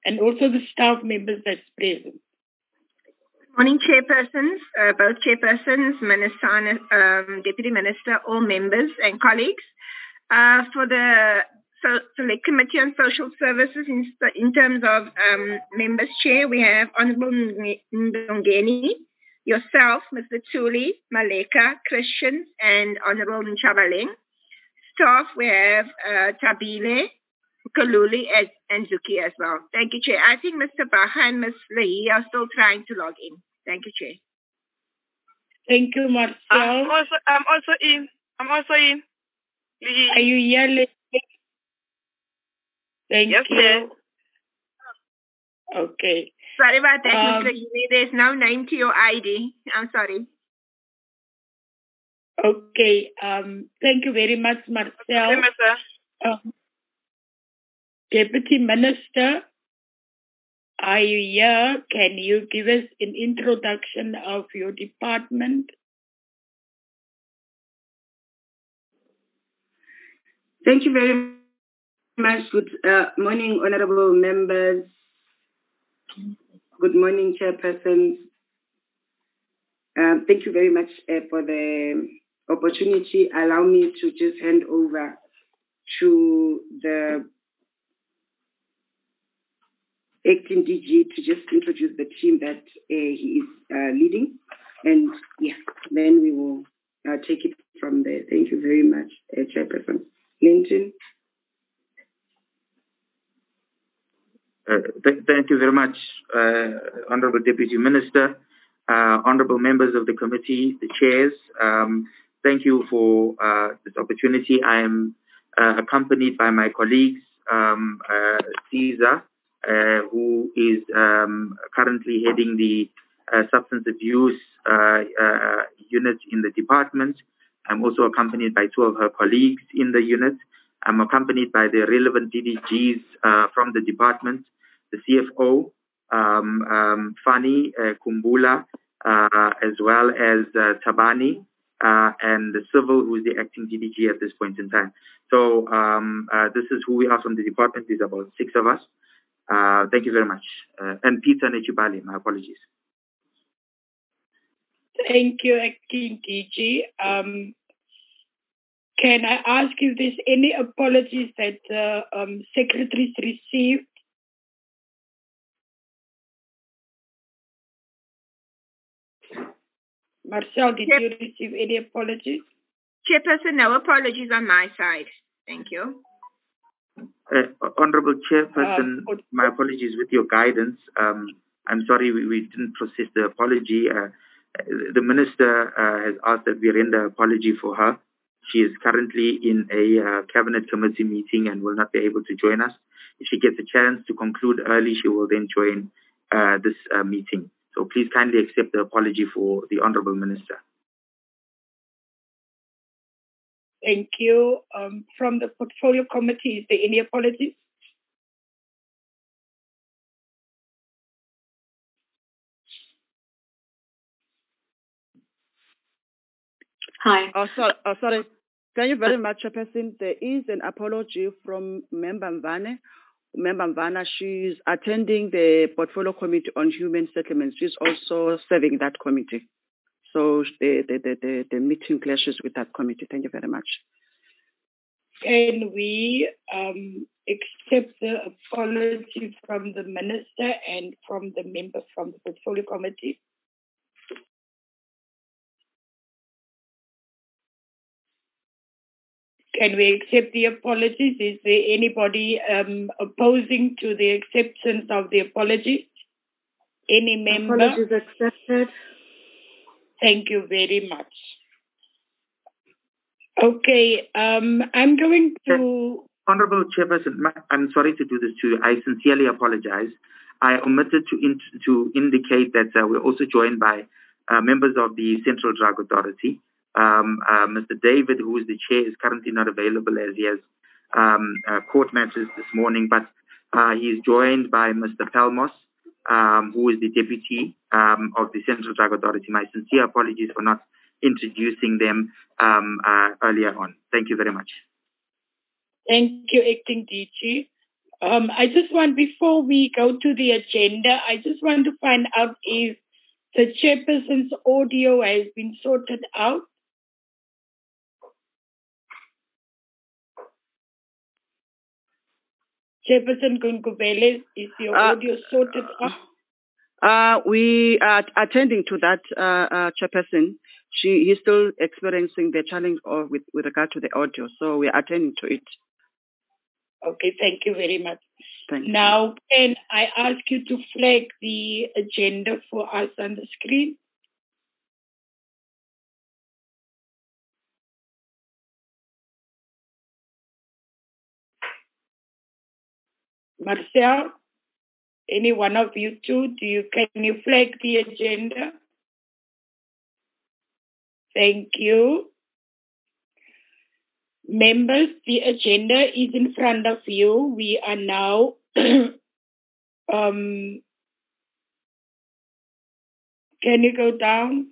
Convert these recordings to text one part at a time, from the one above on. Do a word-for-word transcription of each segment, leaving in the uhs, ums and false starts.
and also the staff members that's present. Morning, chairpersons, uh, both chairpersons, Minister, um, Deputy Minister, all members and colleagues. Uh, for the so, Select Committee on Social Services, in, in terms of um, members chair, we have Honourable Ndongeni, yourself, Mister Thuli, Maleka, Christian, and Honourable Nchabaleng. Staff, we have uh, Tabile, Kaluli, and, and Zuki as well. Thank you, Chair. I think Mister Baha and Miz Lehi are still trying to log in. Thank you, Chair. Thank you, Marcel. I'm also, I'm also in. I'm also in. Lehi. Are you here? Thank yes, you. Chair. Okay. Sorry about that, Um, Mister Lehi. There's no name to your I D. I'm sorry. Okay. Um, thank you very much, Marcel. Okay, um, Deputy Minister, are you here? Can you give us an introduction of your department? Thank you very much. Good uh, morning, honorable members. Good morning, chairpersons. Um, thank you very much uh, for the opportunity. Allow me to just hand over to the acting D G to just introduce the team that uh, he is uh, leading. And yeah, then we will uh, take it from there. Thank you very much, uh, Chairperson. Linton. Uh, th thank you very much, uh, Honorable Deputy Minister, uh, Honorable members of the committee, the chairs. Um, thank you for uh, this opportunity. I am uh, accompanied by my colleagues, um, uh, Caesar, uh, who is um, currently heading the uh, substance abuse uh, uh, unit in the department. I'm also accompanied by two of her colleagues in the unit. I'm accompanied by the relevant D D Gs uh, from the department, the C F O, um, um, Fani uh, Kumbula, uh, as well as uh, Tabani, uh, and the civil, who is the acting D D G at this point in time. So um, uh, this is who we are from the department. There's about six of us. Uh, thank you very much. Uh, and Peter Nechibali, my apologies. Thank you, acting D G. Um, can I ask if there's any apologies that the uh, um, secretaries received? Marcel, did you receive any apologies? Chairperson, no apologies on my side. Thank you. Uh, Honorable Chairperson, uh, my apologies with your guidance. Um, I'm sorry we, we didn't process the apology. Uh, the Minister uh, has asked that we render apology for her. She is currently in a uh, Cabinet Committee meeting and will not be able to join us. If she gets a chance to conclude early, she will then join uh, this uh, meeting. So please kindly accept the apology for the Honorable Minister. Thank you. Um, from the Portfolio Committee, is there any apologies? Hi. Oh, sorry. Oh, sorry. Thank you very much, Chairperson. There is an apology from Member Mvane. Member Mvana, she's attending the Portfolio Committee on Human Settlements. She's also serving that committee. So the, the, the, the, the meeting clashes with that committee. Thank you very much. Can we um, accept the apology from the Minister and from the member from the Portfolio Committee? Can we accept the apologies? Is there anybody um, opposing to the acceptance of the apologies? Any member? Apologies accepted. Thank you very much. Okay, um, I'm going to... Honorable Chairperson, I'm sorry to do this to you. I sincerely apologize. I omitted to, in, to indicate that uh, we're also joined by uh, members of the Central Drug Authority. Um, uh, Mister David, who is the chair, is currently not available as he has um, uh, court matters this morning, but uh, he is joined by Mister Pelmos, um, who is the deputy um, of the Central Drug Authority. My sincere apologies for not introducing them um, uh, earlier on. Thank you very much. Thank you, Acting D G. Um, I just want, before we go to the agenda, I just want to find out if the chairperson's audio has been sorted out. Chairperson Gunkubele, is your Uh, audio sorted out? Uh, we are attending to that, uh, uh, chairperson. She is still experiencing the challenge of with, with regard to the audio, so we are attending to it. Okay, thank you very much. Thank now, can I ask you to flag the agenda for us on the screen? Marcel, any one of you two, do you can you flag the agenda? Thank you. Members, the agenda is in front of you. We are now um, can you go down?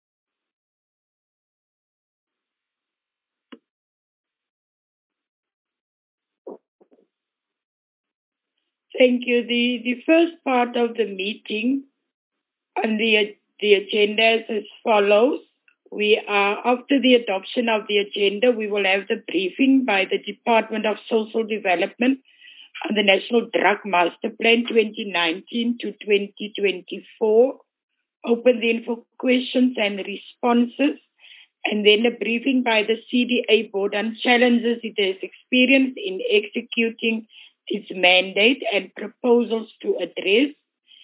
Thank you. The, the first part of the meeting on the, the agenda is as follows. We are, after the adoption of the agenda, we will have the briefing by the Department of Social Development on the National Drug Master Plan twenty nineteen to twenty twenty-four. Open then for questions and responses, and then a briefing by the C D A board on challenges it has experienced in executing its mandate and proposals to address.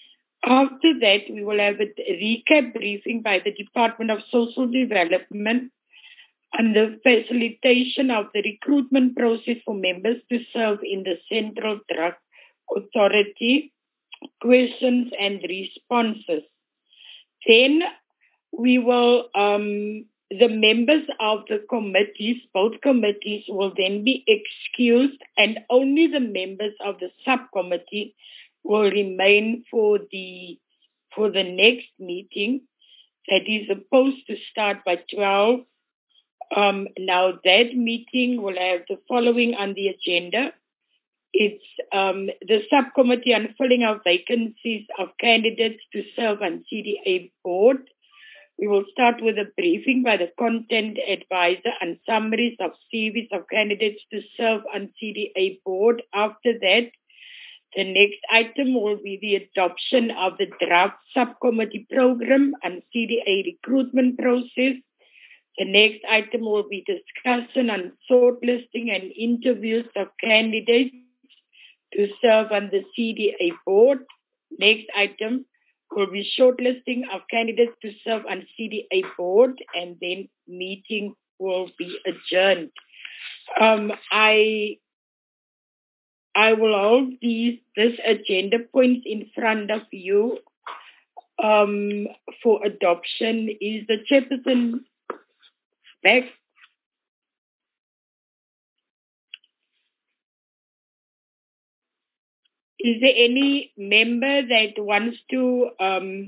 After that, we will have a recap briefing by the Department of Social Development on the facilitation of the recruitment process for members to serve in the Central Drug Authority, questions and responses. Then we will, um, the members of the committees, both committees will then be excused, and only the members of the subcommittee will remain for the for the next meeting that is supposed to start by twelve. Um, now that meeting will have the following on the agenda. It's um, the subcommittee on filling out vacancies of candidates to serve on C D A board. We will start with a briefing by the content advisor on summaries of C Vs of candidates to serve on C D A board. After that, the next item will be the adoption of the draft subcommittee program on C D A recruitment process. The next item will be discussion on shortlisting and interviews of candidates to serve on the C D A board. Next item will be shortlisting of candidates to serve on C D A board, and then meeting will be adjourned. Um, I I will hold these this agenda points in front of you um, for adoption. Is the chairperson back? Is there any member that wants to um,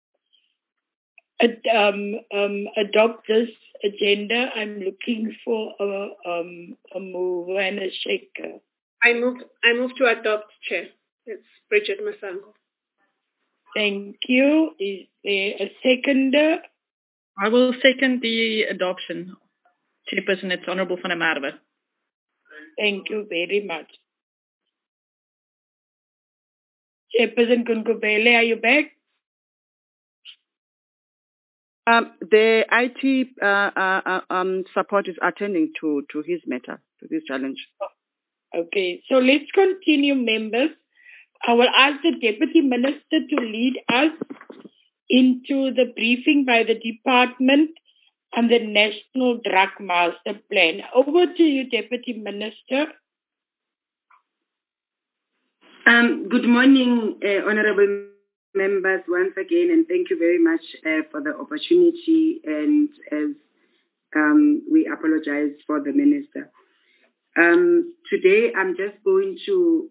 ad, um, um, adopt this agenda? I'm looking for a, um, a mover and a shaker. I move, I move to adopt, Chair. It's Bridget Masango. Thank you. Is there a seconder? I will second the adoption. Chairperson, it's Honourable van der Merwe. Thank you very much. Chairperson Gunkubele, are you back? Um, the I T uh, uh, um, support is attending to, to his matter, to this challenge. Okay, so let's continue, members. I will ask the Deputy Minister to lead us into the briefing by the Department on the National Drug Master Plan. Over to you, Deputy Minister. Um, good morning, uh, Honourable members, once again, and thank you very much uh, for the opportunity. And as um, we apologize for the Minister. Um, today, I'm just going to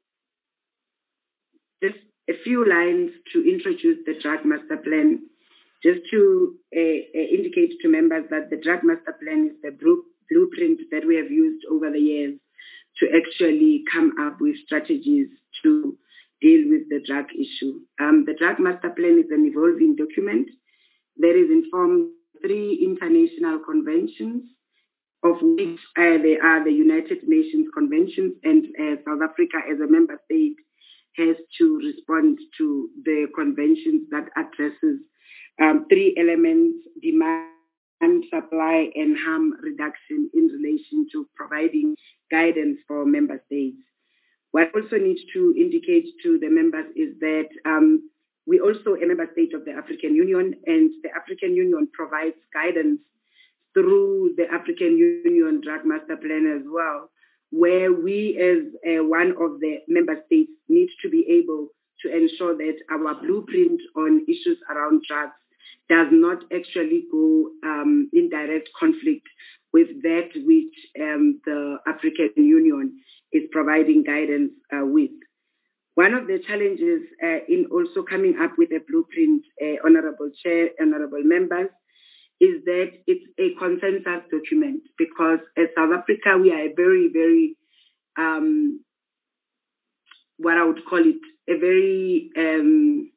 just a few lines to introduce the Drug Master Plan, just to uh, uh, indicate to members that the Drug Master Plan is the blueprint that we have used over the years to actually come up with strategies to deal with the drug issue. Um, the Drug Master Plan is an evolving document that is informed three international conventions, of which uh, they are the United Nations conventions, and uh, South Africa as a member state has to respond to the conventions that addresses um, three elements: demand, supply, and harm reduction in relation to providing guidance for member states. What I also need to indicate to the members is that um, we also a member state of the African Union, and the African Union provides guidance through the African Union Drug Master Plan as well, where we as uh, one of the member states need to be able to ensure that our blueprint on issues around drugs does not actually go um, in direct conflict with that which um, the African Union is providing guidance uh, with. One of the challenges uh, in also coming up with a blueprint, uh, Honorable Chair, Honorable Members, is that it's a consensus document, because as South Africa, we are a very, very, um, what I would call it, a very, um,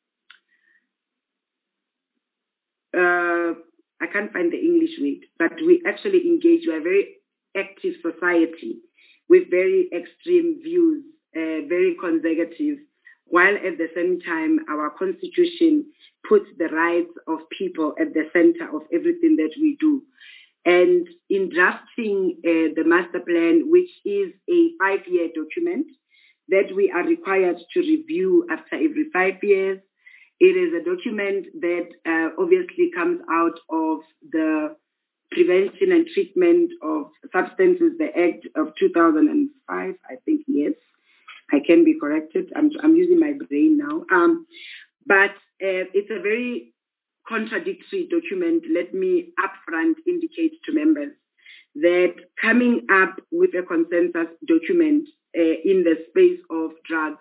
uh, I can't find the English word, but we actually engage, we are a very active society with very extreme views, uh, very conservative, while at the same time our constitution puts the rights of people at the center of everything that we do. And in drafting uh, the master plan, which is a five-year document that we are required to review after every five years, it is a document that uh, obviously comes out of the Prevention and Treatment of Substances, the Act of two thousand five, I think, yes. I can be corrected. I'm, I'm using my brain now. Um, but uh, it's a very contradictory document. Let me upfront indicate to members that coming up with a consensus document uh, in the space of drugs,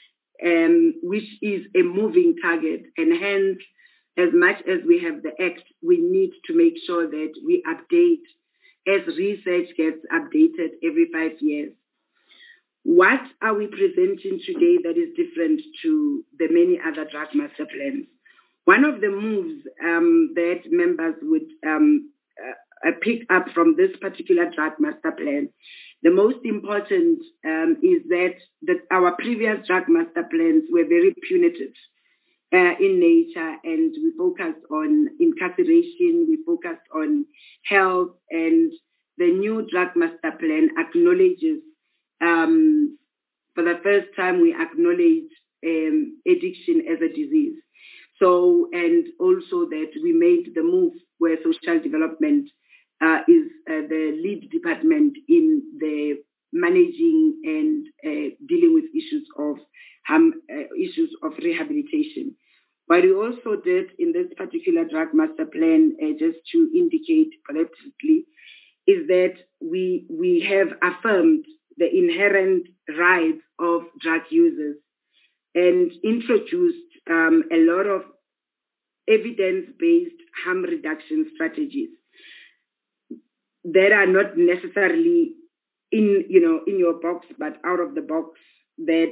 um, which is a moving target, and hence, as much as we have the Act, we need to make sure that we update as research gets updated every five years. What are we presenting today that is different to the many other drug master plans? One of the moves um, that members would um, uh, pick up from this particular drug master plan, the most important um, is that, that our previous drug master plans were very punitive uh, in nature, and we focused on incarceration, we focused on health, and the new drug master plan acknowledges Um, for the first time, we acknowledge um, addiction as a disease. So, and also that we made the move where social development uh, is uh, the lead department in the managing and uh, dealing with issues of um, uh, issues of rehabilitation. What we also did in this particular drug master plan, uh, just to indicate collectively, is that we we have affirmed the inherent rights of drug users and introduced um, a lot of evidence-based harm reduction strategies that are not necessarily in, you know, in your box, but out of the box, that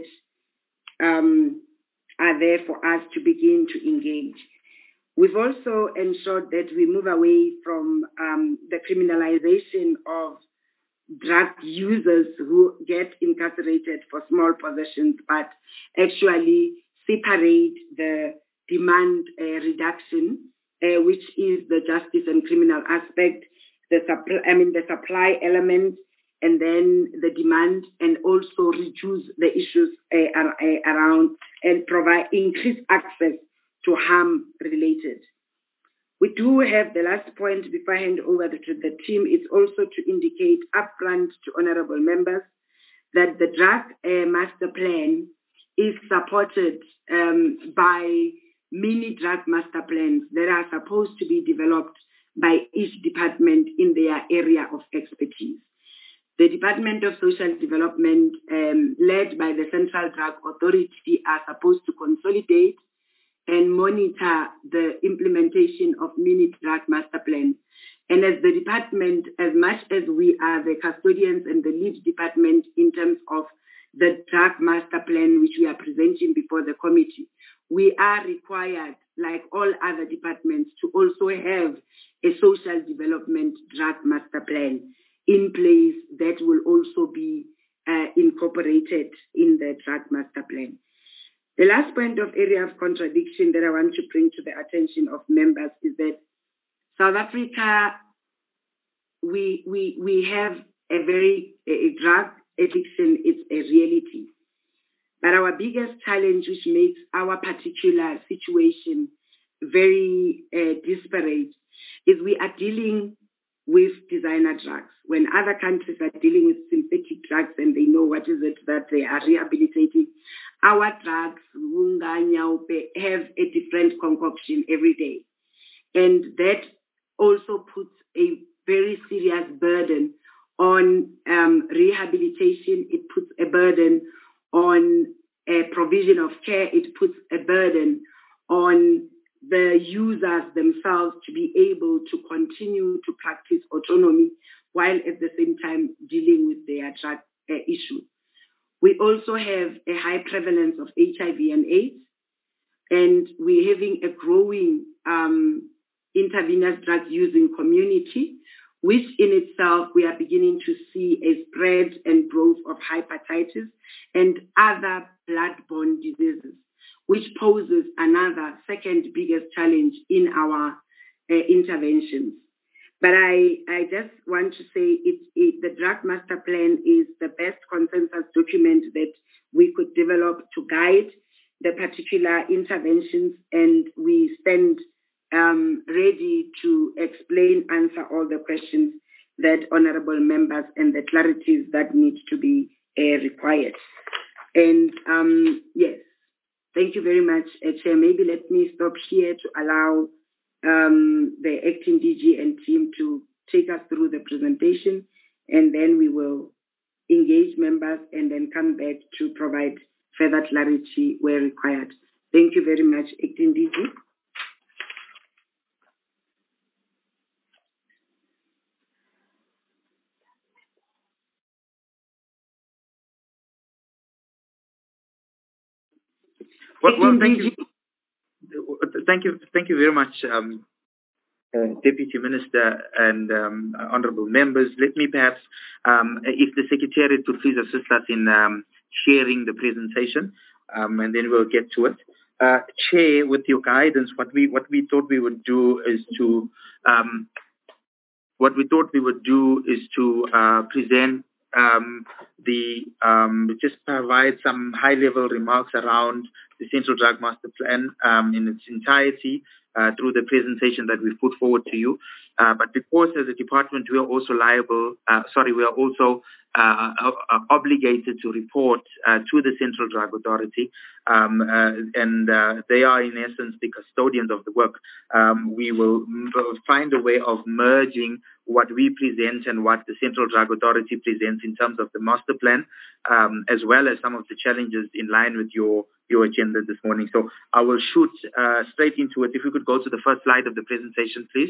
um, are there for us to begin to engage. We've also ensured that we move away from um, the criminalization of drug users who get incarcerated for small possessions, but actually separate the demand uh, reduction, uh, which is the justice and criminal aspect, the supply, I mean the supply element, and then the demand, and also reduce the issues uh, around and provide increased access to harm related. We do have the last point before I hand over to the team. It's also to indicate upfront to honorable members that the drug uh, master plan is supported um, by mini drug master plans that are supposed to be developed by each department in their area of expertise. The Department of Social Development, um, led by the Central Drug Authority, are supposed to consolidate and monitor the implementation of mini drug master plan. And as the department, as much as we are the custodians and the lead department in terms of the drug master plan, which we are presenting before the committee, we are required, like all other departments, to also have a social development drug master plan in place that will also be uh, incorporated in the drug master plan. The last point of area of contradiction that I want to bring to the attention of members is that South Africa, we we we have a very a, a drug addiction. It's a reality, but our biggest challenge, which makes our particular situation very uh, disparate, is we are dealing with designer drugs. When other countries are dealing with synthetic drugs and they know what is it that they are rehabilitating, our drugs, Wunga, Nyaupe, have a different concoction every day. And that also puts a very serious burden on um, rehabilitation. It puts a burden on a provision of care. It puts a burden on the users themselves to be able to continue to practice autonomy while at the same time dealing with their drug uh, issue. We also have a high prevalence of H I V and AIDS, and we're having a growing um, intravenous drug using community, which in itself we are beginning to see a spread and growth of hepatitis and other blood-borne diseases, which poses another second biggest challenge in our uh, interventions. But I, I just want to say it, it, the Drug Master Plan is the best consensus document that we could develop to guide the particular interventions, and we stand um, ready to explain, answer all the questions that honorable members and the clarities that need to be uh, required. And um, yes, thank you very much, uh, Chair. Maybe let me stop here to allow um, the acting D G and team to take us through the presentation, and then we will engage members and then come back to provide further clarity where required. Thank you very much, acting D G. Well, well, thank you. Thank you. Thank you very much, um, uh, Deputy Minister and um, honourable members. Let me perhaps, um, if the Secretariat could please assist us in um, sharing the presentation, um, and then we'll get to it. Uh, Chair, with your guidance, what we what we thought we would do is to um, what we thought we would do is to uh, present um, the um, just provide some high-level remarks around the Central Drug Master Plan um, in its entirety uh, through the presentation that we've put forward to you. Uh, but because as a department we are also liable, uh, sorry, we are also uh, uh, obligated to report uh, to the Central Drug Authority, um, uh, and uh, they are in essence the custodians of the work. Um, we will find a way of merging what we present and what the Central Drug Authority presents in terms of the master plan, um, as well as some of the challenges in line with your your agenda this morning. So I will shoot uh, straight into it. If we could go to the first slide of the presentation, please.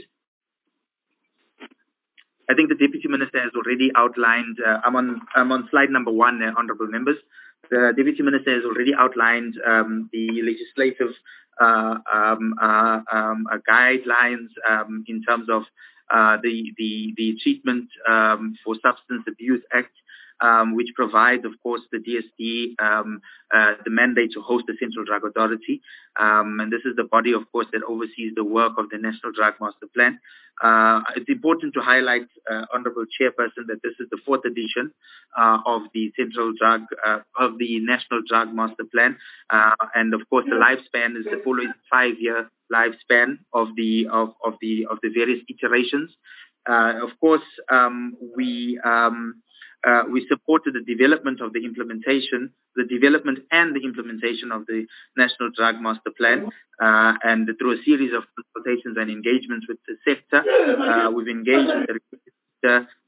I think the Deputy Minister has already outlined, uh, I'm on I'm on slide number one, uh, honourable members. The Deputy Minister has already outlined um, the legislative uh, um, uh, um, uh, guidelines um, in terms of uh, the, the, the Treatment um, for Substance Abuse Act, Um, which provides, of course, the D S D um, uh, the mandate to host the Central Drug Authority. Um, and this is the body, of course, that oversees the work of the National Drug Master Plan. Uh, it's important to highlight, uh, Honourable Chairperson, that this is the fourth edition uh, of the Central Drug, uh, of the National Drug Master Plan. Uh, and, of course, the lifespan is the following five-year lifespan of the, of, of, the, of the various iterations. Uh, of course, um, we... Um, Uh, we supported the development of the implementation, the development and the implementation of the National Drug Master Plan, uh, and through a series of consultations and engagements with the sector, uh, we've engaged with the regulator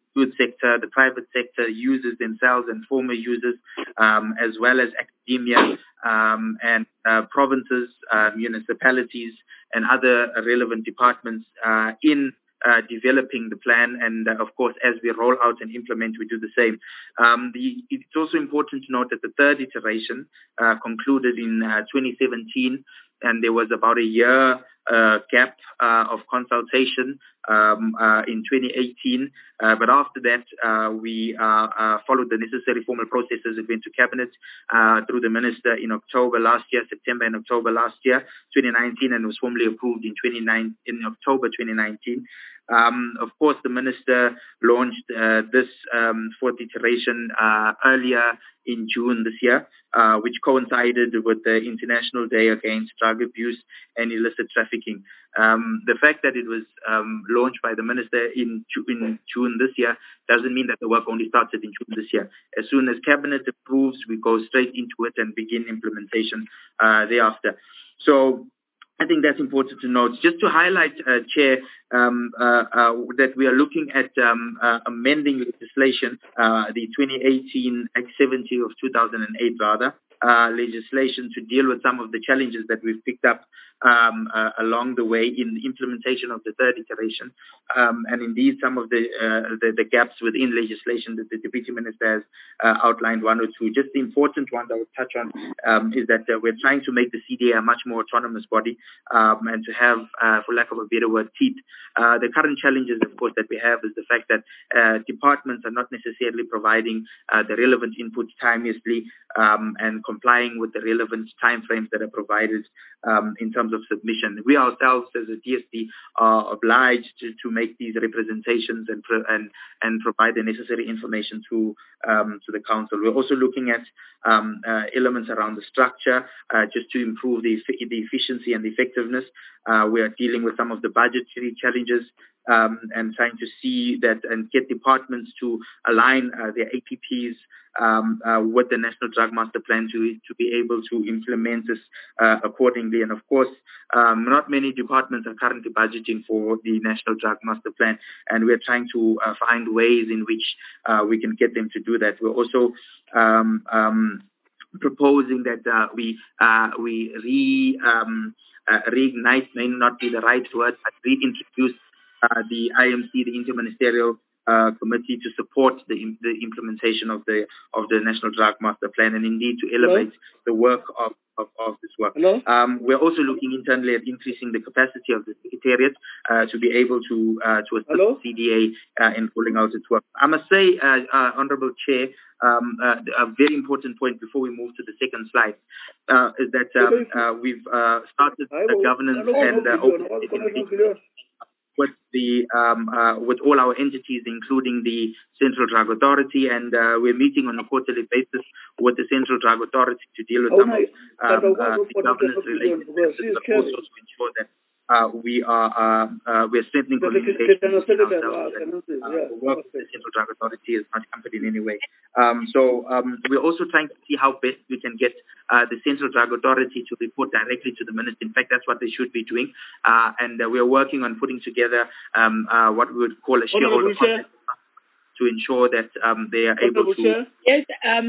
food sector, the private sector, users themselves and former users, um, as well as academia um, and uh, provinces, uh, municipalities, and other relevant departments uh, in uh, developing the plan. And uh, of course, as we roll out and implement, we do the same. Um, the, it's also important to note that the third iteration uh, concluded in uh, twenty seventeen, and there was about a year uh, gap uh, of consultation um, uh, in twenty eighteen. Uh, but after that, uh, we uh, uh, followed the necessary formal processes. It went to Cabinet uh, through the Minister in October last year, September and October last year, twenty nineteen, and was formally approved in, twenty-nine, in October twenty nineteen. Um, of course, the Minister launched uh, this um, fourth iteration uh, earlier in June this year, uh, which coincided with the International Day Against Drug Abuse and Illicit Trafficking. Um, the fact that it was um, launched by the Minister in, in June this year doesn't mean that the work only started in June this year. As soon as Cabinet approves, we go straight into it and begin implementation uh, thereafter. So I think that's important to note. Just to highlight, uh, Chair, um, uh, uh, that we are looking at um, uh, amending legislation, uh, the twenty eighteen Act seventy of two thousand eight, rather, uh, legislation to deal with some of the challenges that we've picked up um, uh, along the way in the implementation of the third iteration, um, and indeed some of the, uh, the the gaps within legislation that the Deputy Minister has uh, outlined, one or two. Just the important one that I would touch on um, is that uh, we're trying to make the C D A a much more autonomous body um, and to have, uh, for lack of a better word, teeth. Uh, the current challenges, of course, that we have is the fact that uh, departments are not necessarily providing uh, the relevant inputs timeously um, and complying with the relevant timeframes that are provided um, in terms of submission. We ourselves, as a D S D, are obliged to, to make these representations and pro and and provide the necessary information to um, to the council. We're also looking at um, uh, elements around the structure uh, just to improve the the efficiency and the effectiveness. Uh, we are dealing with some of the budgetary challenges um, and trying to see that and get departments to align uh, their A P Ps um, uh, with the National Drug Master Plan to, to be able to implement this uh, accordingly. And of course, um, not many departments are currently budgeting for the National Drug Master Plan, and we're trying to uh, find ways in which uh, we can get them to do that. We're also um, um, proposing that uh, we uh, we re um, uh, reignite, may not be the right word, but reintroduce uh, the I M C, the Interministerial uh, Committee, to support the the implementation of the of the National Drug Master Plan, and indeed to elevate Hello? the work of Of, of this work. Um, we're also looking internally at increasing the capacity of the Secretariat uh, to be able to uh, to assist Hello? the C D A uh, in rolling out its work. I must say, uh, uh, Honourable Chair, um, uh, a very important point before we move to the second slide uh, is that um, uh, we've uh, started the governance and uh, open with the um, uh, with all our entities, including the Central Drug Authority, and uh, we're meeting on a quarterly basis with the Central Drug Authority to deal with some of um, uh, the governance related issues, but also to ensure that uh, we are uh, uh, we're strengthening communication between ourselves and uh, the work of the Central Drug Authority is not hampered in any way. Um, so um, we're also trying to see how best we can get uh, the Central Drug Authority to report directly to the Minister. In fact, that's what they should be doing. Uh, and uh, we're working on putting together um, uh, what we would call a shareholder contact to ensure that um, they are able to... Yes, um,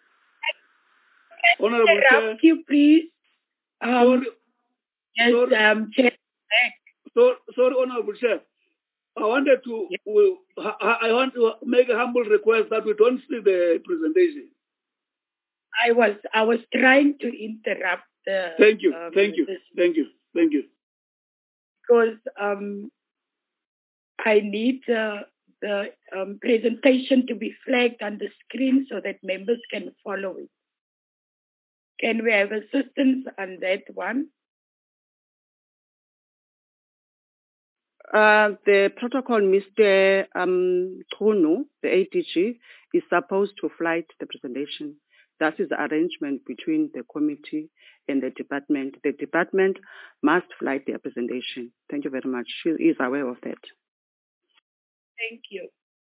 interrupt you, please. Um, yes, um, Chair. So, sorry, Honorable Chair. I wanted to, yes. we, I want to make a humble request that we don't see the presentation. I was, I was trying to interrupt the. Thank you, um, thank you, this, thank you, thank you. Because um, I need uh, the um, presentation to be flagged on the screen so that members can follow it. Can we have assistance on that one? Uh, the protocol, Mister Um, Tunu, the A D G, is supposed to flight the presentation. That is the arrangement between the committee and the department. The department must flight their presentation. Thank you very much. She is aware of that. Thank you.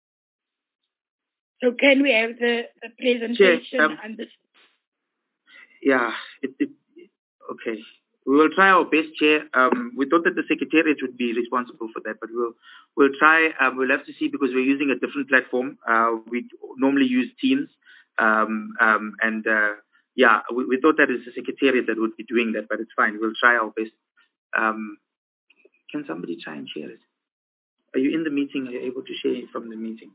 So can we have the, the presentation Chair, um, on the... Yeah, it, it, okay. we will try our best, Chair. Um, we thought that the Secretariat would be responsible for that, but we'll we'll try. Um, we'll have to see because we're using a different platform. Uh, we normally use Teams, um, um, and uh, yeah, we, we thought that it's the Secretariat that would be doing that, but it's fine. We'll try our best. Um, can somebody try and share it? Are you in the meeting? Are you able to share it from the meeting?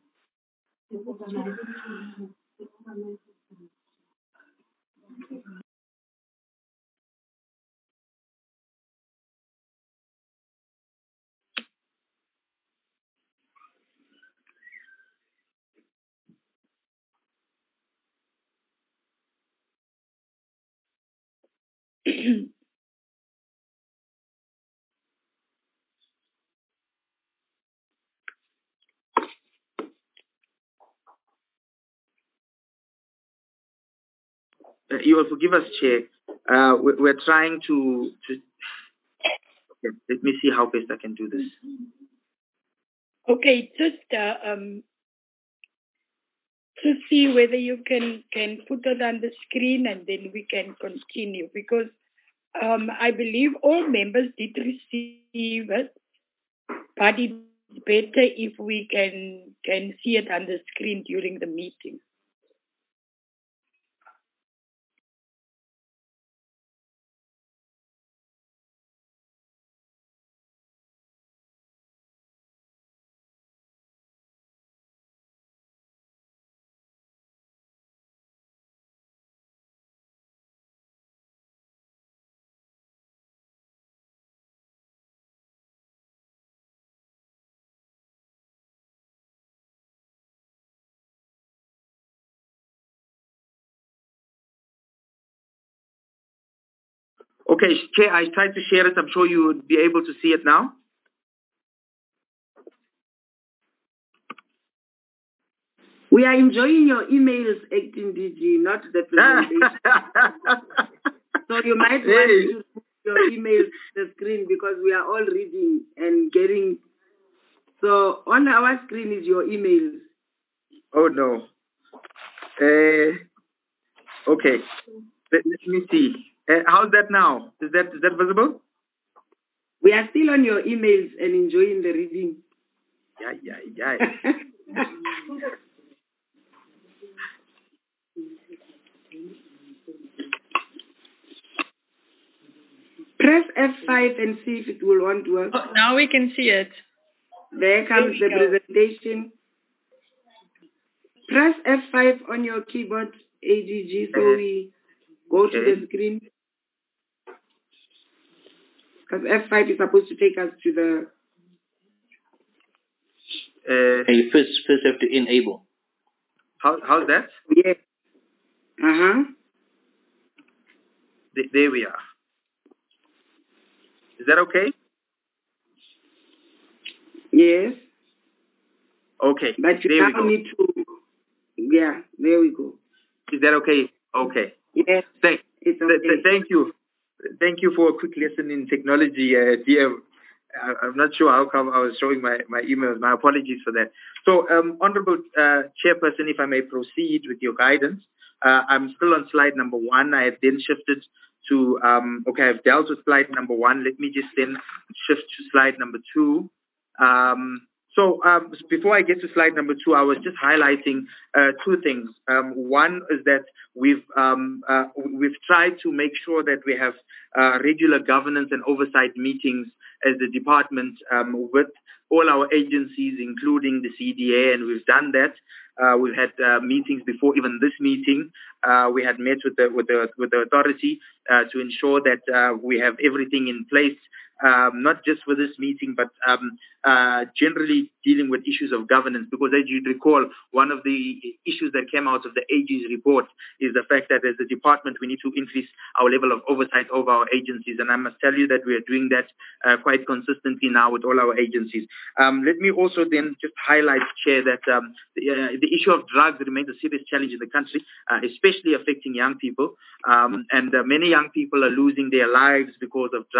Uh, you will forgive us, Chair. Uh, we, we're trying to, to okay, let me see how best I can do this. Okay, just uh, um, to see whether you can, can put it on the screen and then we can continue because um, I believe all members did receive it, but it's better if we can, can see it on the screen during the meeting. Okay, Chair, I tried to share it. I'm sure you would be able to see it now. We are enjoying your emails, Acting D G, not the presentation. So you might hey. want to put your emails to the screen because we are all reading and getting. So on our screen is your emails. Oh, no. Uh, okay. Let, let me see. Uh, how's that now? Is that is that visible? We are still on your emails and enjoying the reading. Yeah, yeah, yeah. Press F five and see if it will want to work. Oh, now we can see it. There comes the go. presentation. Press F five on your keyboard, A G G, so Uh, we go okay. to the screen. Because F five is supposed to take us to the... Uh, and you first, first have to enable. how, how's that? Yes. Uh-huh. Th there we are. Is that okay? Yes. Okay. But you there now need to... Yeah, there we go. Is that okay? Okay. Yes. Thank, it's th okay. th thank you. Thank you for a quick lesson in technology, uh, D M. I, I'm not sure how come I was showing my, my emails. My apologies for that. So, um, Honorable uh, Chairperson, if I may proceed with your guidance, uh, I'm still on slide number one. I have then shifted to, um, okay, I've dealt with slide number one. Let me just then shift to slide number two. Um, so um, before I get to slide number two, I was just highlighting uh, two things. Um, one is that we've um, uh, we've tried to make sure that we have uh, regular governance and oversight meetings as the department um, with all our agencies, including the C D A, and we've done that. Uh, we've had uh, meetings before even this meeting. Uh, we had met with the with the with the authority uh, to ensure that uh, we have everything in place. Um, not just for this meeting, but um, uh, generally dealing with issues of governance. Because as you recall, one of the issues that came out of the A G's report is the fact that as a department, we need to increase our level of oversight over our agencies. And I must tell you that we are doing that uh, quite consistently now with all our agencies. Um, let me also then just highlight, Chair, that um, the, uh, the issue of drugs remains a serious challenge in the country, uh, especially affecting young people. Um, and uh, many young people are losing their lives because of drugs.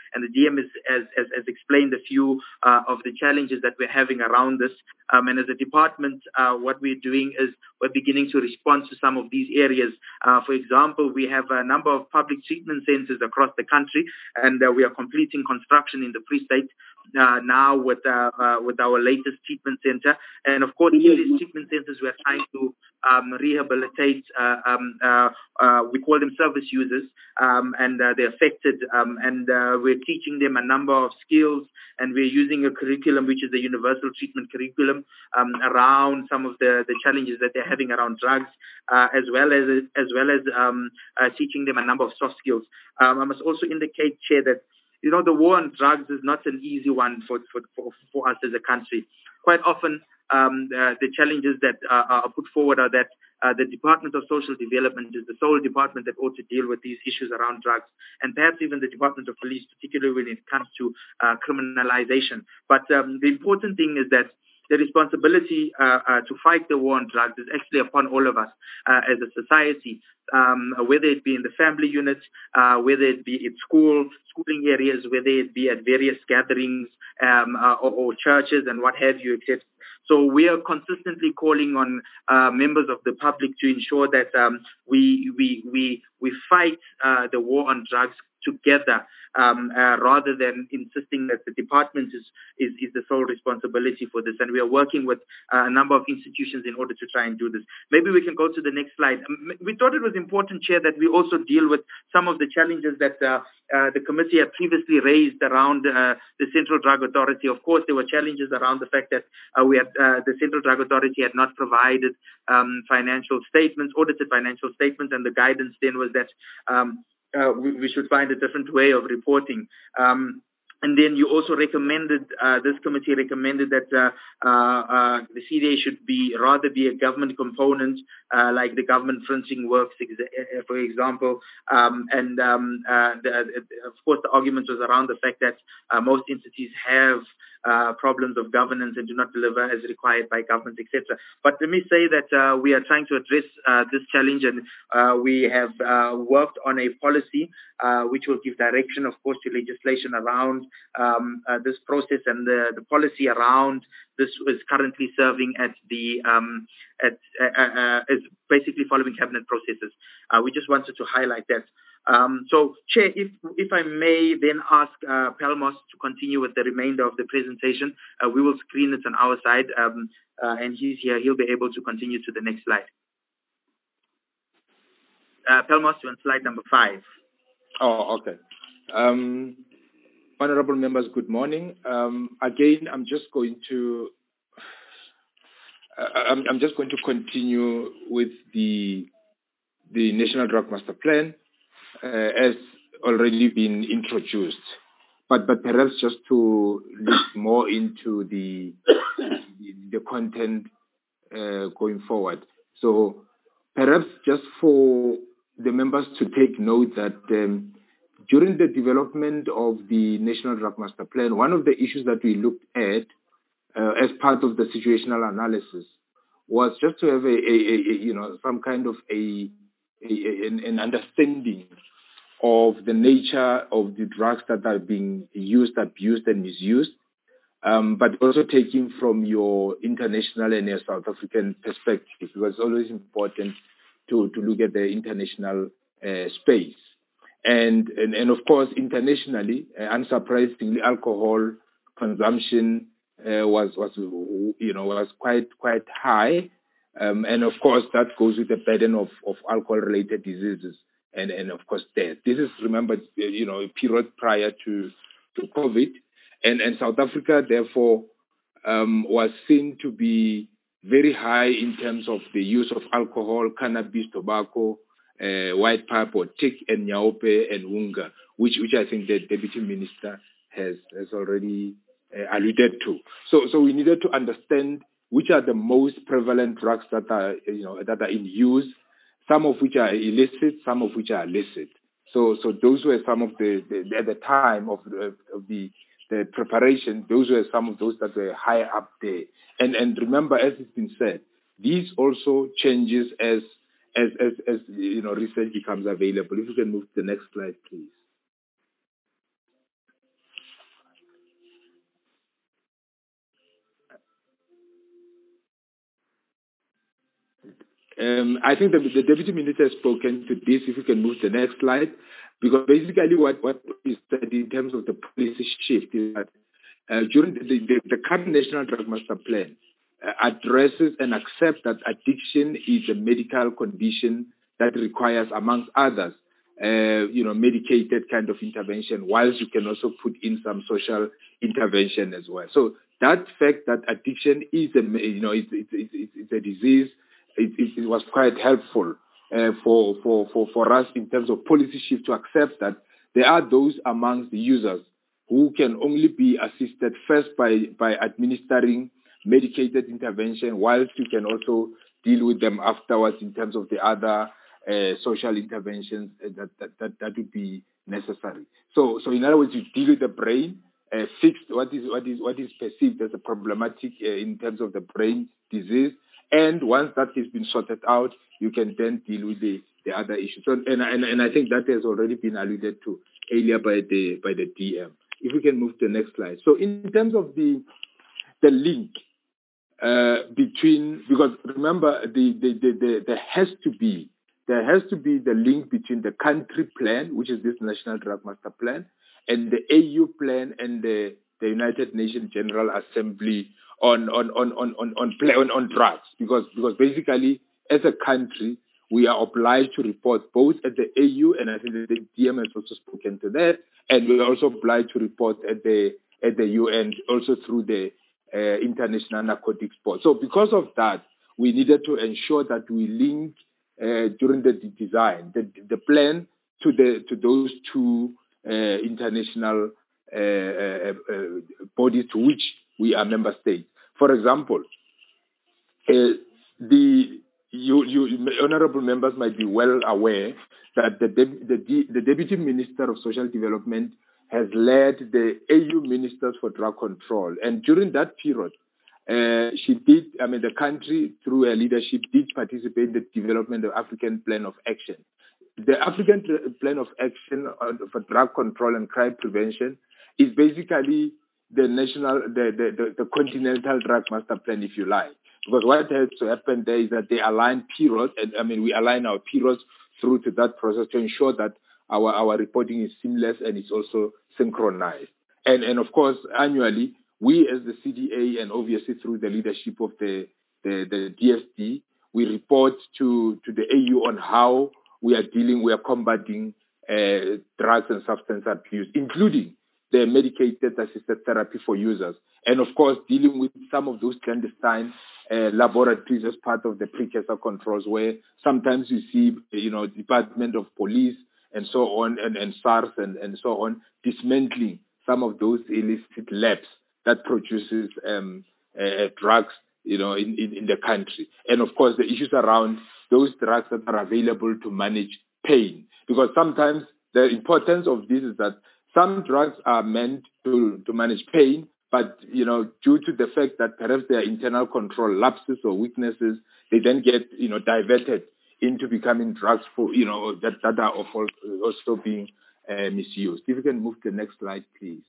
and the D M has, has, has, has explained a few uh, of the challenges that we're having around this. Um, and as a department, uh, what we're doing is we're beginning to respond to some of these areas. Uh, for example, we have a number of public treatment centers across the country, and uh, we are completing construction in the Free State uh, now with uh, uh, with our latest treatment center. And of course, in these treatment centers, we're trying to um, rehabilitate, uh, um, uh, uh, we call them service users, um, and uh, they're affected, um, and uh, we're teaching them a number of skills, and we're using a curriculum, which is the universal treatment curriculum, um, around some of the, the challenges that they're having around drugs, uh, as well as as well as um, uh, teaching them a number of soft skills. Um, I must also indicate, Chair, that you know the war on drugs is not an easy one for for for, for us as a country. Quite often, um, the, the challenges that uh, are put forward are that uh, the Department of Social Development is the sole department that ought to deal with these issues around drugs, and perhaps even the Department of Police, particularly when it comes to uh, criminalization. But um, the important thing is that the responsibility uh, uh, to fight the war on drugs is actually upon all of us uh, as a society, um, whether it be in the family unit, uh, whether it be at school, schooling areas, whether it be at various gatherings um, uh, or, or churches and what have you, et cetera. So we are consistently calling on uh, members of the public to ensure that um, we we we we fight uh, the war on drugs together, um, uh, rather than insisting that the department is, is is the sole responsibility for this. And we are working with uh, a number of institutions in order to try and do this. Maybe we can go to the next slide. Um, we thought it was important, Chair, that we also deal with some of the challenges that uh, uh, the committee had previously raised around uh, the Central Drug Authority. Of course, there were challenges around the fact that uh, we had uh, the Central Drug Authority had not provided um, financial statements, audited financial statements, and the guidance then was that um, Uh, we, we should find a different way of reporting. Um, and then you also recommended, uh, this committee recommended that uh, uh, uh, the C D A should be rather be a government component, uh, like the government printing works, for example. Um, and um, uh, the, of course, the argument was around the fact that uh, most entities have uh, problems of governance and do not deliver as required by governments, et cetera. But let me say that uh, we are trying to address uh, this challenge, and uh, we have uh, worked on a policy uh, which will give direction, of course, to legislation around um, uh, this process, and the, the policy around this is currently serving at the um, at uh, uh, is basically following cabinet processes. Uh, we just wanted to highlight that. Um, so, Chair, if if I may then ask uh, Pelmos to continue with the remainder of the presentation, uh, we will screen it on our side, um, uh, and he's here. He'll be able to continue to the next slide. Uh, Pelmos, you're on slide number five. Oh, okay. Um, honorable members, good morning. Um, again, I'm just going to uh, I'm, I'm just going to continue with the the National Drug Master Plan uh, as already been introduced, but but perhaps just to look more into the the, the content uh, going forward. So perhaps just for the members to take note that um, during the development of the National Drug Master Plan, one of the issues that we looked at uh, as part of the situational analysis was just to have a, a, a, a you know some kind of a, a an, an understanding of the nature of the drugs that are being used, abused, and misused, um, but also taking from your international and your South African perspective, because it's always important to, to look at the international uh, space. And, and, and of course, internationally, uh, unsurprisingly, alcohol consumption uh, was, was, you know, was quite, quite high. Um, and of course, that goes with the burden of, of alcohol-related diseases and, and of course, death. This is, remember, you know, a period prior to, to COVID. And, and South Africa, therefore, um, was seen to be very high in terms of the use of alcohol, cannabis, tobacco, uh, white pipe or tick, and nyaope and wunga, which, which I think the Deputy Minister has, has already uh, alluded to. So, so we needed to understand which are the most prevalent drugs that are, you know, that are in use, some of which are illicit, some of which are illicit. So, so those were some of the, the at the time of the, of the the preparation, those were some of those that were high up there. And and remember, as it's been said, these also changes as as as, as you know research becomes available. If you can move to the next slide, please. Um, I think the, the Deputy Minister has spoken to this. If you can move to the next slide. Because basically what, what is said in terms of the policy shift is that uh, during the, the, the current National Drug Master Plan uh, addresses and accepts that addiction is a medical condition that requires, amongst others, uh, you know, medicated kind of intervention, whilst you can also put in some social intervention as well. So that fact that addiction is a, you know, it's, it's, it's, it's a disease, it, it, it was quite helpful Uh, for, for, for, for us in terms of policy shift to accept that there are those amongst the users who can only be assisted first by, by administering medicated intervention, whilst you can also deal with them afterwards in terms of the other uh, social interventions that, that, that, that would be necessary. So, so in other words, you deal with the brain, uh, fix what is, what is, what is perceived as a problematic uh, in terms of the brain disease, and once that has been sorted out, you can then deal with the, the other issues. So, and, and, and I think that has already been alluded to earlier by the by the D M. If we can move to the next slide. So in terms of the the link uh, between, because remember, the, the, the, the, there has to be there has to be the link between the country plan, which is this National Drug Master Plan, and the A U plan and the, the United Nations General Assembly on on on on on on, play, on on drugs, because because basically as a country we are obliged to report both at the A U, and I think the D M has also spoken to that, and we are also obliged to report at the at the U N, also through the uh, International Narcotics Board. So because of that, we needed to ensure that we link uh, during the design the the plan to the to those two uh, international uh, uh, uh, bodies to which we are member states. For example, uh, the you, you honourable members might be well aware that the, the the Deputy Minister of Social Development has led the A U Ministers for Drug Control, and during that period, uh, she did. I mean, the country through her leadership did participate in the development of African Plan of Action. The African Plan of Action for Drug Control and Crime Prevention is basically the national, the, the, the, the continental drug master plan, if you like. Because what has to happen there is that they align periods, and I mean, we align our periods through to that process to ensure that our, our reporting is seamless and it's also synchronized. And, and of course, annually, we as the C D A, and obviously through the leadership of the, the, the D S D, we report to, to the A U on how we are dealing, we are combating uh, drugs and substance abuse, including the medicated assisted therapy for users. And of course, dealing with some of those clandestine uh, laboratories as part of the precursor controls, where sometimes you see, you know, Department of Police and so on, and, and SARS and, and so on, dismantling some of those illicit labs that produces um, uh, drugs, you know, in, in, in the country. And of course, the issues around those drugs that are available to manage pain. Because sometimes the importance of this is that some drugs are meant to, to manage pain, but, you know, due to the fact that perhaps their internal control lapses or weaknesses, they then get, you know, diverted into becoming drugs for, you know, that, that are also being uh, misused. If you can move to the next slide, please.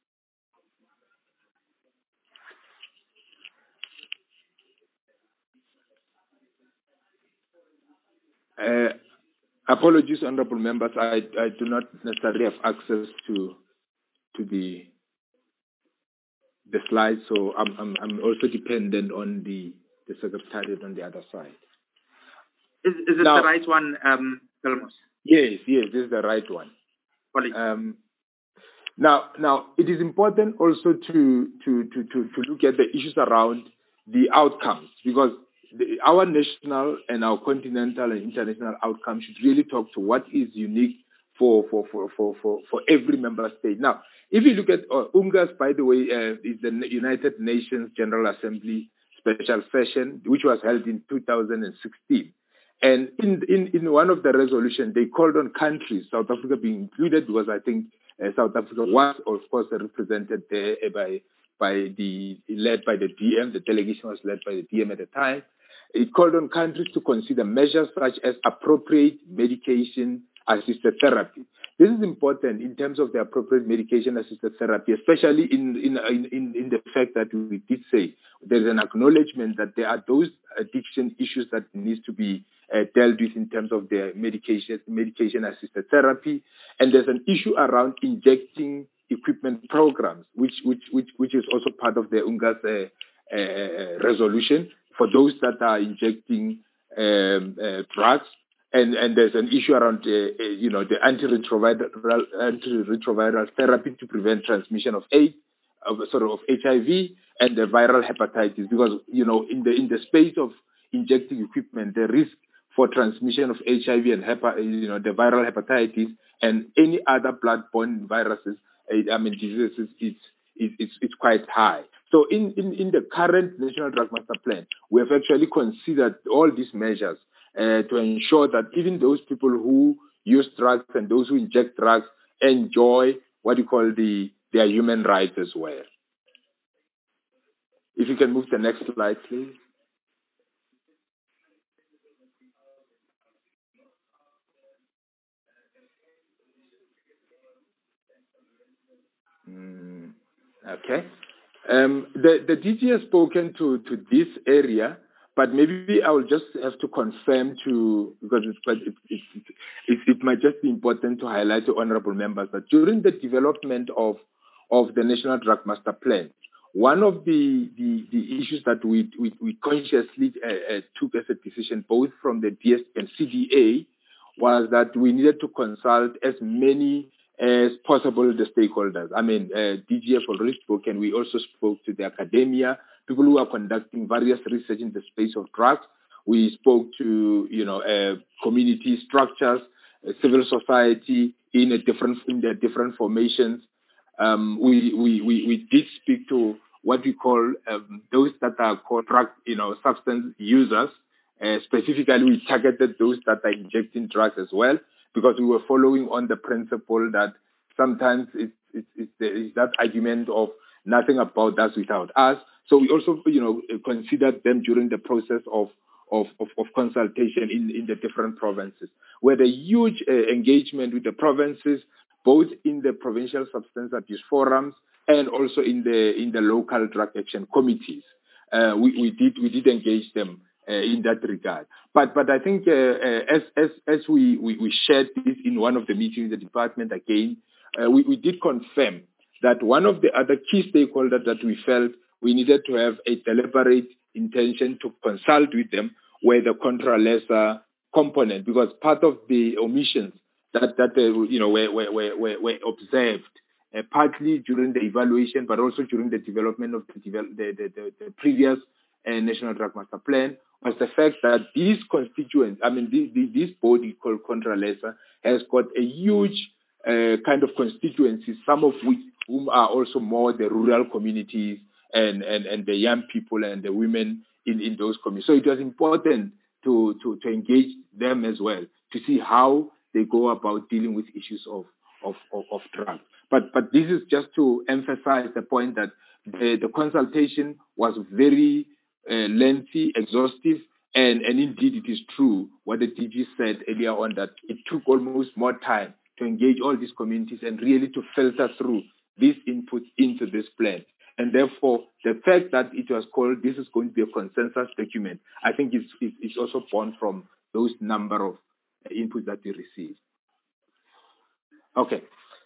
Uh, apologies, honourable members. I, I do not necessarily have access to to the the slides, so I'm I'm, I'm also dependent on the the secretariat on the other side. Is, is it now, the right one, um, Delmos? Yes, yes, this is the right one. Um, now, now it is important also to to to to to look at the issues around the outcomes, because the, our national and our continental and international outcomes should really talk to what is unique for for for for for, for every member state. Now, if you look at uh, UNGAS, by the way, uh, is the United Nations General Assembly special session, which was held in two thousand sixteen. And in, in, in one of the resolutions, they called on countries, South Africa being included, because I think uh, South Africa was, of course, represented there by by the led by the D M. The delegation was led by the D M at the time. It called on countries to consider measures such as appropriate medication-assisted therapy. this is important in terms of the appropriate medication-assisted therapy, especially in, in, in, in the fact that we did say there's an acknowledgement that there are those addiction issues that needs to be uh, dealt with in terms of the medication, medication-assisted therapy. And there's an issue around injecting equipment programs, which, which, which, which is also part of the UNGA's uh, uh, resolution for those that are injecting um, uh, drugs. And, and there's an issue around, uh, uh, you know, the antiretroviral, antiretroviral therapy to prevent transmission of AIDS, of, sort of, of H I V and the viral hepatitis. Because, you know, in the in the space of injecting equipment, the risk for transmission of H I V and hepa, you know, the viral hepatitis and any other blood-borne viruses, I mean, diseases, it's, it's, it's quite high. So in, in, in the current National Drug Master Plan, we have actually considered all these measures Uh, to ensure that even those people who use drugs and those who inject drugs enjoy what you call the their human rights as well. If you can move to the next slide, please. Mm, okay. Um, the, the D G has spoken to, to this area, but maybe I will just have to confirm to, because it's, it, it, it, it might just be important to highlight to honorable members that during the development of, of the National Drug Master Plan, one of the, the, the issues that we, we, we consciously uh, uh, took as a decision, both from the D S and C D A, was that we needed to consult as many as possible the stakeholders. I mean, uh, D G F already spoke, and we also spoke to the academia, people who are conducting various research in the space of drugs. We spoke to, you know, uh, community structures, uh, civil society in a different in their different formations. Um, we, we we we did speak to what we call um, those that are called drug, you know, substance users. Uh, specifically, we targeted those that are injecting drugs as well, because we were following on the principle that sometimes it's, it's, it's, it's that argument of nothing about us without us. So we also, you know, considered them during the process of, of, of, of consultation in, in the different provinces. We had a huge uh, engagement with the provinces, both in the provincial substance abuse forums and also in the in the local drug action committees. Uh, we, we did we did engage them uh, in that regard. But but I think uh, uh, as as as we, we, we shared this in one of the meetings in the department again, uh, we, we did confirm that one of the other key stakeholders that we felt we needed to have a deliberate intention to consult with them were the contra lesser component, because part of the omissions that that uh, you know were were were, were observed uh, partly during the evaluation, but also during the development of the the, the, the, the previous uh, National Drug Master Plan, was the fact that these constituents, I mean, this, this body called Contra Lesser has got a huge uh, kind of constituencies, some of which whom are also more the rural communities and, and, and the young people and the women in, in those communities. So it was important to, to, to engage them as well, to see how they go about dealing with issues of, of, of, of drugs. But, but this is just to emphasize the point that the, the consultation was very uh, lengthy, exhaustive, and, and indeed it is true what the D G said earlier on, that it took almost more time to engage all these communities and really to filter through these inputs into this plan. And therefore, the fact that it was called, this is going to be a consensus document, I think it's, it's also born from those number of inputs that we received. Okay.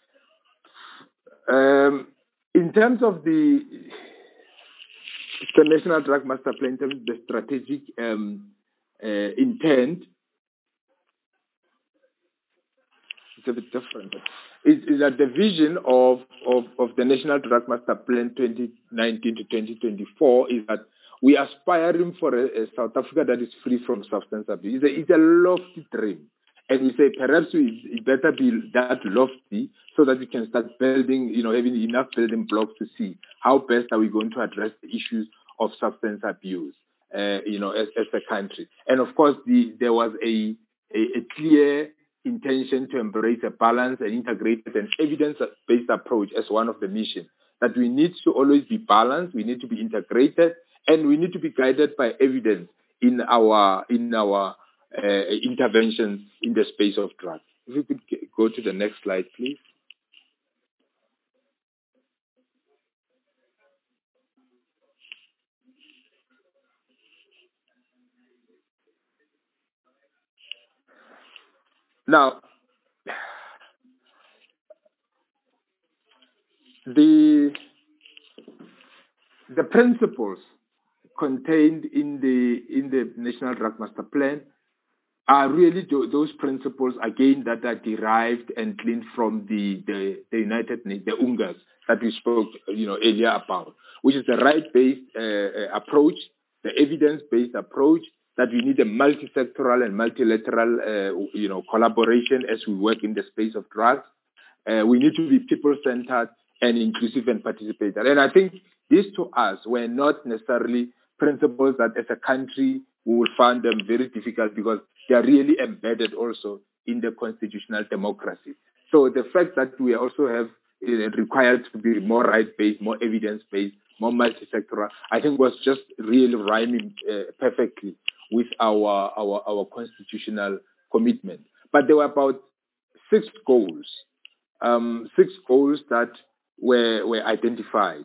Um, in terms of the, the National Drug Master Plan, in terms of the strategic um, uh, intent, it's a bit different. It is that the vision of, of, of the National Drug Master Plan twenty nineteen to twenty twenty-four is that we are aspiring for a, a South Africa that is free from substance abuse. It's a, it's a lofty dream. And we say perhaps we, it better be that lofty so that we can start building, you know, having enough building blocks to see how best are we going to address the issues of substance abuse, uh, you know, as, as a country. And of course, the, there was a, a, a clear intention to embrace a balanced and integrated and evidence-based approach as one of the missions. That we need to always be balanced, we need to be integrated, and we need to be guided by evidence in our in our uh, interventions in the space of drugs. if we could go to the next slide, please. Now, the the principles contained in the in the National Drug Master Plan are really th- those principles again that are derived and gleaned from the the, the United Nations, the UNGAS that we spoke, you know, earlier about, which is the right-based uh, approach, the evidence-based approach, that we need a multi-sectoral and multilateral, uh, you know, collaboration as we work in the space of drugs. Uh, we need to be people-centered and inclusive and participatory. And I think these to us were not necessarily principles that as a country we will find them very difficult because they are really embedded also in the constitutional democracy. So the fact that we also have uh, required to be more right-based, more evidence-based, more multi-sectoral, I think was just really rhyming uh, perfectly with our, our, our constitutional commitment. But there were about six goals, um, six goals that were, were identified.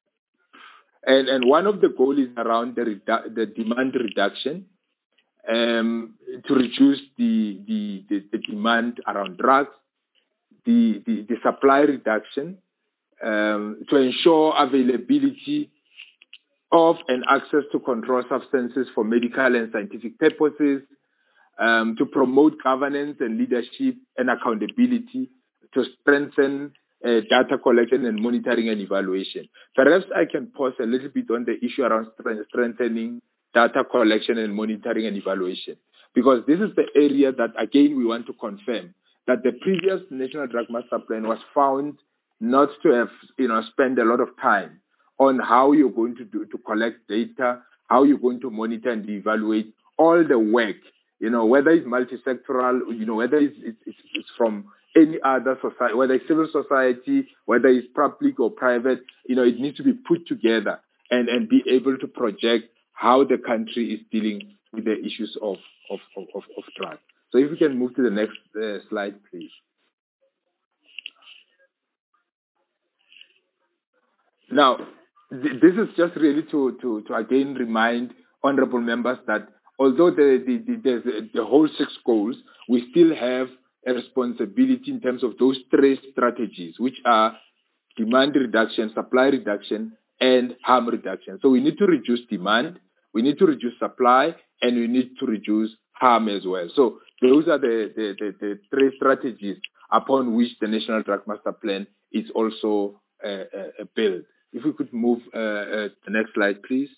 And, and one of the goals is around the, redu- the demand reduction, um, to reduce the, the, the, the demand around drugs, the, the, the supply reduction, um, to ensure availability of and access to controlled substances for medical and scientific purposes, um, to promote governance and leadership and accountability, to strengthen uh, data collection and monitoring and evaluation. Perhaps I can pause a little bit on the issue around strengthening data collection and monitoring and evaluation, because this is the area that, again, we want to confirm that the previous National Drug Master Plan was found not to have, you know, spend a lot of time on how you're going to do to collect data, how you're going to monitor and evaluate all the work, you know, whether it's multi-sectoral, you know, whether it's, it's, it's from any other society, whether it's civil society, whether it's public or private, you know, it needs to be put together and, and be able to project how the country is dealing with the issues of, of, of, of drugs. So if we can move to the next uh, slide, please. Now, th- this is just really to, to, to again remind honorable members that although the, the, the, there's the whole six goals, we still have a responsibility in terms of those three strategies, which are demand reduction, supply reduction, and harm reduction. So we need to reduce demand, we need to reduce supply, and we need to reduce harm as well. So those are the, the, the, the three strategies upon which the National Drug Master Plan is also uh, uh, built. If we could move uh, uh, the next slide, please.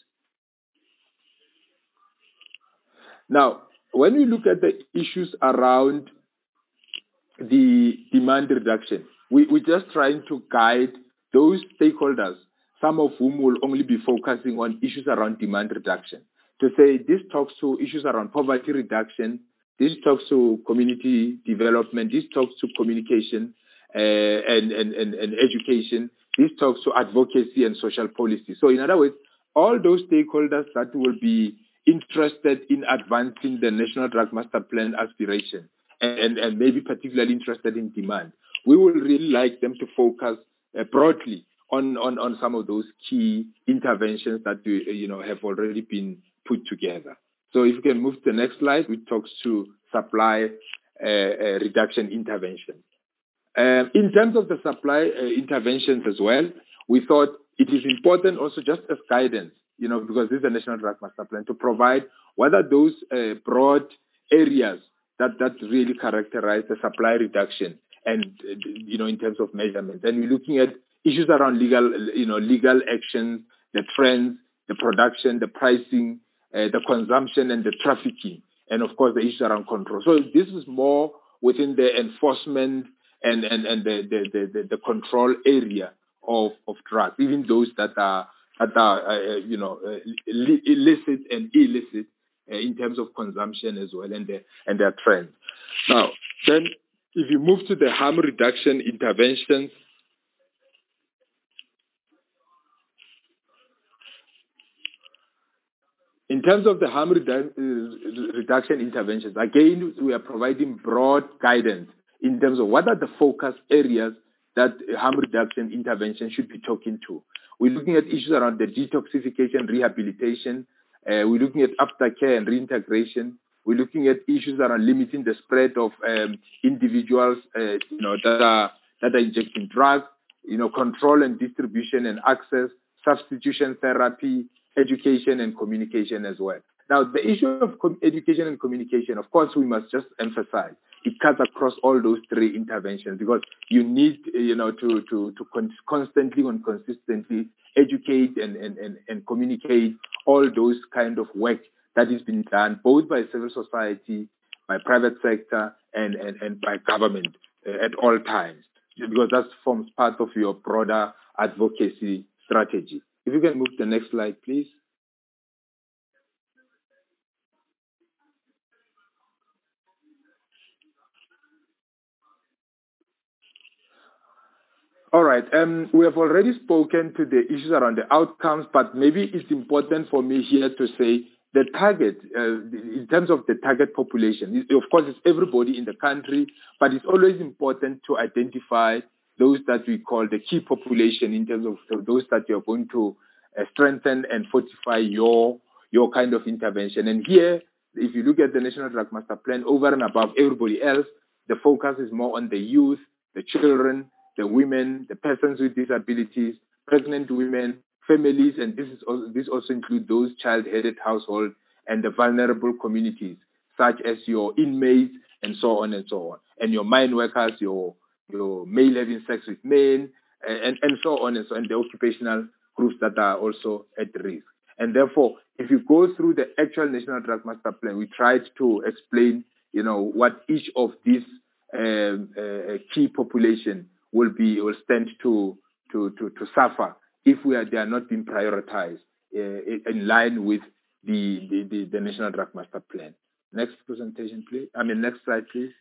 Now, when we look at the issues around the demand reduction, we, we're just trying to guide those stakeholders, some of whom will only be focusing on issues around demand reduction, to say this talks to issues around poverty reduction, this talks to community development, this talks to communication uh, and, and, and, and education, this talks to advocacy and social policy. So in other words, all those stakeholders that will be interested in advancing the National Drug Master Plan aspiration and, and maybe particularly interested in demand, we would really like them to focus uh, broadly on, on, on some of those key interventions that we, you know, have already been put together. So if you can move to the next slide, which talks to supply uh, uh, reduction interventions. Um, in terms of the supply uh, interventions as well, we thought it is important also just as guidance, you know, because this is a National Drug Master Plan, to provide what are those uh, broad areas that, that really characterize the supply reduction and, uh, you know, in terms of measurement. And we're looking at issues around legal, you know, legal actions, the trends, the production, the pricing, uh, the consumption and the trafficking, and of course the issues around control. So this is more within the enforcement and, and, and the, the, the, the control area of, of drugs, even those that are, that are uh, you know, uh, illicit and illicit uh, in terms of consumption as well, and, the, and their trends. Now, then if you move to the harm reduction interventions, in terms of the harm redu- reduction interventions, again, we are providing broad guidance in terms of what are the focus areas that harm reduction intervention should be talking to. We're looking at issues around the detoxification, rehabilitation. Uh, we're looking at aftercare and reintegration. We're looking at issues around limiting the spread of um, individuals, uh, you know, that are that are injecting drugs. You know, control and distribution and access, substitution therapy, education and communication as well. Now, the issue of education and communication, of course, we must just emphasize it cuts across all those three interventions because you need, you know, to to to con- constantly and consistently educate and, and, and, and communicate all those kind of work that is being done both by civil society, by private sector, and, and, and by government uh, at all times, because that forms part of your broader advocacy strategy. If you can move to the next slide, please. All right. Um, we have already spoken to the issues around the outcomes, but maybe it's important for me here to say the target, uh, in terms of the target population. Of course, it's everybody in the country, but it's always important to identify those that we call the key population in terms of those that you're going to uh, strengthen and fortify your your kind of intervention. And here, if you look at the National Drug Master Plan, over and above everybody else, the focus is more on the youth, the children, the women, the persons with disabilities, pregnant women, families, and this is also, this also includes those child-headed households and the vulnerable communities, such as your inmates and so on and so on, and your mine workers, your your male having sex with men, and, and so on and so on, the occupational groups that are also at risk. And therefore, if you go through the actual National Drug Master Plan, we tried to explain, you know, what each of these um, uh, key population will be will stand to to to, to suffer if we are they are not being prioritized uh, in line with the, the the the National Drug Master Plan. Next presentation, please. I mean, next slide, please.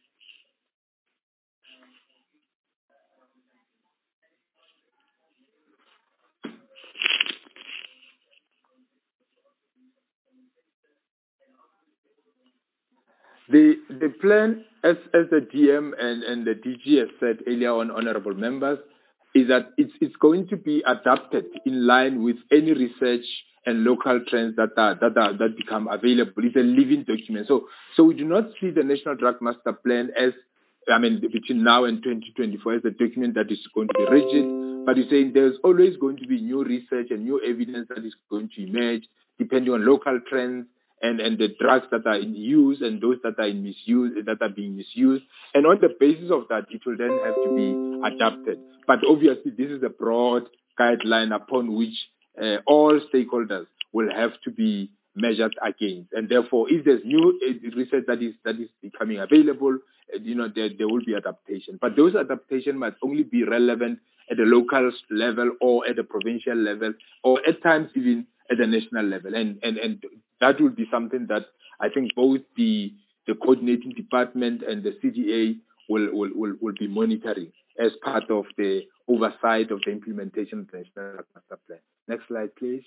The the plan, as as the D M and, and the D G has said earlier on, honourable members, is that it's it's going to be adapted in line with any research and local trends that are that are that become available. It's a living document. So so we do not see the National Drug Master Plan as, I mean, between now and twenty twenty-four as a document that is going to be rigid, but you're saying there's always going to be new research and new evidence that is going to emerge depending on local trends and, and the drugs that are in use and those that are in misuse, that are being misused. And on the basis of that, it will then have to be adapted. But obviously, this is a broad guideline upon which uh, all stakeholders will have to be measured against. And therefore, if there's new research that is that is becoming available, you know, there, there will be adaptation. But those adaptations must only be relevant at the local level or at the provincial level or at times even at the national level. And, and, and that will be something that I think both the, the coordinating department and the C D A will, will, will, will be monitoring as part of the oversight of the implementation of the National Master Plan. Next slide, please.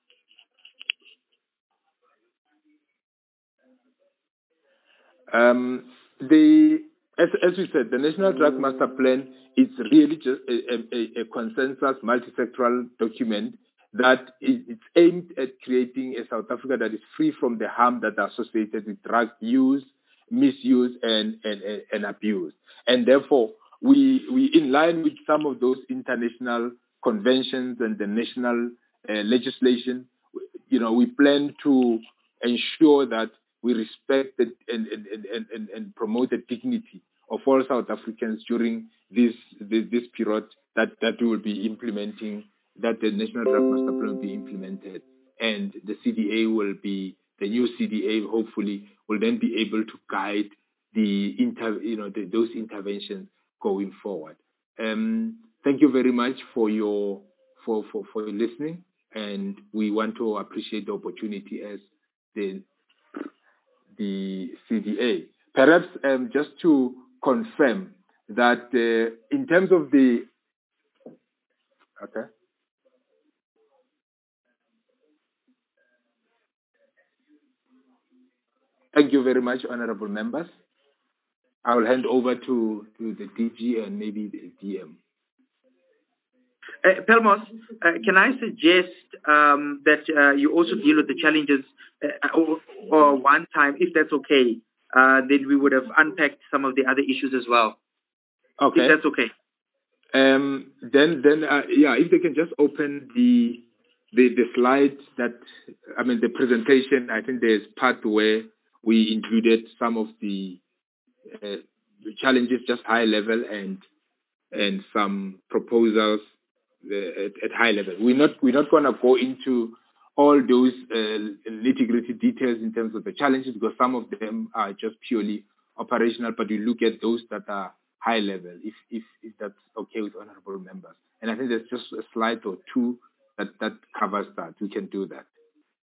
Um, the as, as we said, the National Drug Master Plan is really just a, a, a consensus multi-sectoral document that is it's aimed at creating a South Africa that is free from the harm that are associated with drug use, misuse, and, and, and, and abuse. And therefore, we, we, in line with some of those international conventions and the national uh, legislation, you know, we plan to ensure that we respect and, and, and, and, and promote the dignity of all South Africans during this, this, this period that, that we will be implementing, that the National Drug Master Plan will be implemented. And the C D A will be, the new C D A hopefully will then be able to guide the, inter, you know, the, those interventions going forward. Um, thank you very much for your, for, for, for listening. And we want to appreciate the opportunity as the the C D A. Perhaps um, just to confirm that uh, in terms of the, okay. Thank you very much, honorable members. I will hand over to, to the D G and maybe the D M. Uh, Pelmos, uh, can I suggest um, that uh, you also deal with the challenges uh, or, or one time, if that's okay, uh, then we would have unpacked some of the other issues as well. Okay. If that's okay. Um, then, then, uh, yeah, if they can just open the, the, the slides that, I mean, the presentation, I think there's part where we included some of the, uh, the challenges, just high level, and, and some proposals uh, at, at high level. We're not, we're not going to go into all those uh, nitty-gritty details in terms of the challenges, because some of them are just purely operational, but we look at those that are high level, if, if, if that's okay with honorable members. And I think there's just a slide or two that, that covers that. We can do that.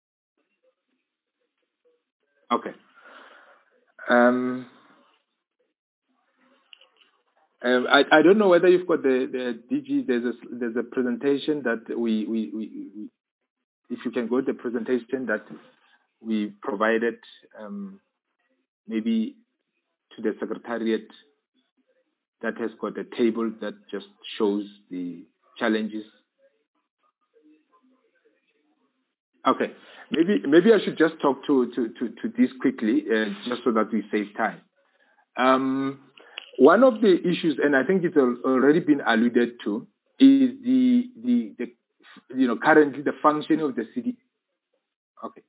Okay. Um, um, I, I don't know whether you've got the, the D G, there's a, there's a presentation that we, we, we, we if you can go to the presentation that we provided, um, maybe to the Secretariat, that has got a table that just shows the challenges. Okay, maybe maybe I should just talk to to to, to this quickly, uh, just so that we save time. Um, one of the issues, and I think it's already been alluded to, is the the, the you know currently the functioning of the C D. Okay.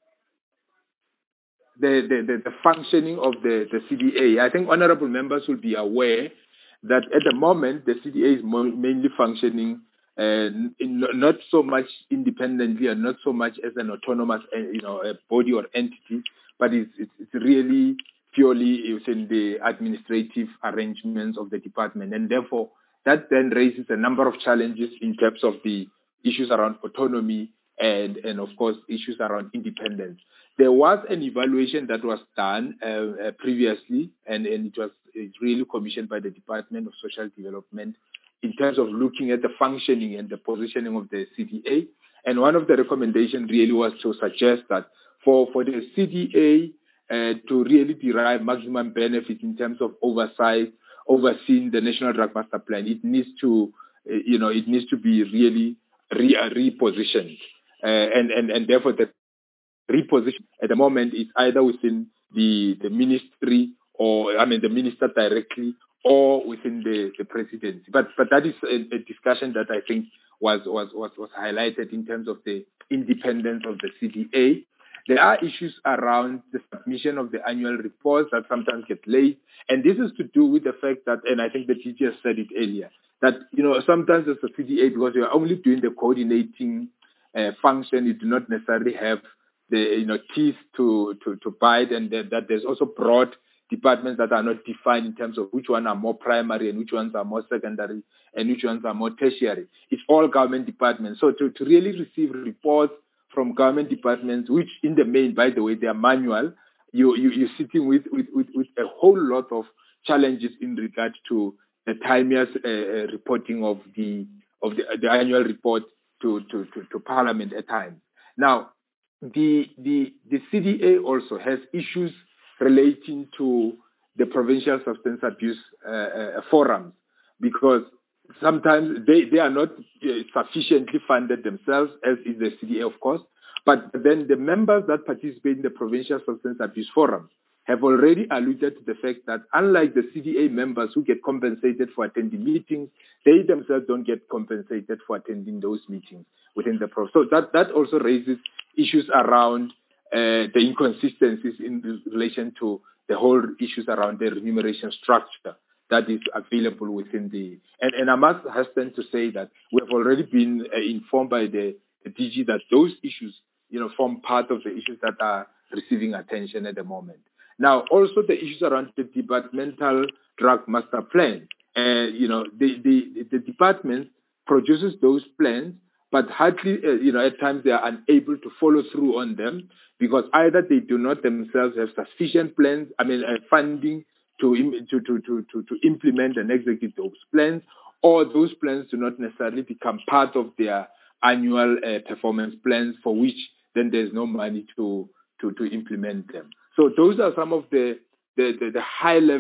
The, the, the, the functioning of the, the C D A. I think honorable members will be aware that at the moment the C D A is mo- mainly functioning uh, in, not so much independently and not so much as an autonomous uh, you know, a body or entity, but it's, it's, it's really purely within the administrative arrangements of the department. And therefore, that then raises a number of challenges in terms of the issues around autonomy and, and of course, issues around independence. There was an evaluation that was done uh, uh, previously, and, and it was it's really commissioned by the Department of Social Development in terms of looking at the functioning and the positioning of the C D A. And one of the recommendations really was to suggest that for, for the C D A uh, to really derive maximum benefit in terms of oversight, overseeing the National Drug Master Plan, it needs to, uh, you know, it needs to be really re- repositioned. Uh, and, and, and therefore, the reposition at the moment is either within the, the ministry or, I mean, the minister directly or within the, the presidency. But but that is a, a discussion that I think was, was, was, was highlighted in terms of the independence of the C D A. There are issues around the submission of the annual reports that sometimes get late. And this is to do with the fact that, and I think the teacher said it earlier, that, you know, sometimes as a C D A, because you're only doing the coordinating uh, function, you do not necessarily have the, you know, teeth to, to, to bite, and that, that there's also broad departments that are not defined in terms of which ones are more primary and which ones are more secondary and which ones are more tertiary. It's all government departments. So to, to really receive reports from government departments, which in the main, by the way, they are manual, you, you, you're sitting with, with, with, with a whole lot of challenges in regard to the timeous uh, reporting of the of the, the annual report to, to, to, to Parliament at times. Now, the, the, the C D A also has issues relating to the provincial substance abuse uh, uh, forums, because sometimes they, they are not uh, sufficiently funded themselves, as is the C D A, of course, but then the members that participate in the provincial substance abuse forums have already alluded to the fact that unlike the C D A members who get compensated for attending meetings, they themselves don't get compensated for attending those meetings within the province. So that, that also raises issues around uh, the inconsistencies in relation to the whole issues around the remuneration structure that is available within the... And, and I must hasten to say that we have already been uh, informed by the, the D G that those issues, you know, form part of the issues that are receiving attention at the moment. Now, also the issues around the departmental drug master plan. Uh, you know, the, the, the department produces those plans, but hardly, uh, you know, at times they are unable to follow through on them because either they do not themselves have sufficient plans, I mean, uh, funding to, to, to, to, to, to implement and execute those plans, or those plans do not necessarily become part of their annual uh, performance plans, for which then there's no money to, to, to implement them. So those are some of the, the, the, the high-level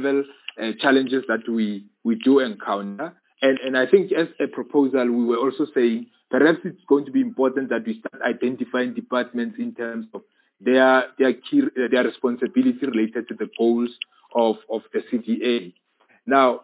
uh, challenges that we, we do encounter. And, and I think as a proposal, we were also saying perhaps it's going to be important that we start identifying departments in terms of their their key their responsibility related to the goals of, of the C D A. Now,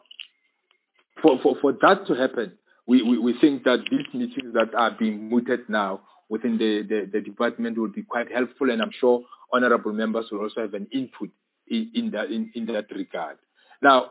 for, for, for that to happen, we, we, we think that these meetings that are being mooted now within the, the, the department would be quite helpful, and I'm sure honorable members will also have an input in, in that in, in that regard. Now,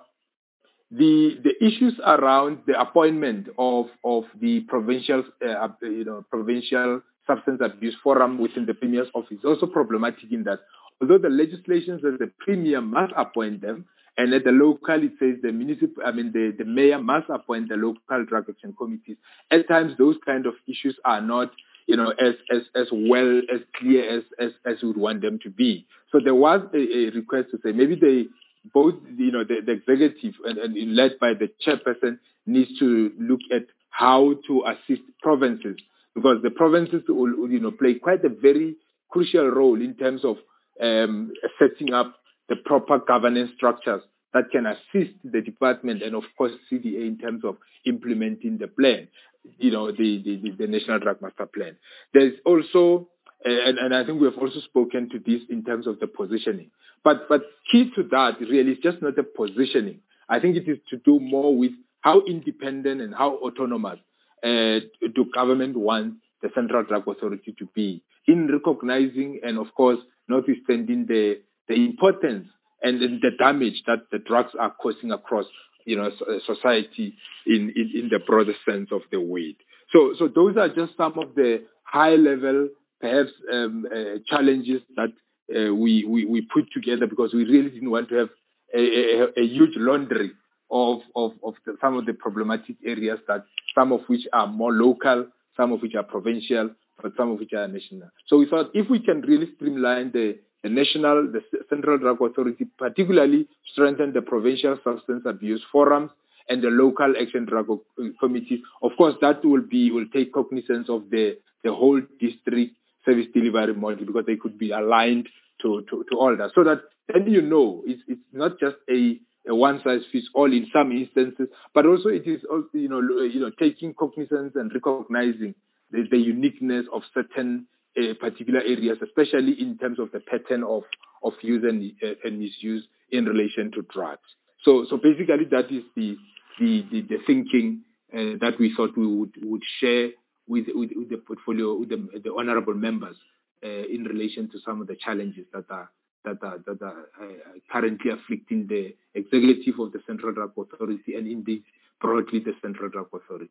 the the issues around the appointment of of the provincial uh, you know provincial substance abuse forum within the premier's office is also problematic in that although the legislation says the premier must appoint them, and at the local it says the municipal I mean the, the mayor must appoint the local drug action committees. At times those kind of issues are not you know as as as well as clear as as, as we would want them to be. So there was a, a request to say maybe they both, you know, the, the executive and, and led by the chairperson needs to look at how to assist provinces, because the provinces will, you know, play quite a very crucial role in terms of um, setting up the proper governance structures that can assist the department and, of course, C D A in terms of implementing the plan, you know, the, the, the National Drug Master Plan. There's also, and, and I think we have also spoken to this in terms of the positioning. But but key to that really is just not the positioning. I think it is to do more with how independent and how autonomous uh, do government want the Central Drug Authority to be in recognizing and, of course, notwithstanding the, the importance and the damage that the drugs are causing across you know society in, in, in the broader sense of the word. So so those are just some of the high level perhaps um, uh, challenges that Uh, we, we, we put together because we really didn't want to have a, a, a huge laundry of, of, of the, some of the problematic areas, that some of which are more local, some of which are provincial, but some of which are national. So we thought if we can really streamline the, the national, the Central Drug Authority, particularly strengthen the provincial substance abuse forums and the local action drug committees, of course that will be will take cognizance of the, the whole district service delivery model, because they could be aligned to, to, to all that. So that then you know it's it's not just a, a one size fits all in some instances, but also it is also you know you know taking cognizance and recognizing the, the uniqueness of certain uh, particular areas, especially in terms of the pattern of, of use and, uh, and misuse in relation to drugs. So so basically that is the the, the, the thinking uh, that we thought we would, would share With, with, with the portfolio, with the, the honourable members, uh, in relation to some of the challenges that are that are that are uh, currently afflicting the executive of the Central Drug Authority and indeed broadly the Central Drug Authority.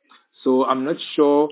So I'm not sure,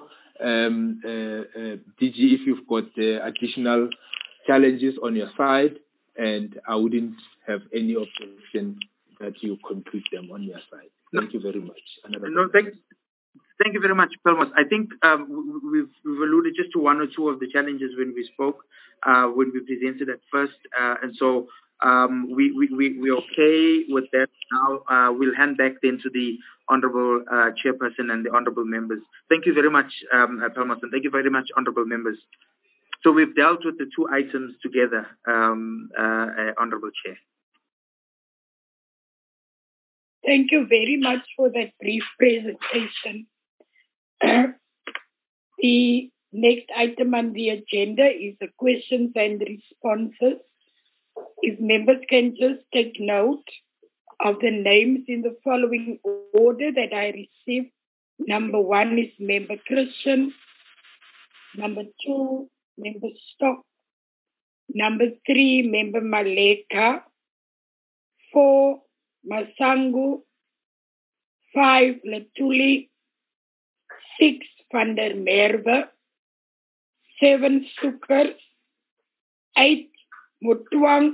um, uh, uh, D G, if you've got uh, additional challenges on your side, and I wouldn't have any objection that you conclude them on your side. Thank you very much. No, thank you. Thank you very much, Pelmos. I think um, we've, we've alluded just to one or two of the challenges when we spoke, uh, when we presented at first. Uh, and so um, we, we, we, we're okay with that now. Uh, we'll hand back then to the Honorable uh, Chairperson and the Honorable Members. Thank you very much, um, Pelmos, and thank you very much, Honorable Members. So we've dealt with the two items together, um, uh, uh, Honorable Chair. Thank you very much for that brief presentation. The next item on the agenda is the questions and responses. If members can just take note of the names in the following order that I received. Number one is Member Christian. Number two, Member Stock. Number three, Member Maleka. Four, Masangu. Five, Latuli. Six, Van der Merwe. Seven, Suker. Eight, Mutuang.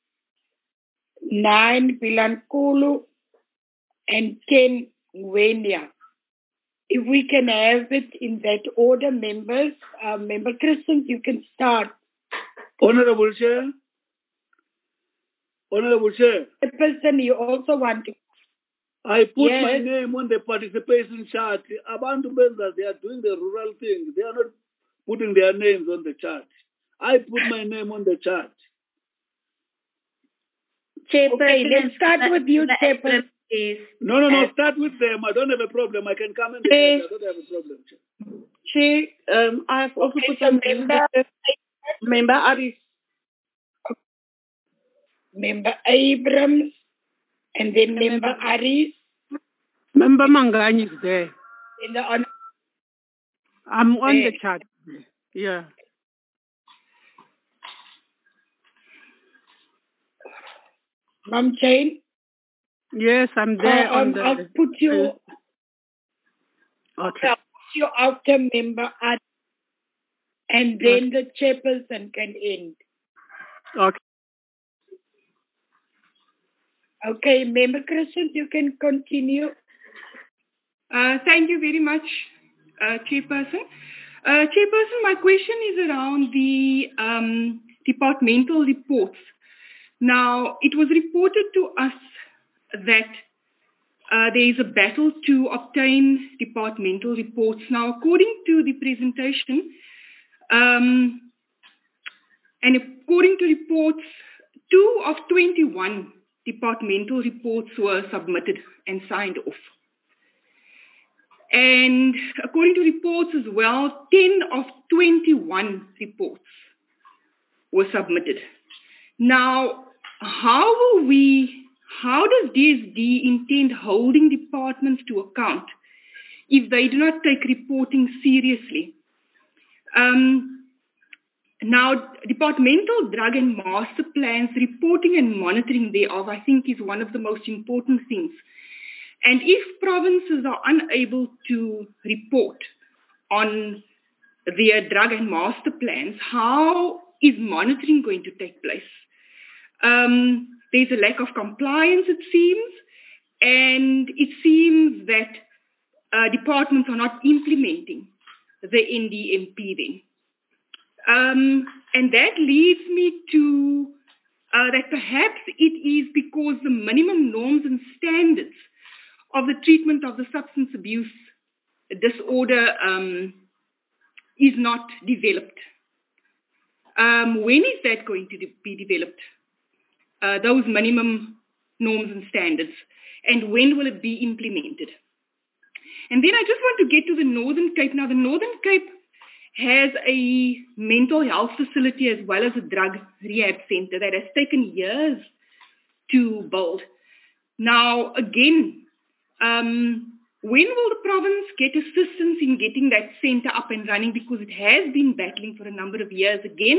Nine, Bilankulu. And ten, Ngwenya. If we can have it in that order, members. Uh, Member Christian, you can start. Honorable Chair. Honorable Chair. The person you also want to. I put yes. my name on the participation chart. Abantu members, they are doing the rural thing. They are not putting their names on the chart. I put my name on the chart. Chairperson, okay, let's start with you, Chairperson. No, no, no, start with them. I don't have a problem. I can come and I don't have a problem. Chair, um, I have also Okay, put so some member, member Aris. Member Abrams, and then And member member- Aris, Member Mangani is there. and the honor. I'm on There. the chat. Yeah. Mom Chain. Yes, I'm there Uh, on um, the. I'll put you. Okay. I'll put you after member Aris, and then the chairperson can end. Okay. Okay, member Christian, you can continue. Uh, thank you very much, uh, Chairperson. Uh, Chairperson, my question is around the um, departmental reports. Now, it was reported to us that uh, there is a battle to obtain departmental reports. Now, according to the presentation, um, and according to reports, two of twenty-one departmental reports were submitted and signed off. And according to reports as well, ten of twenty-one reports were submitted. Now, how will we, how does D S D intend holding departments to account if they do not take reporting seriously? Um, now, departmental drug and master plans, reporting and monitoring thereof, I think is one of the most important things. And if provinces are unable to report on their drug and master plans, how is monitoring going to take place? Um, there's a lack of compliance, it seems, and it seems that uh, departments are not implementing the N D M P then. Um, and that leads me to uh, that perhaps it is because the minimum norms and standards of the treatment of the substance abuse disorder um, is not developed. Um, when is that going to de- be developed? Uh, those minimum norms and standards, and when will it be implemented? And then I just want to get to the Northern Cape. Now, the Northern Cape has a mental health facility as well as a drug rehab center that has taken years to build. Now, again, um, when will the province get assistance in getting that center up and running? Because it has been battling for a number of years again.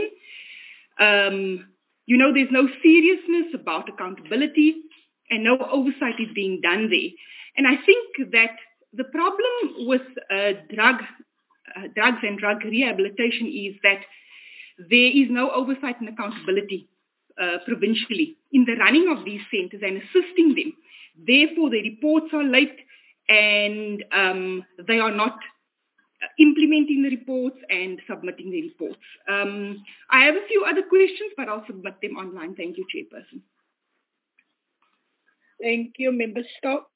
Um, you know, there's no seriousness about accountability and no oversight is being done there. And I think that the problem with uh, drug, uh, drugs and drug rehabilitation is that there is no oversight and accountability uh, provincially in the running of these centers and assisting them. Therefore, the reports are late and um, they are not implementing the reports and submitting the reports. Um, I have a few other questions, but I'll submit them online. Thank you, Chairperson. Thank you, Member Stock.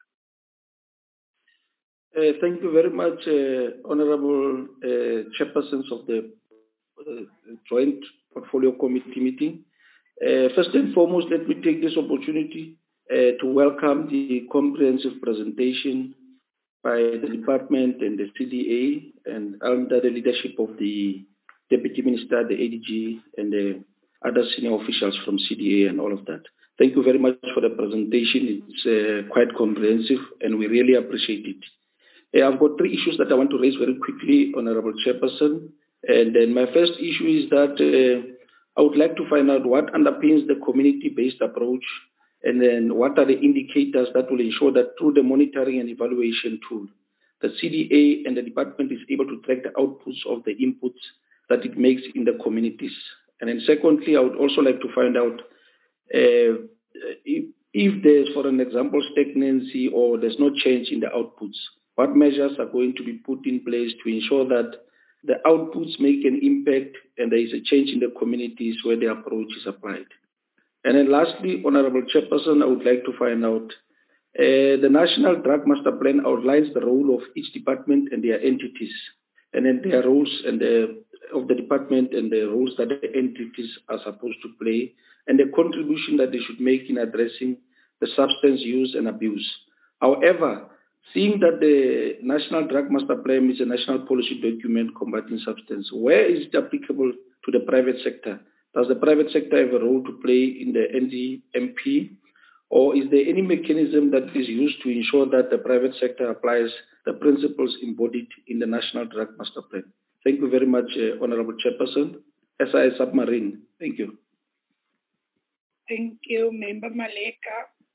Uh, thank you very much, uh, Honorable uh, Chairpersons of the uh, Joint Portfolio Committee meeting. Uh, first and foremost, let me take this opportunity uh, to welcome the comprehensive presentation by the department and the C D A and under the leadership of the Deputy Minister, the A D G, and the other senior officials from C D A and all of that. Thank you very much for the presentation. It's uh, quite comprehensive and we really appreciate it. Uh, I've got three issues that I want to raise very quickly, Honorable Chairperson. And then my first issue is that uh, I would like to find out what underpins the community-based approach, and then what are the indicators that will ensure that through the monitoring and evaluation tool, the C D A and the department is able to track the outputs of the inputs that it makes in the communities. And then secondly, I would also like to find out uh, if, if there's, for an example, stagnancy or there's no change in the outputs, what measures are going to be put in place to ensure that the outputs make an impact and there is a change in the communities where the approach is applied. And then lastly, Honorable Chairperson, I would like to find out, uh, the National Drug Master Plan outlines the role of each department and their entities, and then their roles and the, of the department and the roles that the entities are supposed to play, and the contribution that they should make in addressing the substance use and abuse. However, seeing that the National Drug Master Plan is a national policy document combating substance, where is it applicable to the private sector? Does the private sector have a role to play in the N D M P? Or is there any mechanism that is used to ensure that the private sector applies the principles embodied in the National Drug Master Plan? Thank you very much, uh, Honorable Chairperson. S I Submarine. Thank you. Thank you, Member Maleka.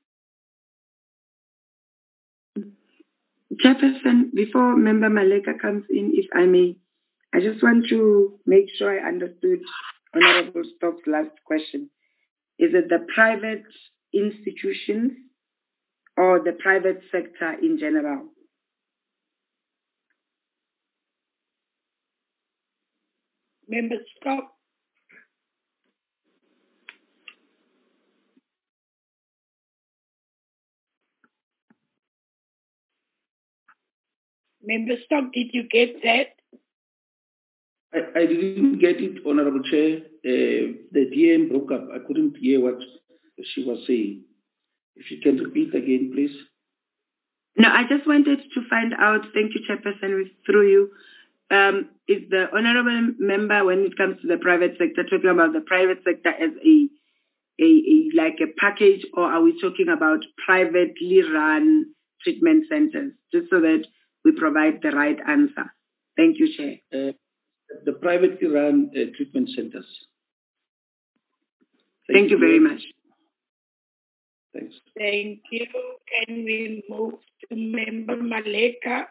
Chairperson, before Member Maleka comes in, if I may, I just want to make sure I understood Honorable Stock's last question. Is it the private institutions or the private sector in general? Member Stock. Member Stock, did you get that? I, I didn't get it, Honorable Chair. Uh, the D M broke up. I couldn't hear what she was saying. If you can repeat again, please. No, I just wanted to find out, thank you, Chairperson, through you, um, is the honorable member, when it comes to the private sector, talking about the private sector as a, a, a like a package, or are we talking about privately run treatment centers, just so that we provide the right answer? Thank you, Chair. Uh, the privately run uh, treatment centers. Thank, Thank you very much. Thanks. Thank you. Can we move to Member Maleka?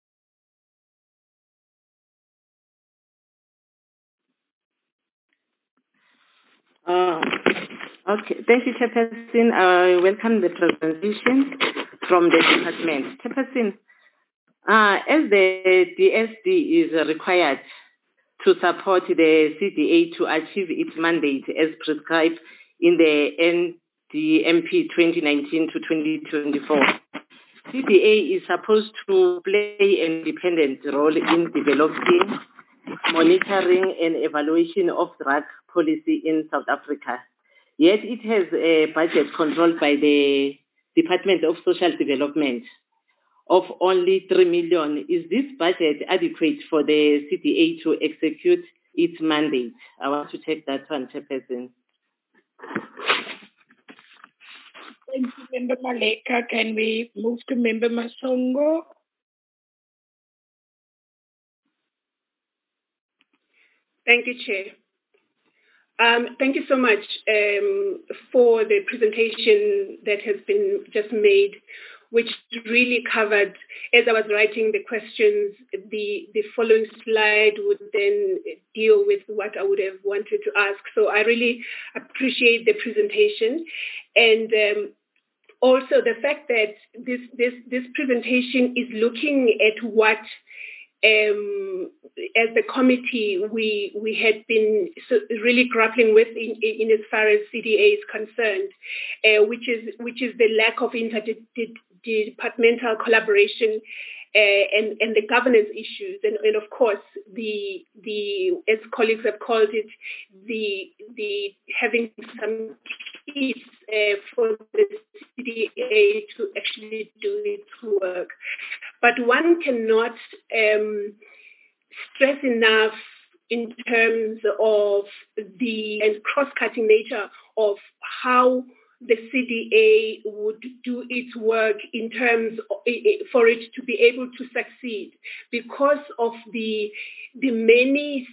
Uh, okay. Thank you, Chairperson. I welcome the presentation from the department. Chairperson, uh, as the D S D is required to support the C D A to achieve its mandate as prescribed in the N D M P twenty nineteen to twenty twenty-four. C D A is supposed to play an independent role in developing, monitoring and evaluation of drug policy in South Africa. Yet it has a budget controlled by the Department of Social Development of only three million. Is this budget adequate for the C D A to execute its mandate? I want to take that one, Chairperson. Thank you, Member Maleka. Can we move to Member Masongo? Thank you, Chair. Um, thank you so much um, for the presentation that has been just made, which really covered, as I was writing the questions, the, the following slide would then deal with what I would have wanted to ask. So I really appreciate the presentation. And um, also the fact that this, this, this presentation is looking at what Um, as the committee, we we had been so really grappling with in, in as far as C D A is concerned, uh, which is which is the lack of interdepartmental collaboration uh, and and the governance issues, and, and of course the the as colleagues have called it, the the having some keys uh, for the C D A to actually do its work. But one cannot um, stress enough in terms of the and cross-cutting nature of how the C D A would do its work in terms of, for it to be able to succeed, because of the the many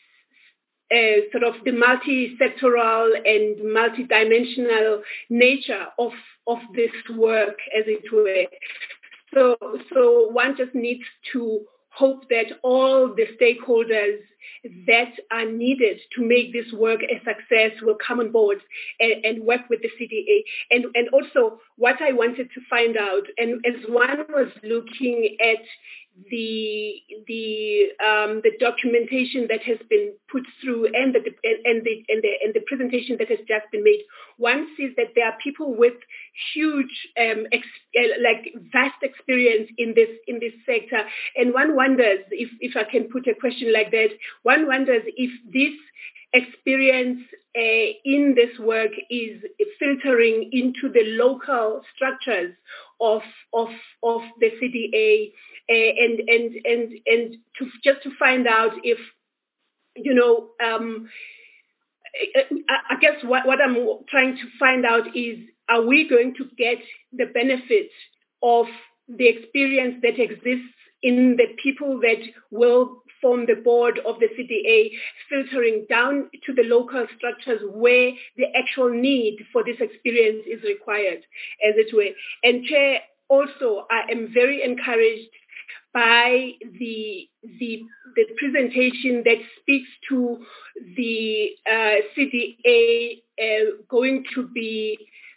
uh, sort of the multi-sectoral and multi-dimensional nature of of this work, as it were. So, so one just needs to hope that all the stakeholders that are needed to make this work a success will come on board and, and work with the C D A. And, and also what I wanted to find out, and as one was looking at the the um, the documentation that has been put through and the and the and the and the presentation that has just been made, one sees that there are people with huge um, ex, uh, like vast experience in this in this sector, and one wonders if if I can put a question like that. One wonders if this experience uh, in this work is filtering into the local structures of of of the C D A, uh, and and and and to just to find out if, you know, um, I, I guess what, what I'm trying to find out is, are we going to get the benefit of the experience that exists in the people that will form the board of the C D A, filtering down to the local structures where the actual need for this experience is required, as it were. And Chair, also, I am very encouraged by the the the presentation that speaks to the uh, C D A uh, going to be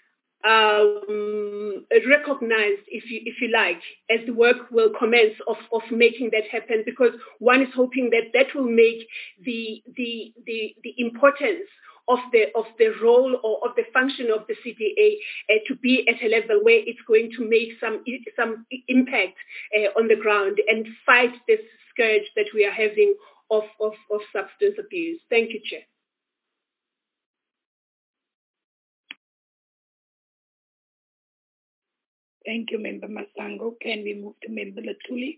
um, recognized, if you if you like, as the work will commence of, of making that happen, because one is hoping that that will make the the the, the importance of the of the role or of the function of the C D A uh, to be at a level where it's going to make some some impact uh, on the ground and fight this scourge that we are having of, of, of substance abuse. Thank you, Chair. Thank you, Member Masango. Can we move to Member Latuli?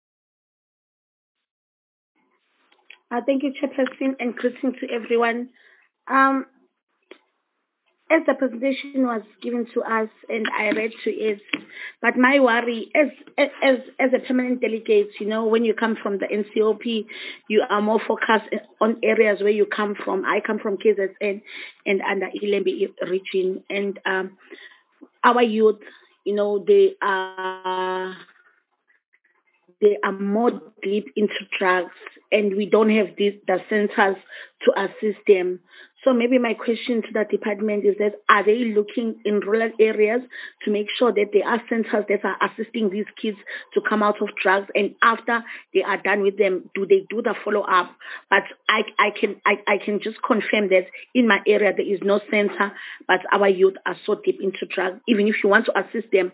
Uh, thank you, Chairperson, and greetings to everyone. Um, as the presentation was given to us and I read to it, but my worry as as as a permanent delegate, you know, when you come from the N C O P, you are more focused on areas where you come from. I come from K Z N and under Ilembe region, and um, our youth, you know, they are they are more deep into drugs, and we don't have these, the centers to assist them. So maybe my question to the department is that, are they looking in rural areas to make sure that there are centers that are assisting these kids to come out of drugs, and after they are done with them, do they do the follow-up? But I, I can I, I can just confirm that in my area there is no center, but our youth are so deep into drugs. Even if you want to assist them,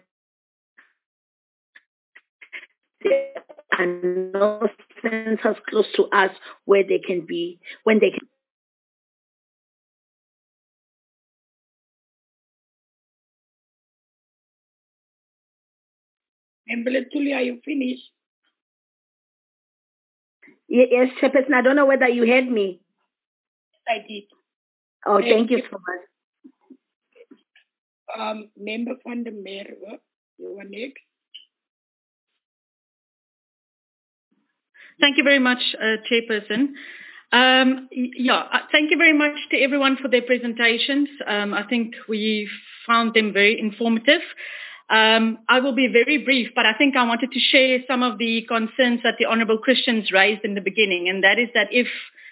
there are no centers close to us where they can be, when they can. Member Latuli, are you finished? Yes, Chairperson, I don't know whether you heard me. I did. Oh, thank, thank you. you so much. Um, Member van der Merwe, you are next. Thank you very much, uh, Chairperson. Um, yeah, thank you very much to everyone for their presentations. Um, I think we found them very informative. Um, I will be very brief, but I think I wanted to share some of the concerns that the Honourable Christians raised in the beginning, and that is that if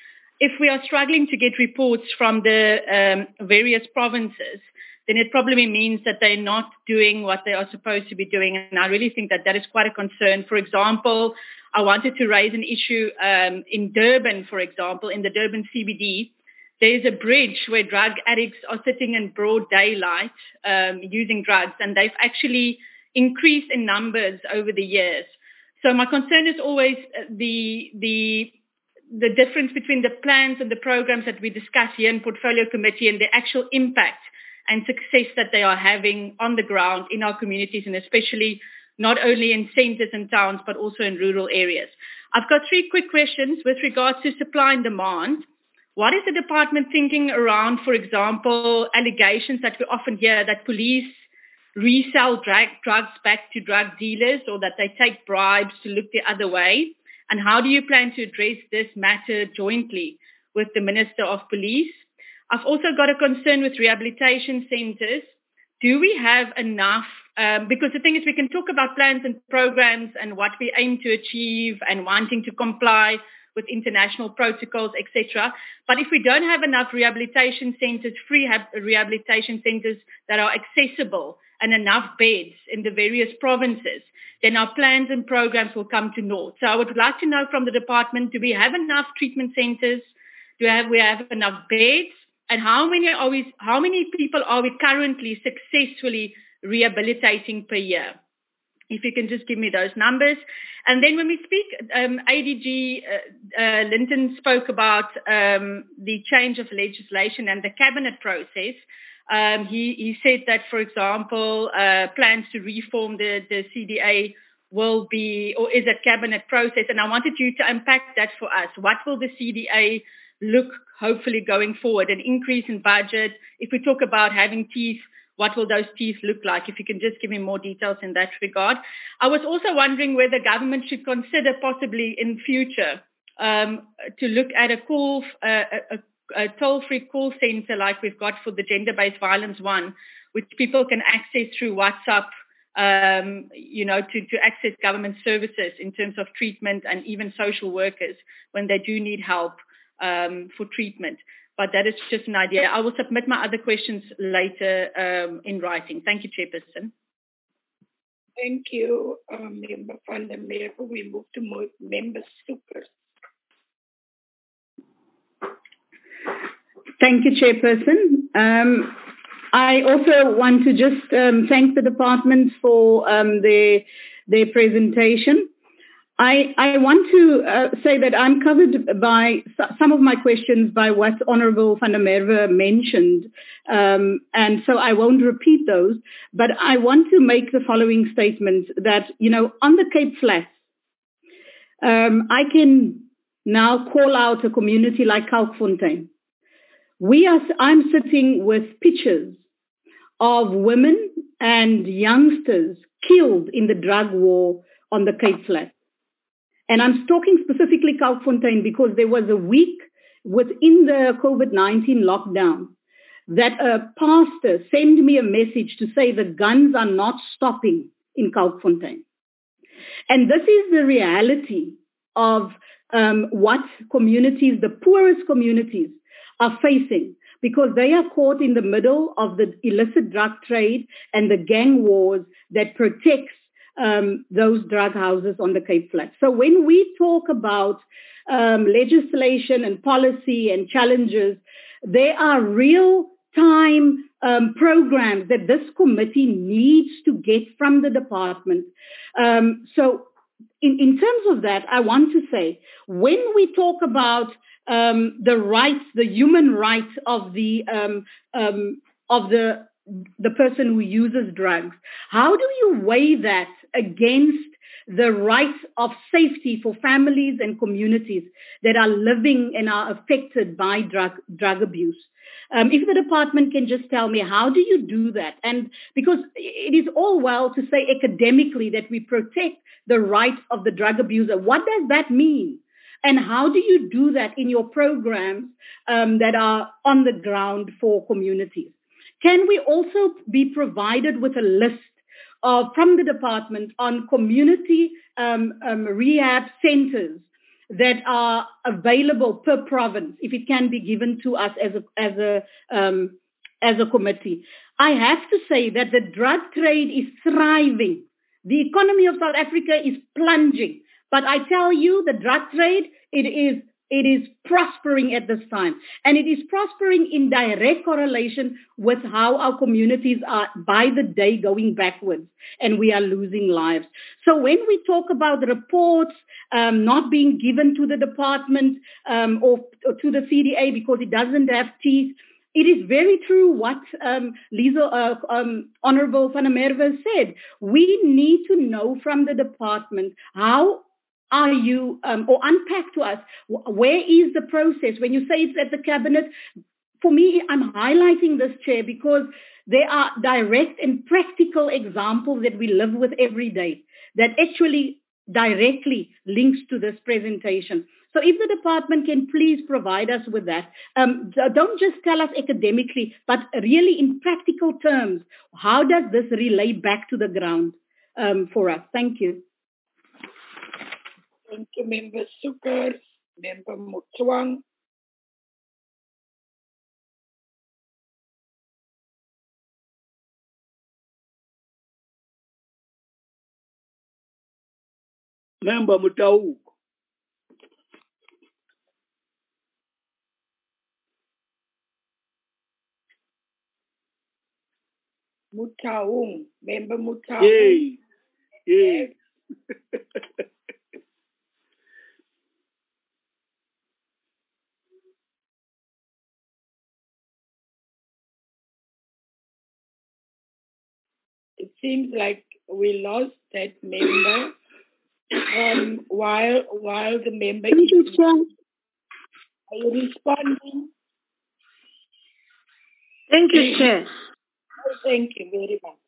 if we are struggling to get reports from the um, various provinces, then it probably means that they're not doing what they are supposed to be doing, and I really think that that is quite a concern. For example, I wanted to raise an issue um, in Durban, for example, in the Durban C B D. There is a bridge where drug addicts are sitting in broad daylight um, using drugs, and they've actually increased in numbers over the years. So my concern is always the the the difference between the plans and the programs that we discuss here in Portfolio Committee and the actual impact and success that they are having on the ground in our communities, and especially not only in centres and towns, but also in rural areas. I've got three quick questions with regards to supply and demand. What is the department thinking around, for example, allegations that we often hear that police resell drug, drugs back to drug dealers, or that they take bribes to look the other way? And how do you plan to address this matter jointly with the Minister of Police? I've also got a concern with rehabilitation centres. Do we have enough? Um, because the thing is, we can talk about plans and programs and what we aim to achieve and wanting to comply with international protocols, et cetera. But if we don't have enough rehabilitation centres, free rehabilitation centres that are accessible and enough beds in the various provinces, then our plans and programs will come to naught. So I would like to know from the department, do we have enough treatment centres? Do we have, we have enough beds? And how many are we, how many people are we currently successfully rehabilitating per year? If you can just give me those numbers. And then when we speak um, A D G, uh, uh, Linton spoke about um, the change of legislation and the cabinet process. Um, he, he said that, for example, uh, plans to reform the, the C D A will be or is a cabinet process. And I wanted you to unpack that for us. What will the C D A look hopefully going forward? An increase in budget? If we talk about having teeth, what will those teeth look like? If you can just give me more details in that regard. I was also wondering whether government should consider possibly in future um, to look at a call, uh, a, a toll-free call center like we've got for the gender-based violence one, which people can access through WhatsApp, um, you know, to, to access government services in terms of treatment and even social workers when they do need help um, for treatment. But that is just an idea. I will submit my other questions later um, in writing. Thank you, Chairperson. Thank you, uh, Member van der Merwe. We move to Member Soekers. Thank you, Chairperson. Um, I also want to just um, thank the departments for um, their, their presentation. I, I want to uh, say that I'm covered by some of my questions by what Honourable van der Merwe mentioned, um, and so I won't repeat those, but I want to make the following statement that, you know, on the Cape Flats, um, I can now call out a community like Kalkfontein. We are, I'm sitting with pictures of women and youngsters killed in the drug war on the Cape Flats. And I'm talking specifically Kalkfontein because there was a week within the COVID nineteen lockdown that a pastor sent me a message to say the guns are not stopping in Kalkfontein. And this is the reality of um, what communities, the poorest communities, are facing, because they are caught in the middle of the illicit drug trade and the gang wars that protects um, those drug houses on the Cape Flats. So when we talk about um, legislation and policy and challenges, there are real-time um, programs that this committee needs to get from the department. Um, so in, in terms of that, I want to say, when we talk about um, the rights, the human rights of the um, um, of the the person who uses drugs, how do you weigh that against the rights of safety for families and communities that are living and are affected by drug drug abuse? Um, if the department can just tell me, how do you do that? And because it is all well to say academically that we protect the rights of the drug abuser, what does that mean? And how do you do that in your programs um, that are on the ground for communities? Can we also be provided with a list of, from the department on community um, um, rehab centers that are available per province, if it can be given to us as a, as a, um, as a committee? I have to say that the drug trade is thriving. The economy of South Africa is plunging. But I tell you, the drug trade, it is It is prospering at this time. And it is prospering in direct correlation with how our communities are by the day going backwards and we are losing lives. So when we talk about reports um, not being given to the department um, or, or to the C D A because it doesn't have teeth, it is very true what um, Lisa, uh, um, Honourable van der Merwe said. We need to know from the department how are you, um, or unpack to us, where is the process? When you say it's at the cabinet, for me, I'm highlighting this, Chair, because there are direct and practical examples that we live with every day that actually directly links to this presentation. So if the department can please provide us with that, um, don't just tell us academically, but really in practical terms, how does this relay back to the ground um, for us? Thank you. Thank you, Member Soekers, Member Motsoang. Member Mutau. Mutaung, Member Mutaung. Yay, yay. seems like we lost that member um, while while the member is. Are you responding? Thank you, Chair. Oh, thank you very much.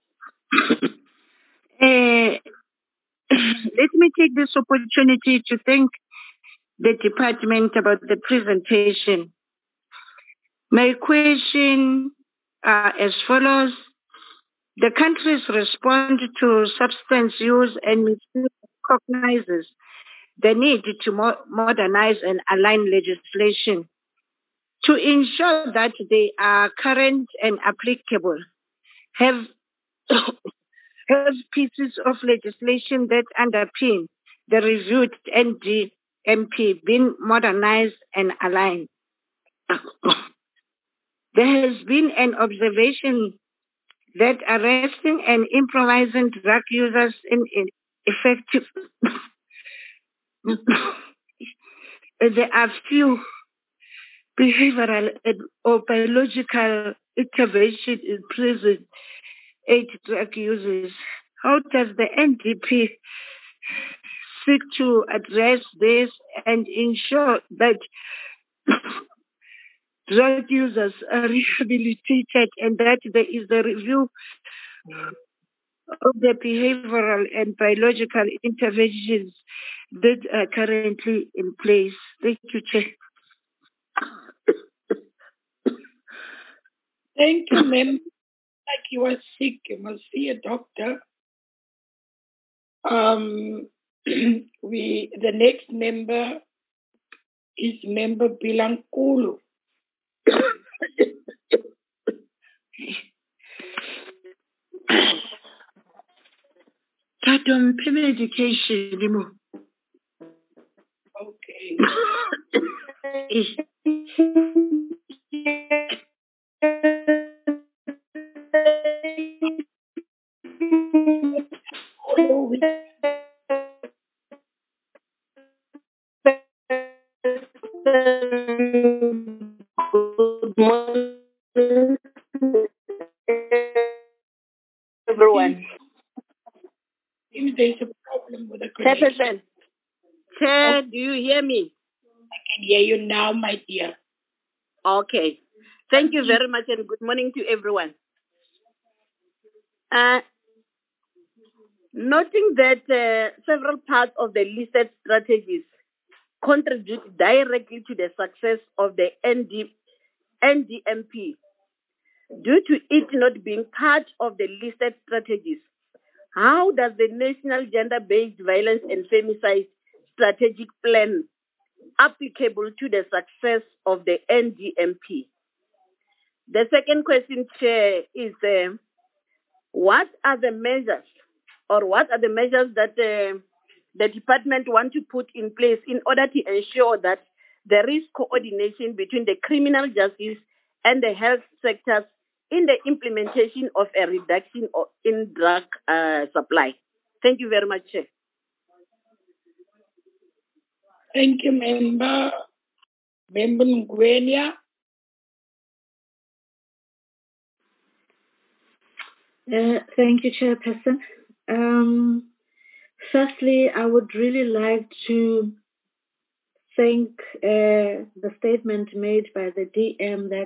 Uh, let me take this opportunity to thank the department about the presentation. My question are as follows. The country's response to substance use and misuse recognizes the need to mo- modernize and align legislation to ensure that they are current and applicable. Have, have pieces of legislation that underpin the reviewed N D M P been modernized and aligned? There has been an observation that arresting and improvising drug users in, in effective there are few behavioral and or biological intervention in prison aid drug users. How does the N D P seek to address this and ensure that drug users are rehabilitated and that there is a review of the behavioral and biological interventions that are currently in place? Thank you, Chair. Thank you, ma'am. Like you are sick, you must see a doctor. Um, we the next member is member Bilankulu. That um, medication, you know. Okay. Good morning, everyone. If there's a problem with the connection. Chairperson, Chair, do you hear me? I can hear you now, my dear. Okay. Thank you very much and good morning to everyone. Uh, noting that uh, several parts of the listed strategies contribute directly to the success of the N D M P, due to it not being part of the listed strategies, how does the National Gender-Based Violence and Femicide Strategic Plan applicable to the success of the N D M P? The second question, Chair, is uh, what are the measures or what are the measures that uh, the department want to put in place in order to ensure that there is coordination between the criminal justice and the health sectors in the implementation of a reduction in drug uh, supply? Thank you very much, Chair. Thank you, Member. Member Ngwenya. Uh, thank you, Chairperson. Um, firstly, I would really like to thank uh, the statement made by the D M that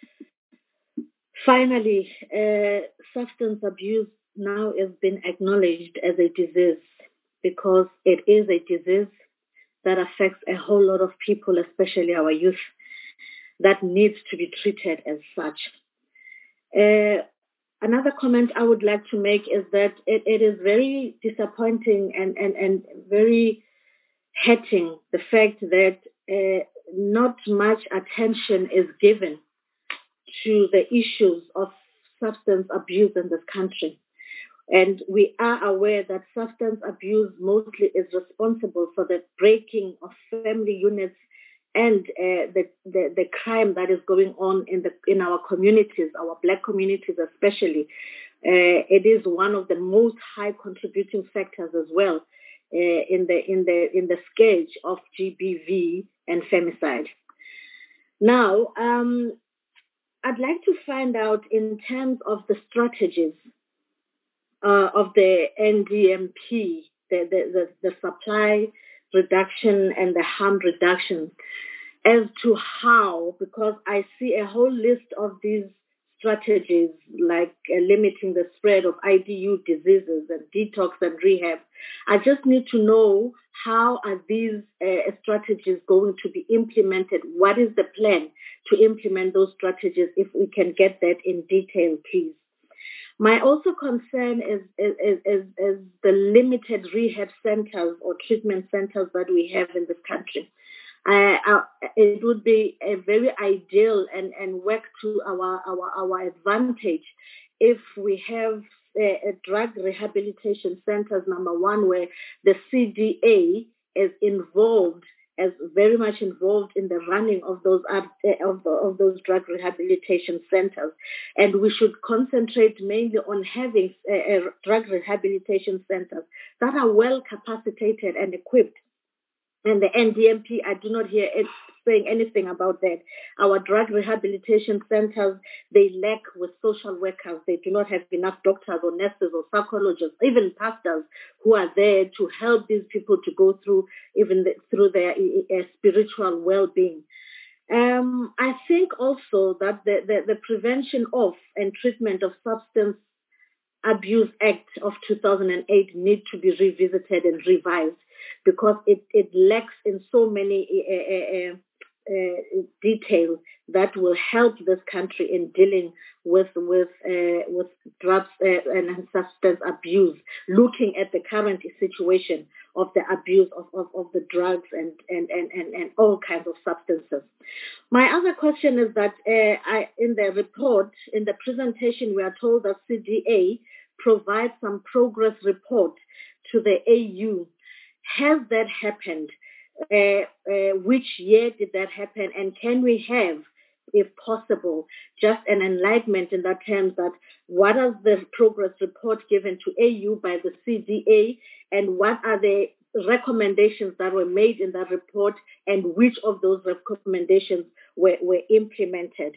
finally uh, substance abuse now has been acknowledged as a disease, because it is a disease that affects a whole lot of people, especially our youth, that needs to be treated as such. Uh, Another comment I would like to make is that it, it is very disappointing and, and, and very hurting the fact that uh, not much attention is given to the issues of substance abuse in this country. And we are aware that substance abuse mostly is responsible for the breaking of family units and uh, the, the the crime that is going on in the in our communities, our Black communities especially. Uh, it is one of the most high contributing factors as well uh, in the in the in the scourge of G B V and femicide. Now, um, I'd like to find out in terms of the strategies uh, of the N D M P, the, the, the, the supply reduction and the harm reduction, as to how, because I see a whole list of these strategies like uh, limiting the spread of I D U diseases and detox and rehab. I just need to know how are these uh, strategies going to be implemented? What is the plan to implement those strategies? If we can get that in detail, please. My also concern is, is, is, is the limited rehab centers or treatment centers that we have in this country. Uh, uh, it would be a very ideal and, and work to our, our, our advantage if we have a, a drug rehabilitation centers, number one, where the C D A is involved, is very much involved in the running of those uh, of, the, of those drug rehabilitation centers. And we should concentrate mainly on having uh, uh, drug rehabilitation centers that are well capacitated and equipped. And the N D M P, I do not hear it saying anything about that. Our drug rehabilitation centers, they lack with social workers. They do not have enough doctors or nurses or psychologists, even pastors who are there to help these people to go through even the, through their uh, spiritual well-being. Um, I think also that the, the, the Prevention of and Treatment of Substance Abuse Act of two thousand eight need to be revisited and revised, because it, it lacks in so many uh, uh, uh, detail that will help this country in dealing with with uh, with drugs uh, and substance abuse, looking at the current situation of the abuse of, of, of the drugs and, and, and, and, and all kinds of substances. My other question is that uh, I, in the report, in the presentation, we are told that C D A provides some progress report to the A U. Has that happened? Uh, uh, which year did that happen? And can we have, if possible, just an enlightenment in that terms that what is the progress report given to A U by the C D A, and what are the recommendations that were made in that report, and which of those recommendations were, were implemented?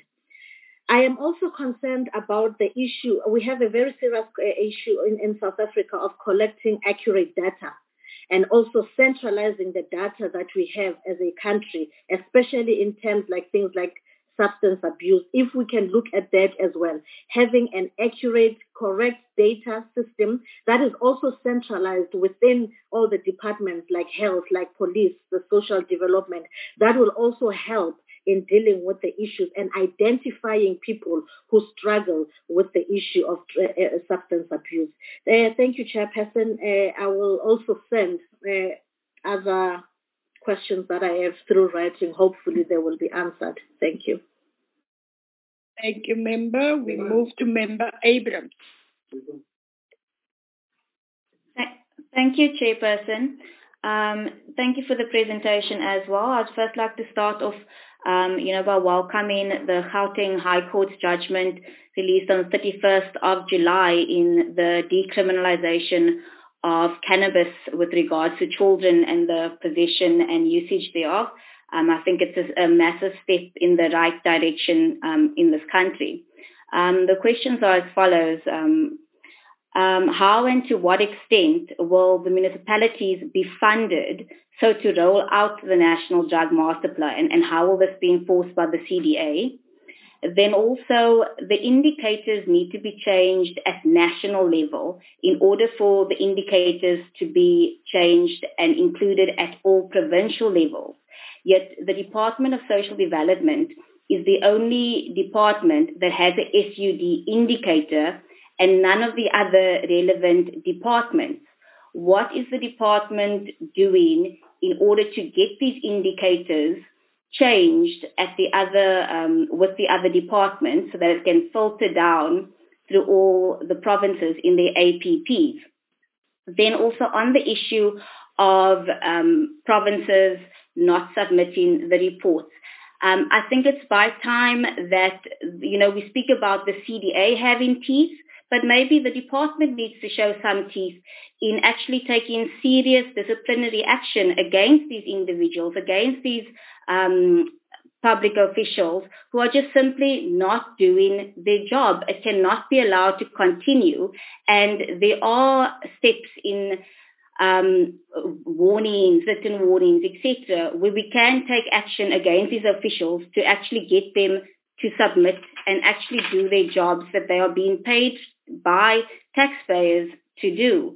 I am also concerned about the issue. We have a very serious uh, issue in, in South Africa of collecting accurate data, and also centralizing the data that we have as a country, especially in terms like things like substance abuse. If we can look at that as well, having an accurate, correct data system that is also centralized within all the departments like health, like police, the social development, that will also help in dealing with the issues and identifying people who struggle with the issue of uh, uh, substance abuse. Uh, thank you, Chairperson. Uh, I will also send uh, other questions that I have through writing. Hopefully they will be answered. Thank you. Thank you, Member. We move to Member Abrams. Thank you, Chairperson. Um, thank you for the presentation as well. I'd first like to start off Um, you know, by welcoming the Gauteng High Court's judgment released on the thirty-first of July in the decriminalization of cannabis with regards to children and the possession and usage thereof. Um, I think it's a, a massive step in the right direction um, in this country. Um, the questions are as follows. Um, Um, how and to what extent will the municipalities be funded so to roll out the National Drug Master Plan, and how will this be enforced by the C D A? Then also the indicators need to be changed at national level in order for the indicators to be changed and included at all provincial levels. Yet the Department of Social Development is the only department that has a S U D indicator and none of the other relevant departments. What is the department doing in order to get these indicators changed at the other um, with the other departments so that it can filter down through all the provinces in their A P Ps? Then also on the issue of um, provinces not submitting the reports. Um, I think it's by time that, you know, we speak about the C D A having teeth, but maybe the department needs to show some teeth in actually taking serious disciplinary action against these individuals, against these um, public officials who are just simply not doing their job. It cannot be allowed to continue. And there are steps in um, warnings, written warnings, et cetera, where we can take action against these officials to actually get them to submit and actually do their jobs that they are being paid by taxpayers to do.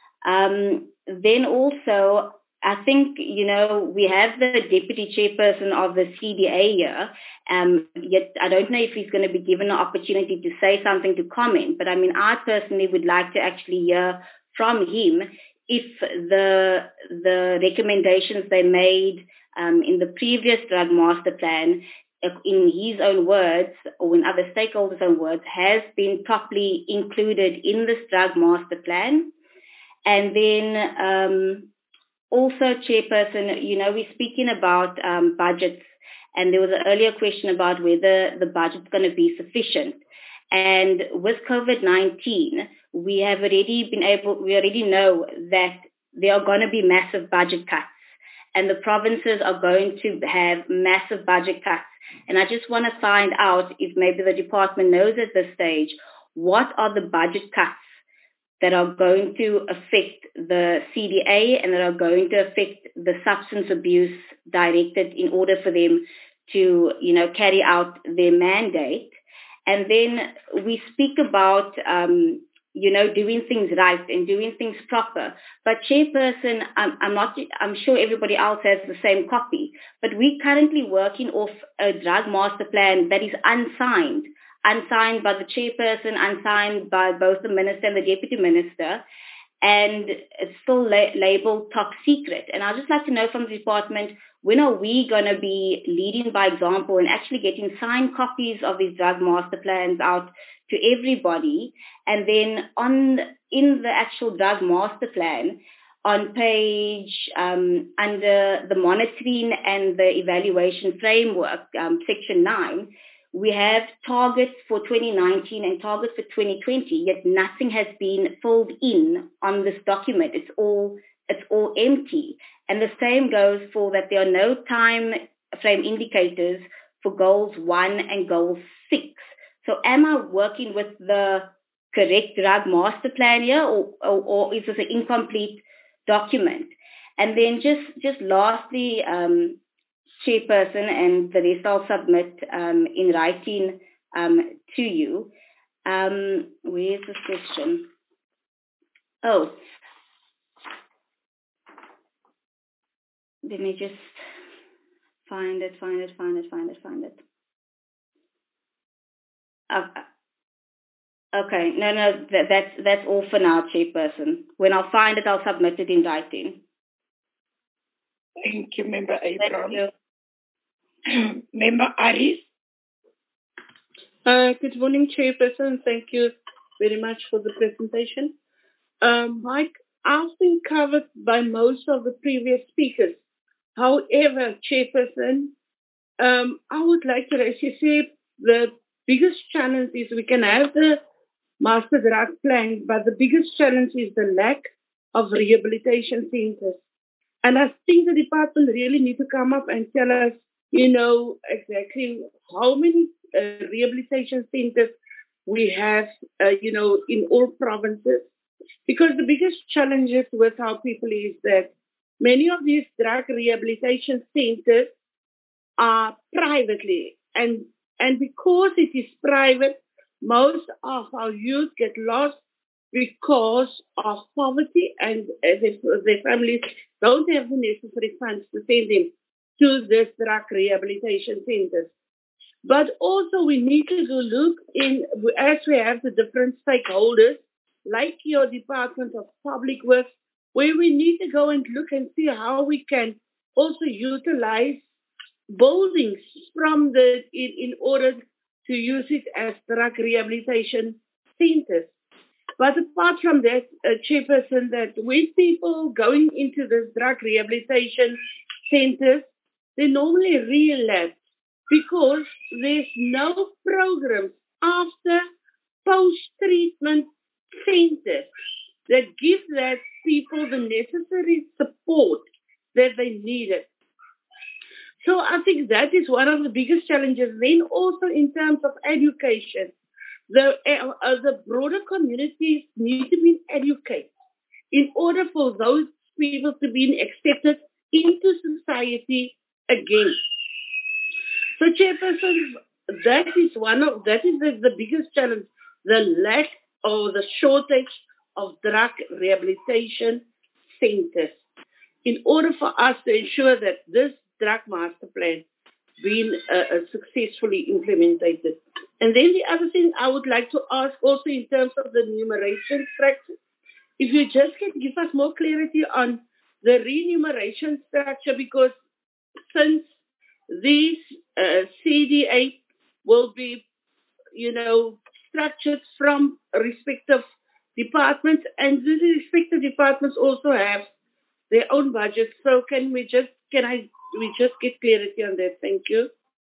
Um, then also, I think, you know, we have the deputy chairperson of the C D A here, um, yet I don't know if he's going to be given an opportunity to say something, to comment, but I mean, I personally would like to actually hear from him if the the recommendations they made um, in the previous drug master plan, in his own words, or in other stakeholders' own words, has been properly included in this drug master plan. And then um, also, Chairperson, you know, we're speaking about um, budgets, and there was an earlier question about whether the budget's going to be sufficient. And with COVID nineteen, we have already been able, we already know that there are going to be massive budget cuts, and the provinces are going to have massive budget cuts. And I just want to find out if maybe the department knows at this stage, what are the budget cuts that are going to affect the C D A and that are going to affect the substance abuse directed in order for them to, you know, carry out their mandate. And then we speak about, um, you know, doing things right and doing things proper. But Chairperson, I'm, I'm not, I'm sure everybody else has the same copy, but we're currently working off a drug master plan that is unsigned. unsigned by the chairperson, unsigned by both the minister and the deputy minister, and it's still la- labeled top secret. And I'd just like to know from the department, when are we going to be leading by example and actually getting signed copies of these drug master plans out to everybody? And then on in the actual drug master plan, on page um, under the monitoring and the evaluation framework, um, section nine, we have targets for twenty nineteen and targets for twenty twenty, yet nothing has been filled in on this document. It's all it's all empty. And the same goes for that there are no time frame indicators for goals one and goal six. So am I working with the correct drug master plan here, or, or, or is this an incomplete document? And then just, just lastly, um, Chairperson, and the rest I'll submit um, in writing um, to you. Um, where's the question? Oh, let me just find it, find it, find it, find it, find it. Uh, okay, no, no, that, that's that's all for now, Chairperson. When I'll find it, I'll submit it in writing. Thank you, Member Abraham. Thank you. Member Aris. Uh, good morning, Chairperson. Thank you very much for the presentation. Um, Mike, I've been covered by most of the previous speakers. However, Chairperson, um, I would like to raise, you say the biggest challenge is we can have the master drug plan, but the biggest challenge is the lack of rehabilitation centers. And I think the department really need to come up and tell us, you know, exactly how many uh, rehabilitation centers we have, uh, you know, in all provinces. Because the biggest challenges with our people is that many of these drug rehabilitation centers are privately. And, and because it is private, most of our youth get lost because of poverty, and uh, their, their families don't have the necessary funds to send them to this drug rehabilitation centers. But also we need to go look in, as we have the different stakeholders, like your Department of Public Works, where we need to go and look and see how we can also utilize buildings from the, in, in order to use it as drug rehabilitation centers. But apart from that, uh, Chairperson, that with people going into this drug rehabilitation centers, they normally relapse because there's no programs after post-treatment centers that give that people the necessary support that they needed. So I think that is one of the biggest challenges. Then also in terms of education, the, uh, the broader communities need to be educated in order for those people to be accepted into society again. So Chairperson, that is one of, that is the, the biggest challenge, the lack or the shortage of drug rehabilitation centers. In order for us to ensure that this drug master plan being uh, successfully implemented. And then the other thing I would like to ask also in terms of the remuneration structure, if you just can give us more clarity on the remuneration structure, because since these uh, C D A will be, you know, structured from respective departments, and these respective departments also have their own budget. So can we just, can I, we just get clarity on that? Thank you.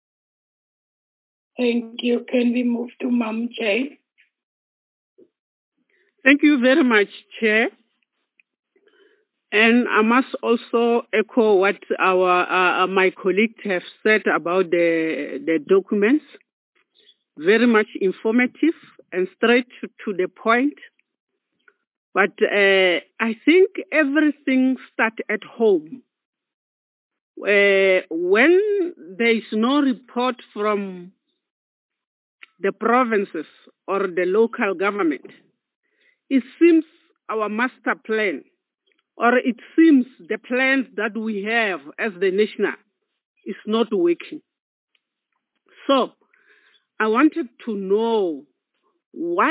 Thank you. Can we move to Mam Jane? Thank you very much, Chair. And I must also echo what our uh, my colleagues have said about the, the documents. Very much informative and straight to, to the point. But uh, I think everything starts at home. Uh, when there is no report from the provinces or the local government, it seems our master plan, or it seems the plans that we have as the national is not working. So I wanted to know what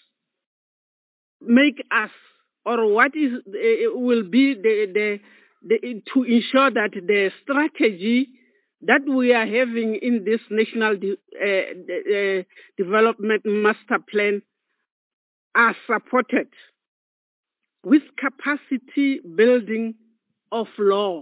make us, or what is uh, will be the, the, the to ensure that the strategy that we are having in this national de, uh, de, uh, development master plan are supported with capacity building of law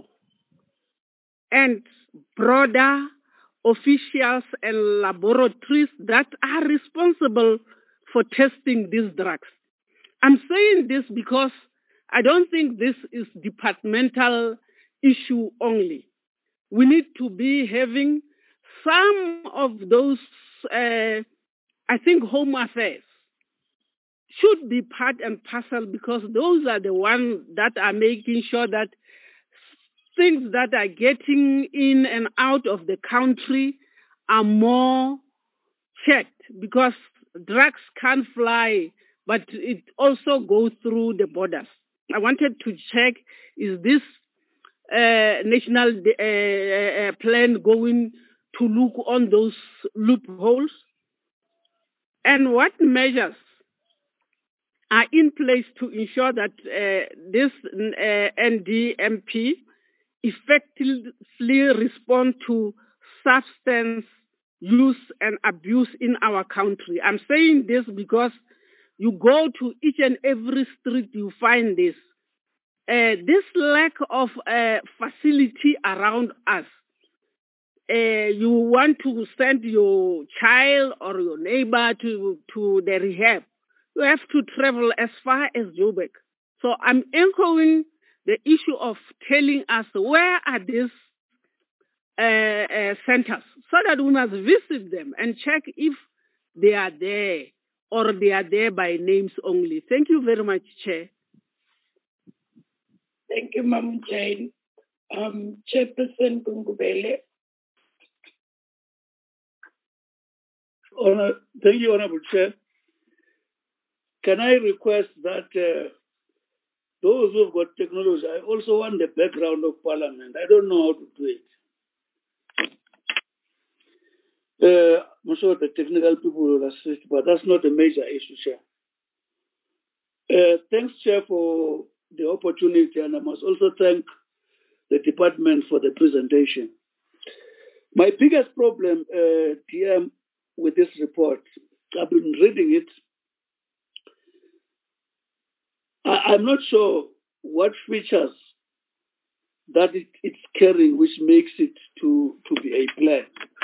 and broader officials and laboratories that are responsible for testing these drugs. I'm saying this because I don't think this is departmental issue only. We need to be having some of those, uh, I think Home Affairs should be part and parcel, because those are the ones that are making sure that things that are getting in and out of the country are more checked, because drugs can't fly, but it also goes through the borders. I wanted to check, is this uh, national uh, uh, plan going to look on those loopholes? And what measures are in place to ensure that uh, this uh, N D M P effectively respond to substance use and abuse in our country? I'm saying this because you go to each and every street, you find this. Uh, this lack of uh, facility around us. Uh, you want to send your child or your neighbor to, to the rehab, you have to travel as far as Joburg. So I'm echoing the issue of telling us where are these uh, uh, centers, so that we must visit them and check if they are there or they are there by names only. Thank you very much, Chair. Thank you, Ma'am Jane. Um, Chairperson Gungubele. Honor, thank you, Honorable Chair. Can I request that uh, those who have got technology, I also want the background of Parliament. I don't know how to do it. Uh, I'm sure the technical people will assist, but that's not a major issue, Chair. Uh, thanks, Chair, for the opportunity, and I must also thank the department for the presentation. My biggest problem, uh, T M, with this report, I've been reading it. I, I'm not sure what features that it, it's carrying which makes it to, to be a plan.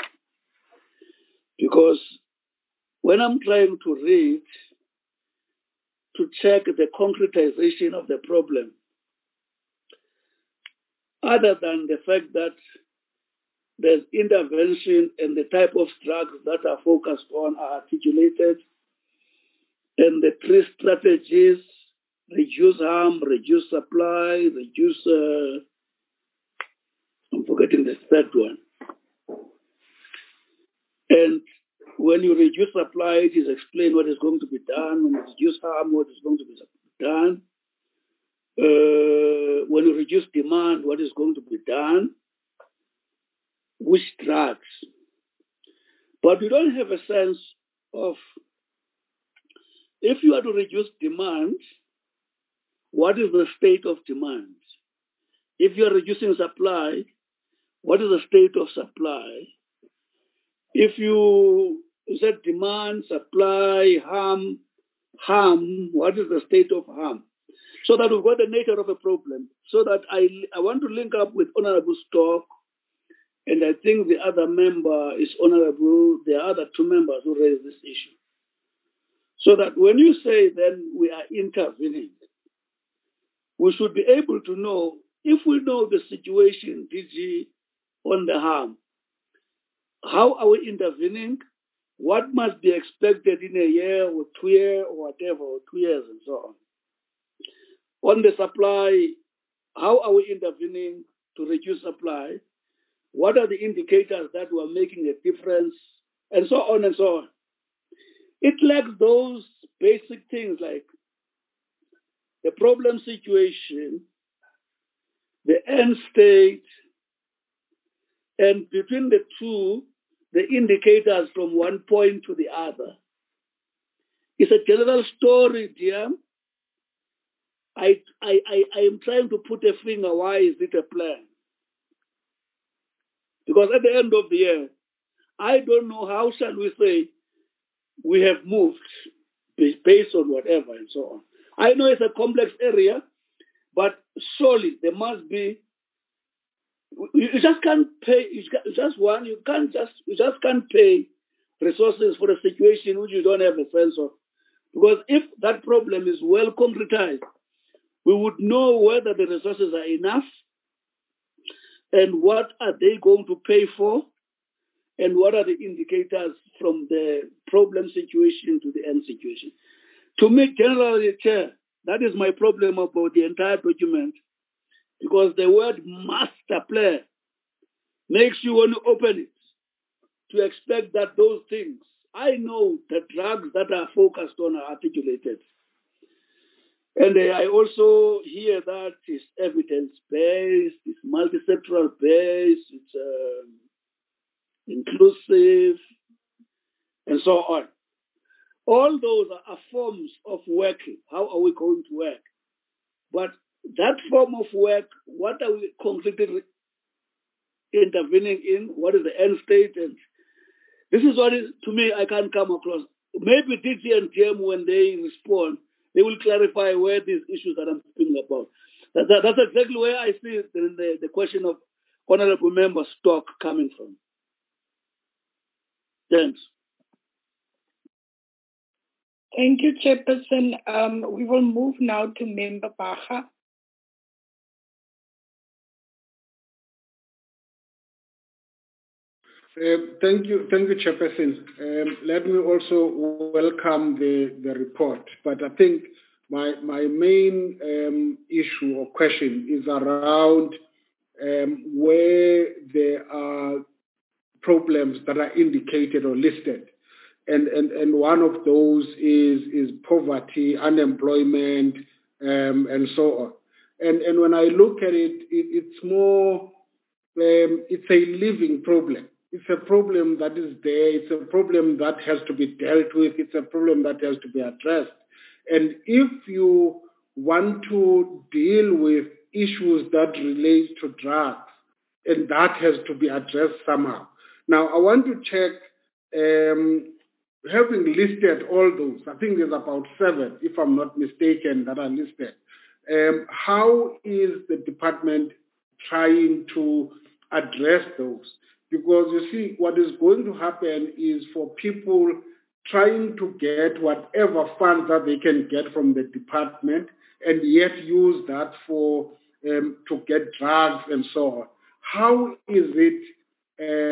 Because when I'm trying to read, to check the concretization of the problem, other than the fact that there's intervention and the type of drugs that are focused on are articulated. And the three strategies, reduce harm, reduce supply, reduce, uh, I'm forgetting the third one. And when you reduce supply, it is explained what is going to be done. When you reduce harm, what is going to be done. Uh, when you reduce demand, what is going to be done. Which drugs. But we don't have a sense of, if you are to reduce demand, what is the state of demand? If you are reducing supply, what is the state of supply? If you said demand, supply, harm, harm, what is the state of harm? So that we've got the nature of a problem. So that I, I want to link up with Honorable Stock, and I think the other member is Honorable, the other two members who raised this issue. So that when you say then we are intervening, we should be able to know, if we know the situation, D G, on the harm, how are we intervening? What must be expected in a year or two years or whatever, or two years and so on. On the supply, how are we intervening to reduce supply? What are the indicators that were making a difference? And so on and so on. It lacks those basic things like the problem situation, the end state, and between the two, the indicators from one point to the other. It's a general story, dear. I, I, I, I am trying to put a finger, why is it a plan? Because at the end of the year, I don't know how shall we say we have moved based on whatever and so on. I know it's a complex area, but surely there must be, you just can't pay, you just one, you can't just, you just can't pay resources for a situation which you don't have a sense of. Because if that problem is well concretized, we would know whether the resources are enough and what are they going to pay for and what are the indicators from the problem situation to the end situation. To me, generally, Chair, that is my problem about the entire document, because the word master plan makes you want to open it to expect that those things, I know the drugs that are focused on are articulated. And I also hear that it's evidence-based, it's multi-sectoral based, it's uh, inclusive, and so on. All those are forms of working. How are we going to work? But that form of work, what are we concretely intervening in? What is the end state? And this is what is, to me, I can't come across. Maybe D G and G M, when they respond, they will clarify where these issues that I'm speaking about. That, that, that's exactly where I see the, the, the question of Honorable Member Stock coming from. Thanks. Thank you, Chairperson. Um, we will move now to Member Baha. Uh, thank you, thank you, Chairperson. Um, let me also welcome the, the report. But I think my my main um, issue or question is around um, where there are problems that are indicated or listed. And, and, and one of those is, is poverty, unemployment, um, and so on. And, and when I look at it, it it's more, um, it's a living problem. It's a problem that is there. It's a problem that has to be dealt with. It's a problem that has to be addressed. And if you want to deal with issues that relate to drugs, and that has to be addressed somehow. Now, I want to check, um, having listed all those, I think there's about seven, if I'm not mistaken, that are listed. Um, how is the department trying to address those? Because you see, what is going to happen is for people trying to get whatever funds that they can get from the department and yet use that for um, to get drugs and so on. How is it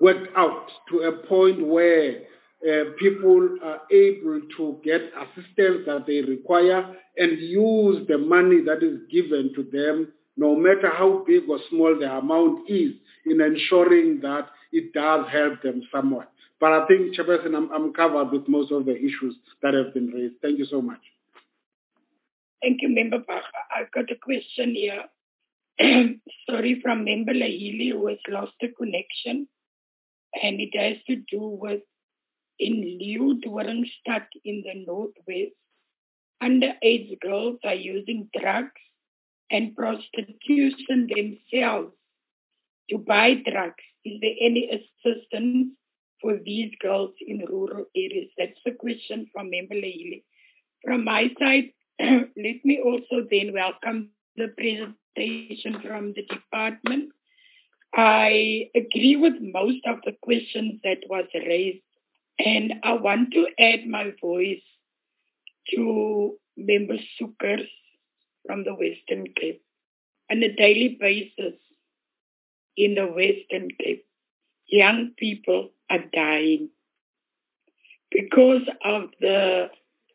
worked out to a point where uh, people are able to get assistance that they require and use the money that is given to them, no matter how big or small the amount is, in ensuring that it does help them somewhat. But I think, Chairperson, I'm, I'm covered with most of the issues that have been raised. Thank you so much. Thank you, Member Baga. I've got a question here. Sorry, from Member Lahili, who has lost the connection. And it has to do with in Leeudoringstad in the Northwest. Underage girls are using drugs and prostitution themselves to buy drugs. Is there any assistance for these girls in rural areas? That's the question from Member Lahili. From my side, let me also then welcome the presentation from the department. I agree with most of the questions that was raised, and I want to add my voice to Member Soekers from the Western Cape. On a daily basis in the Western Cape, young people are dying because of the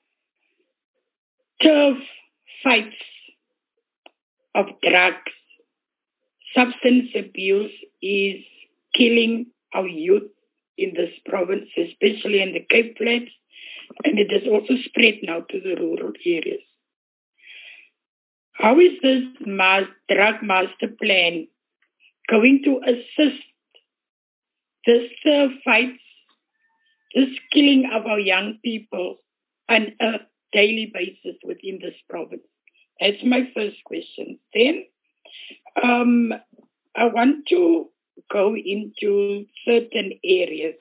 turf fights of drugs. Substance abuse is killing our youth in this province, especially in the Cape Flats, and it has also spread now to the rural areas. How is this mass, drug master plan going to assist this uh, fights, this killing of our young people on a daily basis within this province? That's my first question. Then um, I want to go into certain areas.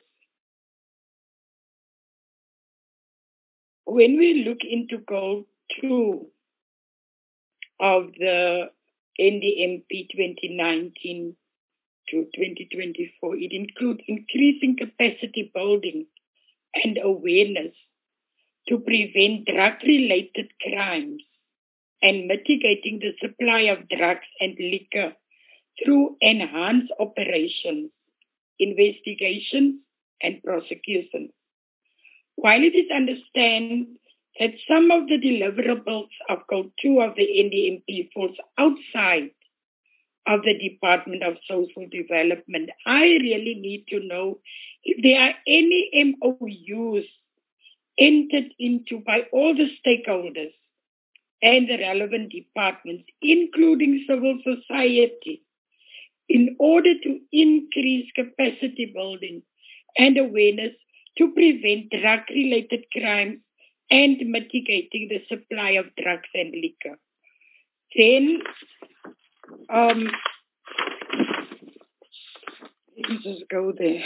When we look into goal two of the N D M P twenty nineteen to twenty twenty-four, it includes increasing capacity building and awareness to prevent drug-related crimes and mitigating the supply of drugs and liquor through enhanced operations, investigations, and prosecution. While it is understood that some of the deliverables of Goal two of the N D M P falls outside of the Department of Social Development, I really need to know if there are any M O Us entered into by all the stakeholders and the relevant departments, including civil society, in order to increase capacity building and awareness to prevent drug-related crimes and mitigating the supply of drugs and liquor. Then, um, let's just go there.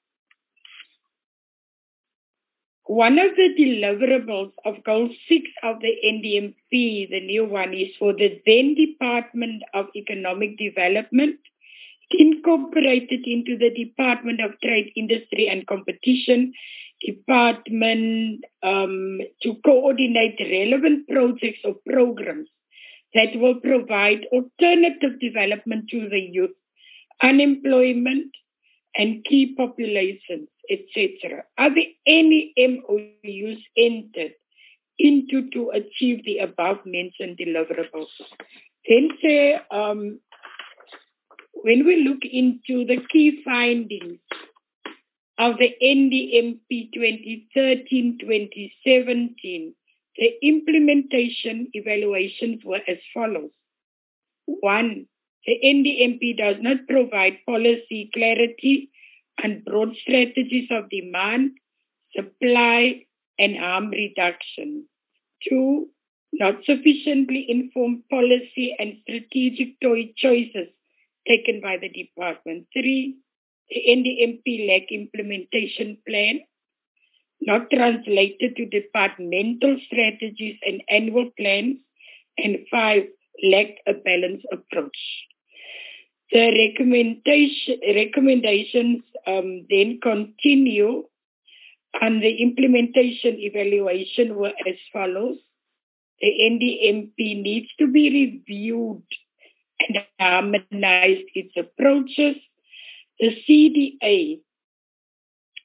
One of the deliverables of Goal six of the N D M P, the new one, is for the then Department of Economic Development, incorporated into the Department of Trade, Industry and Competition Department um, to coordinate relevant projects or programs that will provide alternative development to the youth, unemployment, and key populations, et cetera. Are there any M O Us entered into to achieve the above-mentioned deliverables? Then say, um, when we look into the key findings of the N D M P twenty thirteen to twenty seventeen, the implementation evaluations were as follows. One, the N D M P does not provide policy clarity and broad strategies of demand, supply, and harm reduction. Two, not sufficiently informed policy and strategic choices taken by the department. Three, the N D M P lack implementation plan, not translated to departmental strategies and annual plans. And five, lack a balanced approach. The recommendation, recommendations um, then continue, and the implementation evaluation were as follows. The N D M P needs to be reviewed and harmonize its approaches. The C D A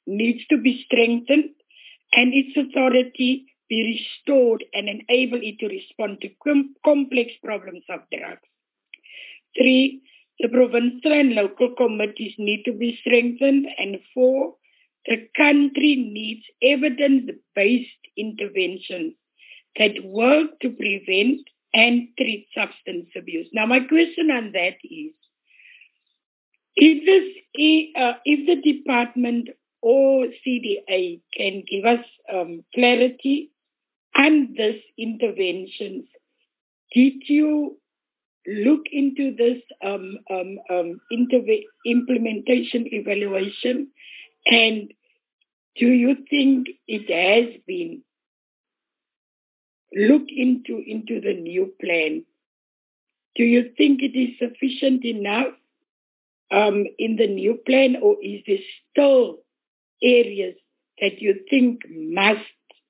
needs to be strengthened and its authority be restored and enable it to respond to com- complex problems of drugs. Three, the provincial and local committees need to be strengthened. And four, the country needs evidence-based interventions that work to prevent and treat substance abuse. Now, my question on that is, if, this, uh, if the department or C D A can give us um, clarity on this interventions, did you look into this um, um, um, interve- implementation evaluation, and do you think it has been looked into into the new plan? Do you think it is sufficient enough um, in the new plan, or is there still areas that you think must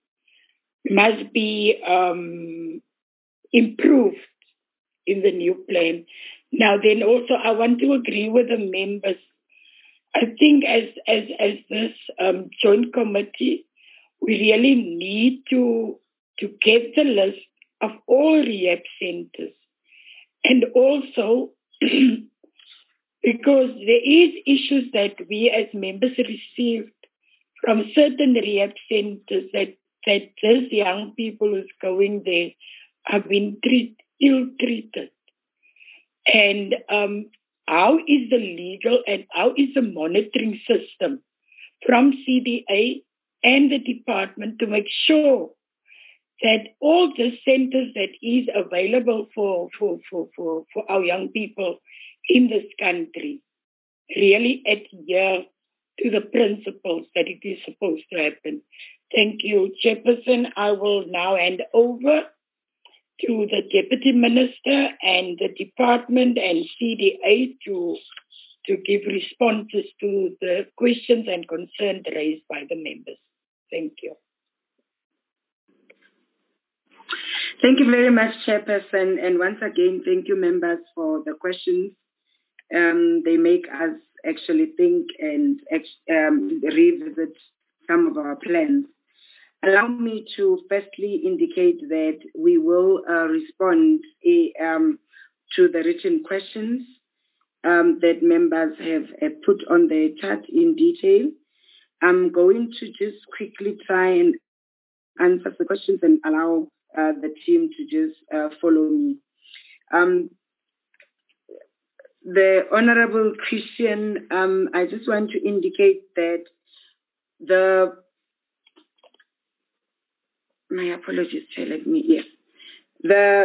must be um, improved in the new plan? Now, then also, I want to agree with the members. I think as as as this um, joint committee, we really need to to get the list of all rehab centers, and also because there is issues that we as members received from certain rehab centers that that these young people who's going there have been treat, ill-treated. And um, how is the legal and how is the monitoring system from C D A and the department to make sure that all the centers that is available for, for, for, for, for our young people in this country really adhere to the principles that it is supposed to happen. Thank you, Chairperson. I will now hand over to the Deputy Minister and the Department and C D A to, to give responses to the questions and concerns raised by the members. Thank you. Thank you very much, Chairperson. And once again, thank you, members, for the questions. Um, they make us actually think and um, revisit some of our plans. Allow me to firstly indicate that we will uh, respond uh, um, to the written questions um, that members have uh, put on the chat in detail. I'm going to just quickly try and answer the questions and allow uh, the team to just uh, follow me. Um, the Honorable Christian, um, I just want to indicate that the My apologies, Chair, let me, yes. The,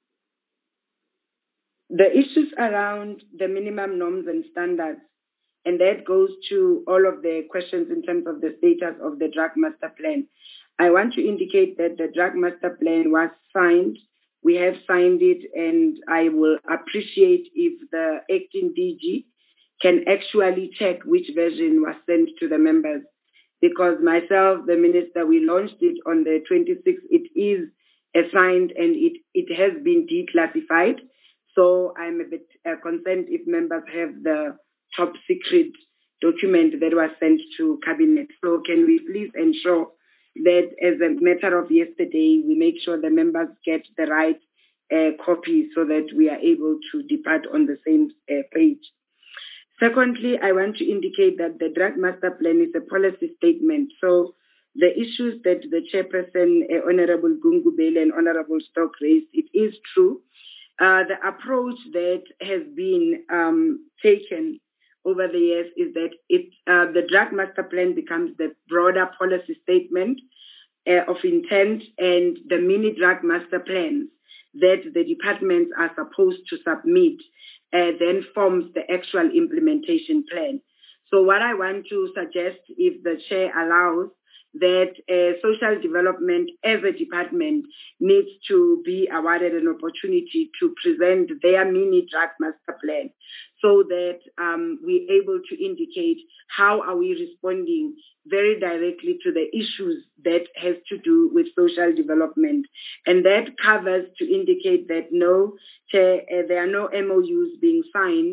the issues around the minimum norms and standards, and that goes to all of the questions in terms of the status of the Drug Master Plan. I want to indicate that the Drug Master Plan was signed. We have signed it, and I will appreciate if the acting D G can actually check which version was sent to the members. Because myself, the minister, we launched it on the twenty-sixth. It is assigned and it, it has been declassified. So I'm a bit uh, concerned if members have the top secret document that was sent to Cabinet. So can we please ensure that as a matter of yesterday, we make sure the members get the right uh, copy so that we are able to depart on the same uh, page. Secondly, I want to indicate that the Drug Master Plan is a policy statement. So the issues that the Chairperson, uh, Honorable Gungubeli and Honorable Stock raised, it is true. Uh, the approach that has been um, taken over the years is that it, uh, the Drug Master Plan becomes the broader policy statement uh, of intent, and the mini Drug Master Plans that the departments are supposed to submit Uh, then forms the actual implementation plan. So what I want to suggest, if the chair allows, that uh, social development as a department needs to be awarded an opportunity to present their mini Drug Master Plan so that um, we're able to indicate how are we responding very directly to the issues that has to do with social development. And that covers to indicate that no, uh, there are no M O Us being signed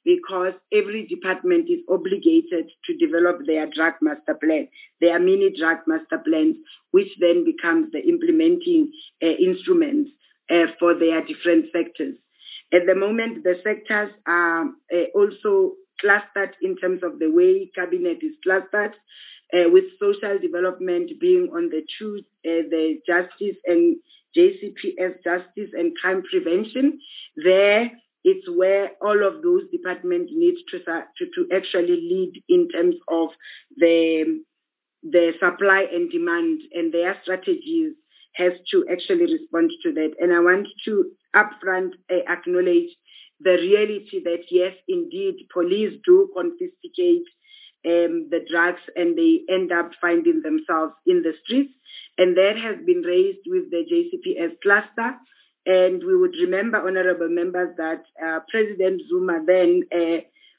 because every department is obligated to develop their drug master plan, their mini drug master plans, which then becomes the implementing uh, instruments uh, for their different sectors. At the moment, the sectors are uh, also clustered in terms of the way cabinet is clustered, uh, with social development being on the two, uh, the justice and J C P S, justice and crime prevention. There, it's where all of those departments need to, to, to actually lead in terms of the, the supply and demand, and their strategies has to actually respond to that. And I want to upfront uh, acknowledge the reality that, yes, indeed, police do confiscate um, the drugs and they end up finding themselves in the streets. And that has been raised with the J C P S cluster. And we would remember, honorable members, that uh, President Zuma then uh,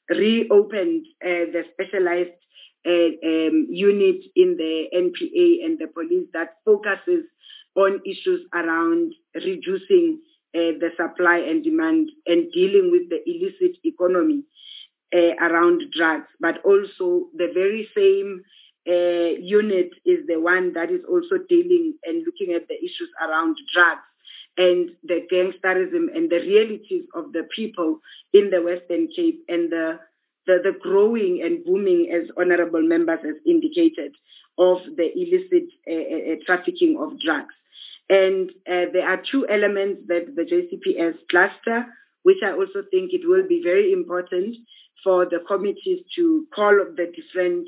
reopened uh, the specialized uh, um, unit in the N P A and the police that focuses on issues around reducing uh, the supply and demand and dealing with the illicit economy uh, around drugs. But also the very same uh, unit is the one that is also dealing and looking at the issues around drugs and the gangsterism and the realities of the people in the Western Cape and the, the, the growing and booming, as honorable members has indicated, of the illicit uh, uh, trafficking of drugs. And uh, there are two elements that the J C P S cluster, which I also think it will be very important for the committees to call up the different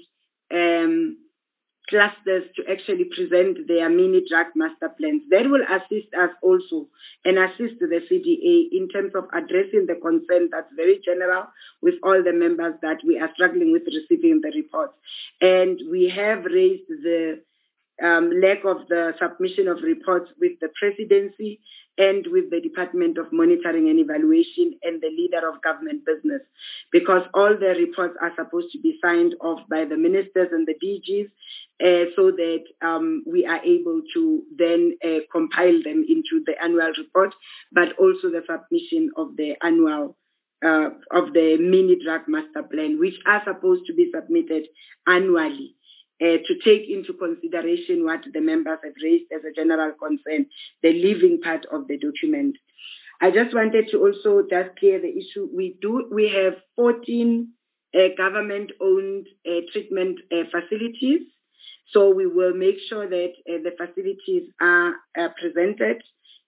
um, clusters to actually present their mini drug master plans. That will assist us also and assist the C D A in terms of addressing the concern that's very general with all the members that we are struggling with receiving the reports. And we have raised the um, lack of the submission of reports with the presidency and with the Department of Monitoring and Evaluation and the leader of government business, because all the reports are supposed to be signed off by the ministers and the D Gs uh, so that um, we are able to then uh, compile them into the annual report, but also the submission of the annual uh, of the mini drug master plan, which are supposed to be submitted annually. Uh, to take into consideration what the members have raised as a general concern, the living part of the document. I just wanted to also just clear the issue. We do, we have fourteen uh, government-owned uh, treatment uh, facilities. So we will make sure that uh, the facilities are uh, presented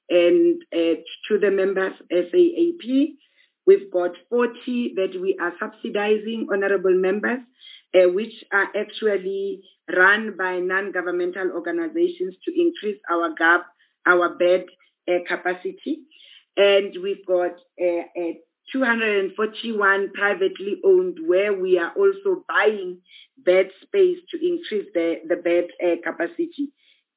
and uh, to the members ASAP. We've got forty that we are subsidizing, honorable members, Uh, which are actually run by non-governmental organizations to increase our gap, our bed uh, capacity. And we've got uh, uh, two hundred forty-one privately owned where we are also buying bed space to increase the, the bed uh, capacity.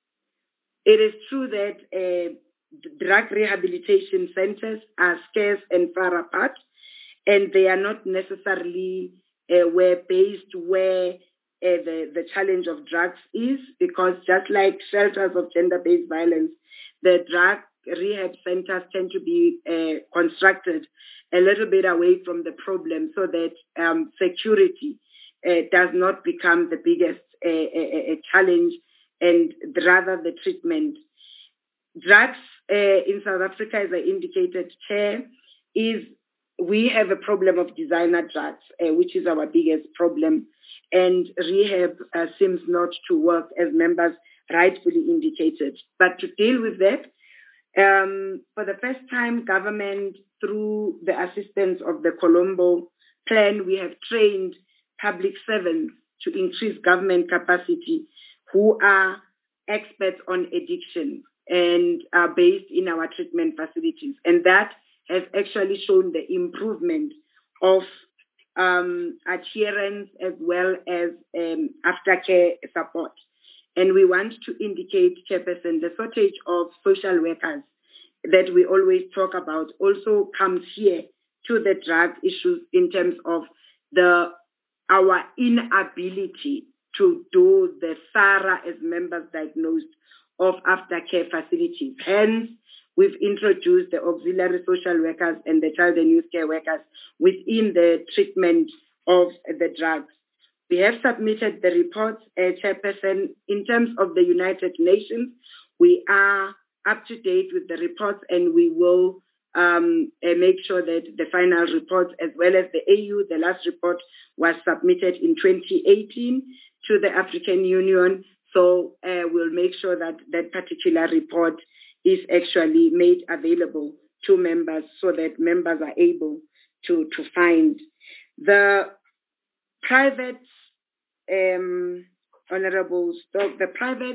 It is true that uh, drug rehabilitation centers are scarce and far apart, and they are not necessarily Uh, were based where uh, the, the challenge of drugs is, because just like shelters of gender-based violence, the drug rehab centers tend to be uh, constructed a little bit away from the problem so that um, security uh, does not become the biggest uh, uh, challenge, and rather the treatment. Drugs uh, in South Africa, as I indicated, Chair, is we have a problem of designer drugs, uh, which is our biggest problem, and rehab uh, seems not to work, as members rightfully indicated. But to deal with that, um, for the first time, government, through the assistance of the Colombo plan, we have trained public servants to increase government capacity who are experts on addiction and are based in our treatment facilities. And that has actually shown the improvement of um, adherence as well as um, aftercare support. And we want to indicate, Chairperson, the shortage of social workers that we always talk about also comes here to the drug issues in terms of the our inability to do the thorough, as members diagnosed, of aftercare facilities. Hence, we've introduced the auxiliary social workers and the child and youth care workers within the treatment of the drugs. We have submitted the reports, uh, Chairperson. In terms of the United Nations, we are up to date with the reports, and we will um, uh, make sure that the final reports, as well as the A U, the last report was submitted in twenty eighteen to the African Union. So uh, we'll make sure that that particular report is actually made available to members so that members are able to, to find. The private, um, Honorable Stock, the private,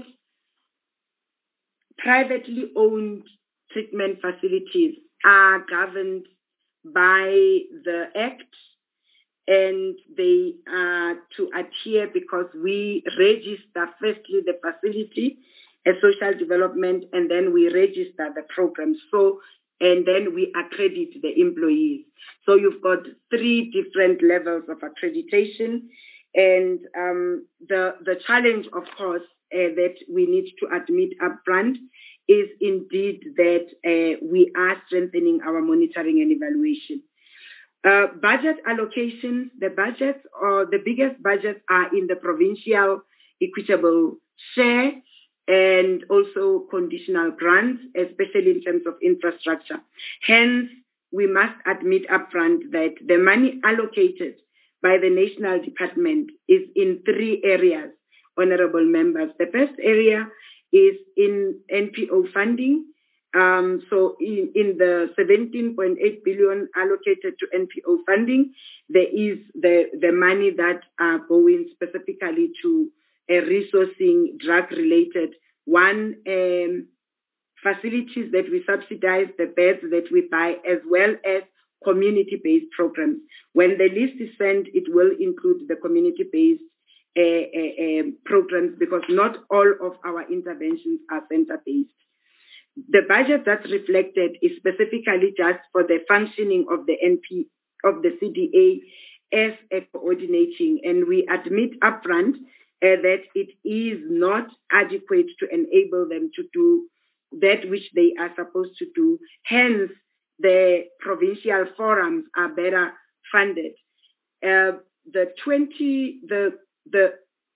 privately owned treatment facilities are governed by the Act, and they are to adhere because we register firstly the facility as social development, and then we register the program. So, and then we accredit the employees. So you've got three different levels of accreditation, and um, the the challenge, of course, uh, that we need to admit upfront is indeed that uh, we are strengthening our monitoring and evaluation. Uh, budget allocations, the budgets or the biggest budgets are in the provincial equitable share and also conditional grants, especially in terms of infrastructure. Hence, we must admit upfront that the money allocated by the national department is in three areas, honorable members. The first area is in N P O funding. Um, so in, in the seventeen point eight billion allocated to N P O funding, there is the, the money that are going specifically to uh, resourcing drug-related, one, um, facilities that we subsidize, the beds that we buy, as well as community-based programs. When the list is sent, it will include the community-based uh, uh, uh, programs, because not all of our interventions are center-based. The budget that's reflected is specifically just for the functioning of the N P, of the C D A as a coordinating, and we admit upfront uh, that it is not adequate to enable them to do that which they are supposed to do. Hence, the provincial forums are better funded. Uh, the twenty, the the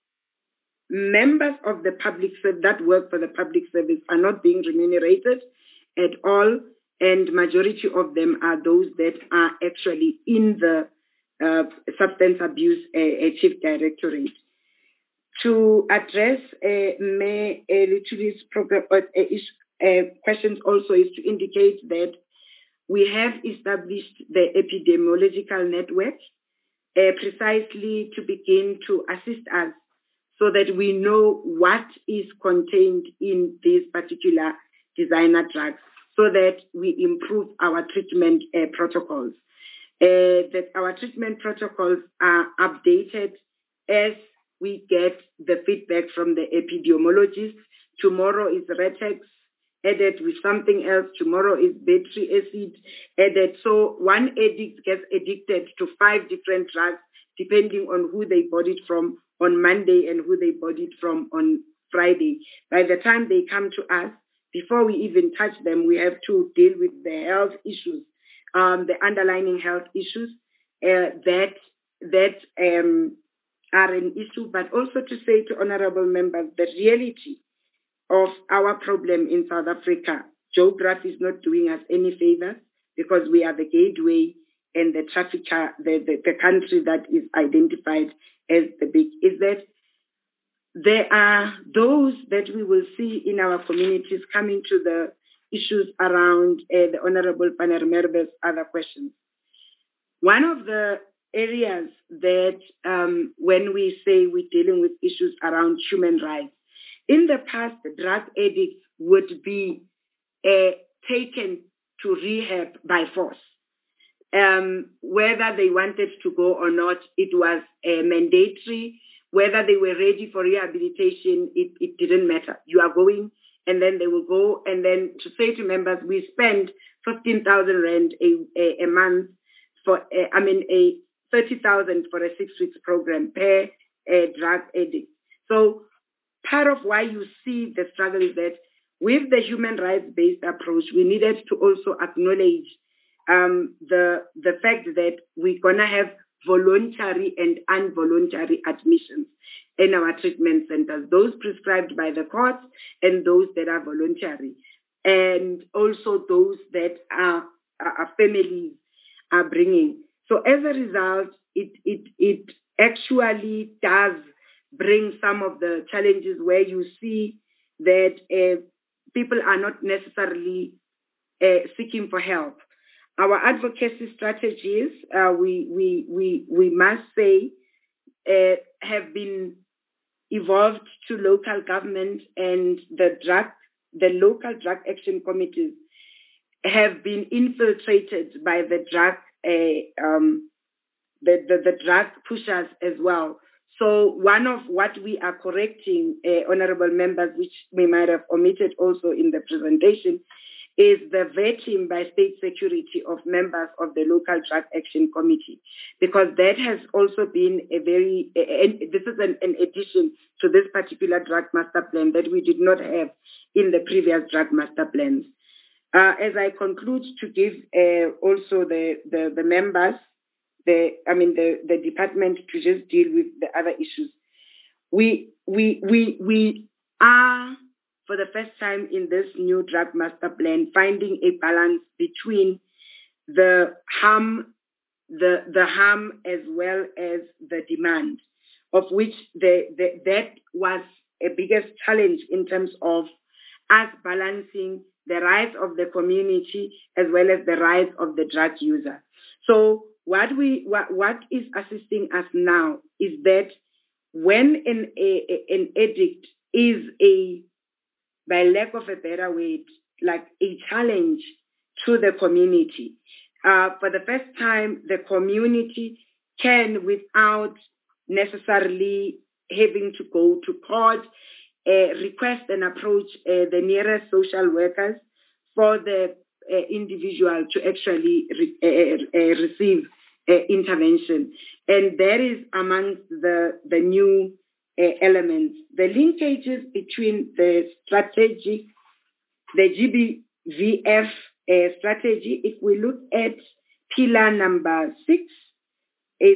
members of the public service that work for the public service are not being remunerated at all, and majority of them are those that are actually in the uh, substance abuse uh, chief directorate. To address uh, May Lutuli's program uh, uh, questions also is to indicate that we have established the epidemiological network uh, precisely to begin to assist us so that we know what is contained in these particular designer drugs, so that we improve our treatment uh, protocols. Uh, that our treatment protocols are updated as we get the feedback from the epidemiologists. Tomorrow is Retex added with something else. Tomorrow is battery acid added. So one addict gets addicted to five different drugs depending on who they bought it from on Monday and who they bought it from on Friday. By the time they come to us, before we even touch them, we have to deal with the health issues, um, the underlying health issues uh, that that um, are an issue, but also to say to honorable members, the reality of our problem in South Africa, geography is not doing us any favors, because we are the gateway and the trafficker, the, the, the country that is identified as the big, is that there are those that we will see in our communities coming to the issues around uh, the Honorable Panermerbe's other questions. One of the areas that um, when we say we're dealing with issues around human rights, in the past, drug addicts would be uh, taken to rehab by force. Um, whether they wanted to go or not, it was uh, mandatory. Whether they were ready for rehabilitation, it, it didn't matter. You are going, and then they will go. And then to say to members, we spend fifteen thousand rand a, a, a month for, uh, I mean, a thirty thousand for a six weeks program per uh, drug addict. So part of why you see the struggle is that with the human rights-based approach, we needed to also acknowledge um, the, the fact that we're going to have voluntary and involuntary admissions in our treatment centers, those prescribed by the courts and those that are voluntary, and also those that are, are families are bringing. So as a result, it, it, it actually does bring some of the challenges where you see that uh, people are not necessarily uh, seeking for help. Our advocacy strategies, uh, we, we, we, we must say, uh, have been evolved to local government, and the drug, the local drug action committees have been infiltrated by the drug, uh, um, the, the, the drug pushers as well. So one of what we are correcting, uh, honorable members, which we might have omitted also in the presentation, is the vetting by state security of members of the local drug action committee, because that has also been a very, and this is an, an addition to this particular drug master plan that we did not have in the previous drug master plans. Uh, as I conclude to give uh, also the, the, the members, the I mean the, the department to just deal with the other issues. We we we we are, for the first time in this new drug master plan, finding a balance between the harm, the the harm as well as the demand, of which the, the that was a biggest challenge in terms of us balancing the rights of the community as well as the rights of the drug user. So what we what, what is assisting us now is that when an a, an addict is a, by lack of a better word, like a challenge to the community, uh, for the first time the community can, without necessarily having to go to court, uh, request and approach uh, the nearest social workers for the uh, individual to actually re- uh, uh, receive uh, intervention. And that is amongst the, the new uh, elements. The linkages between the strategic, the G B V F uh, strategy, if we look at pillar number six it,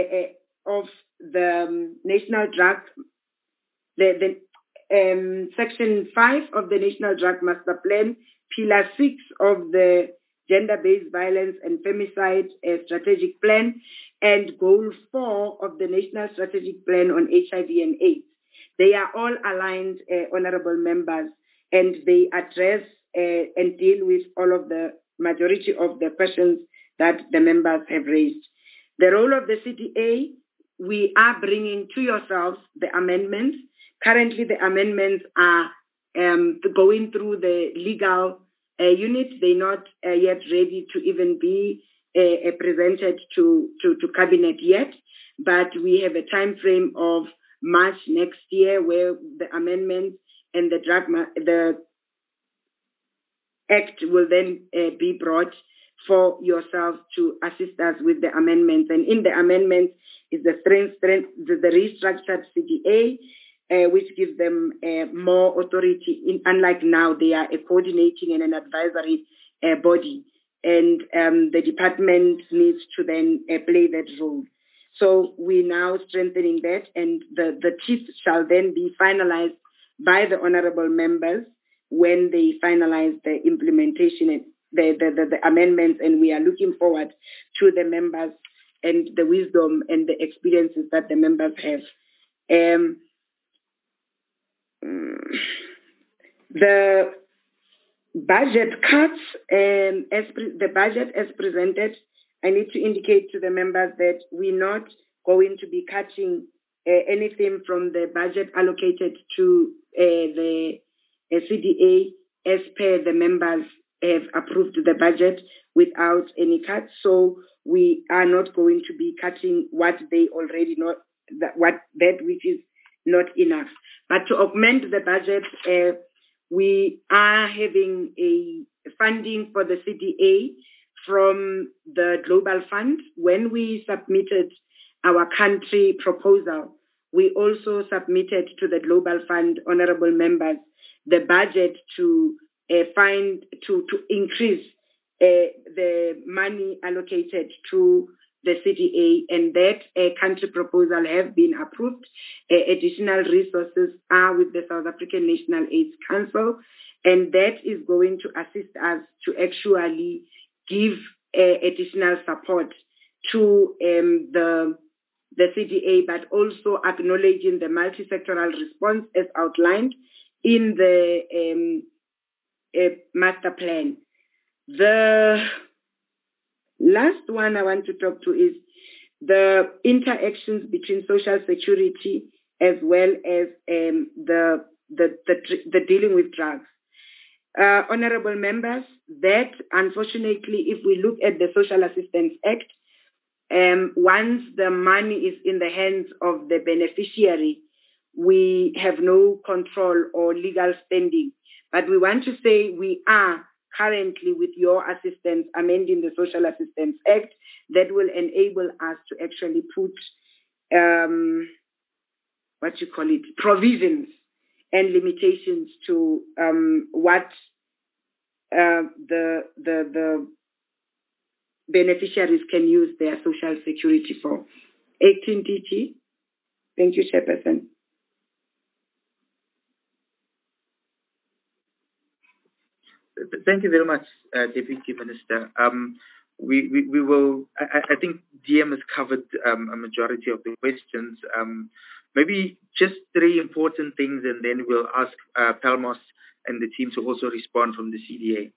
uh, uh, of the um, National Drug, the, the um, section five of the National Drug Master Plan, pillar six of the Gender-Based Violence and Femicide uh, Strategic Plan, and goal four of the National Strategic Plan on H I V and AIDS. They are all aligned, uh, honorable members, and they address uh, and deal with all of the majority of the questions that the members have raised. The role of the C D A, we are bringing to yourselves the amendments. Currently, the amendments are um, going through the legal uh, unit. They're not uh, yet ready to even be uh, presented to, to, to cabinet yet, but we have a time frame of March next year where the amendments and the drug ma- the act will then uh, be brought for yourselves to assist us with the amendments. And in the amendments is the strength, strength the, the restructured C D A, Uh, which gives them uh, more authority. In, unlike now, they are a coordinating and an advisory uh, body, and um, the department needs to then uh, play that role. So we're now strengthening that, and the, the teeth shall then be finalized by the honorable members when they finalize the implementation and the, the, the, the amendments, and we are looking forward to the members and the wisdom and the experiences that the members have. Um, The budget cuts, um, as pre- the budget as presented, I need to indicate to the members that we're not going to be cutting uh, anything from the budget allocated to uh, the uh, C D A as per the members have approved the budget without any cuts. So we are not going to be cutting what they already know, that, what that which is not enough. But to augment the budget, uh, we are having a funding for the C D A from the Global Fund. When we submitted our country proposal, we also submitted to the Global Fund, honorable members, the budget to uh, find, to, to increase uh, the money allocated to the C D A, and that uh, country proposal have been approved. Uh, additional resources are with the South African National AIDS Council, and that is going to assist us to actually give uh, additional support to um, the, the C D A, but also acknowledging the multi-sectoral response as outlined in the um, uh, master plan. The last one I want to talk to is the interactions between social security as well as um, the, the, the, the dealing with drugs. Uh, honorable members, that unfortunately, if we look at the Social Assistance Act, um, once the money is in the hands of the beneficiary, we have no control or legal standing. But we want to say we are currently, with your assistance, amending the Social Assistance Act that will enable us to actually put, um, what you call it, provisions and limitations to um, what uh, the, the, the beneficiaries can use their social security for. eighteen D G. Thank you, Chairperson. Thank you very much, uh, Deputy Minister. Um, we, we, we will, I, I think D M has covered um, a majority of the questions. Um, maybe just three important things, and then we'll ask uh, Palmos and the team to also respond from the C D A.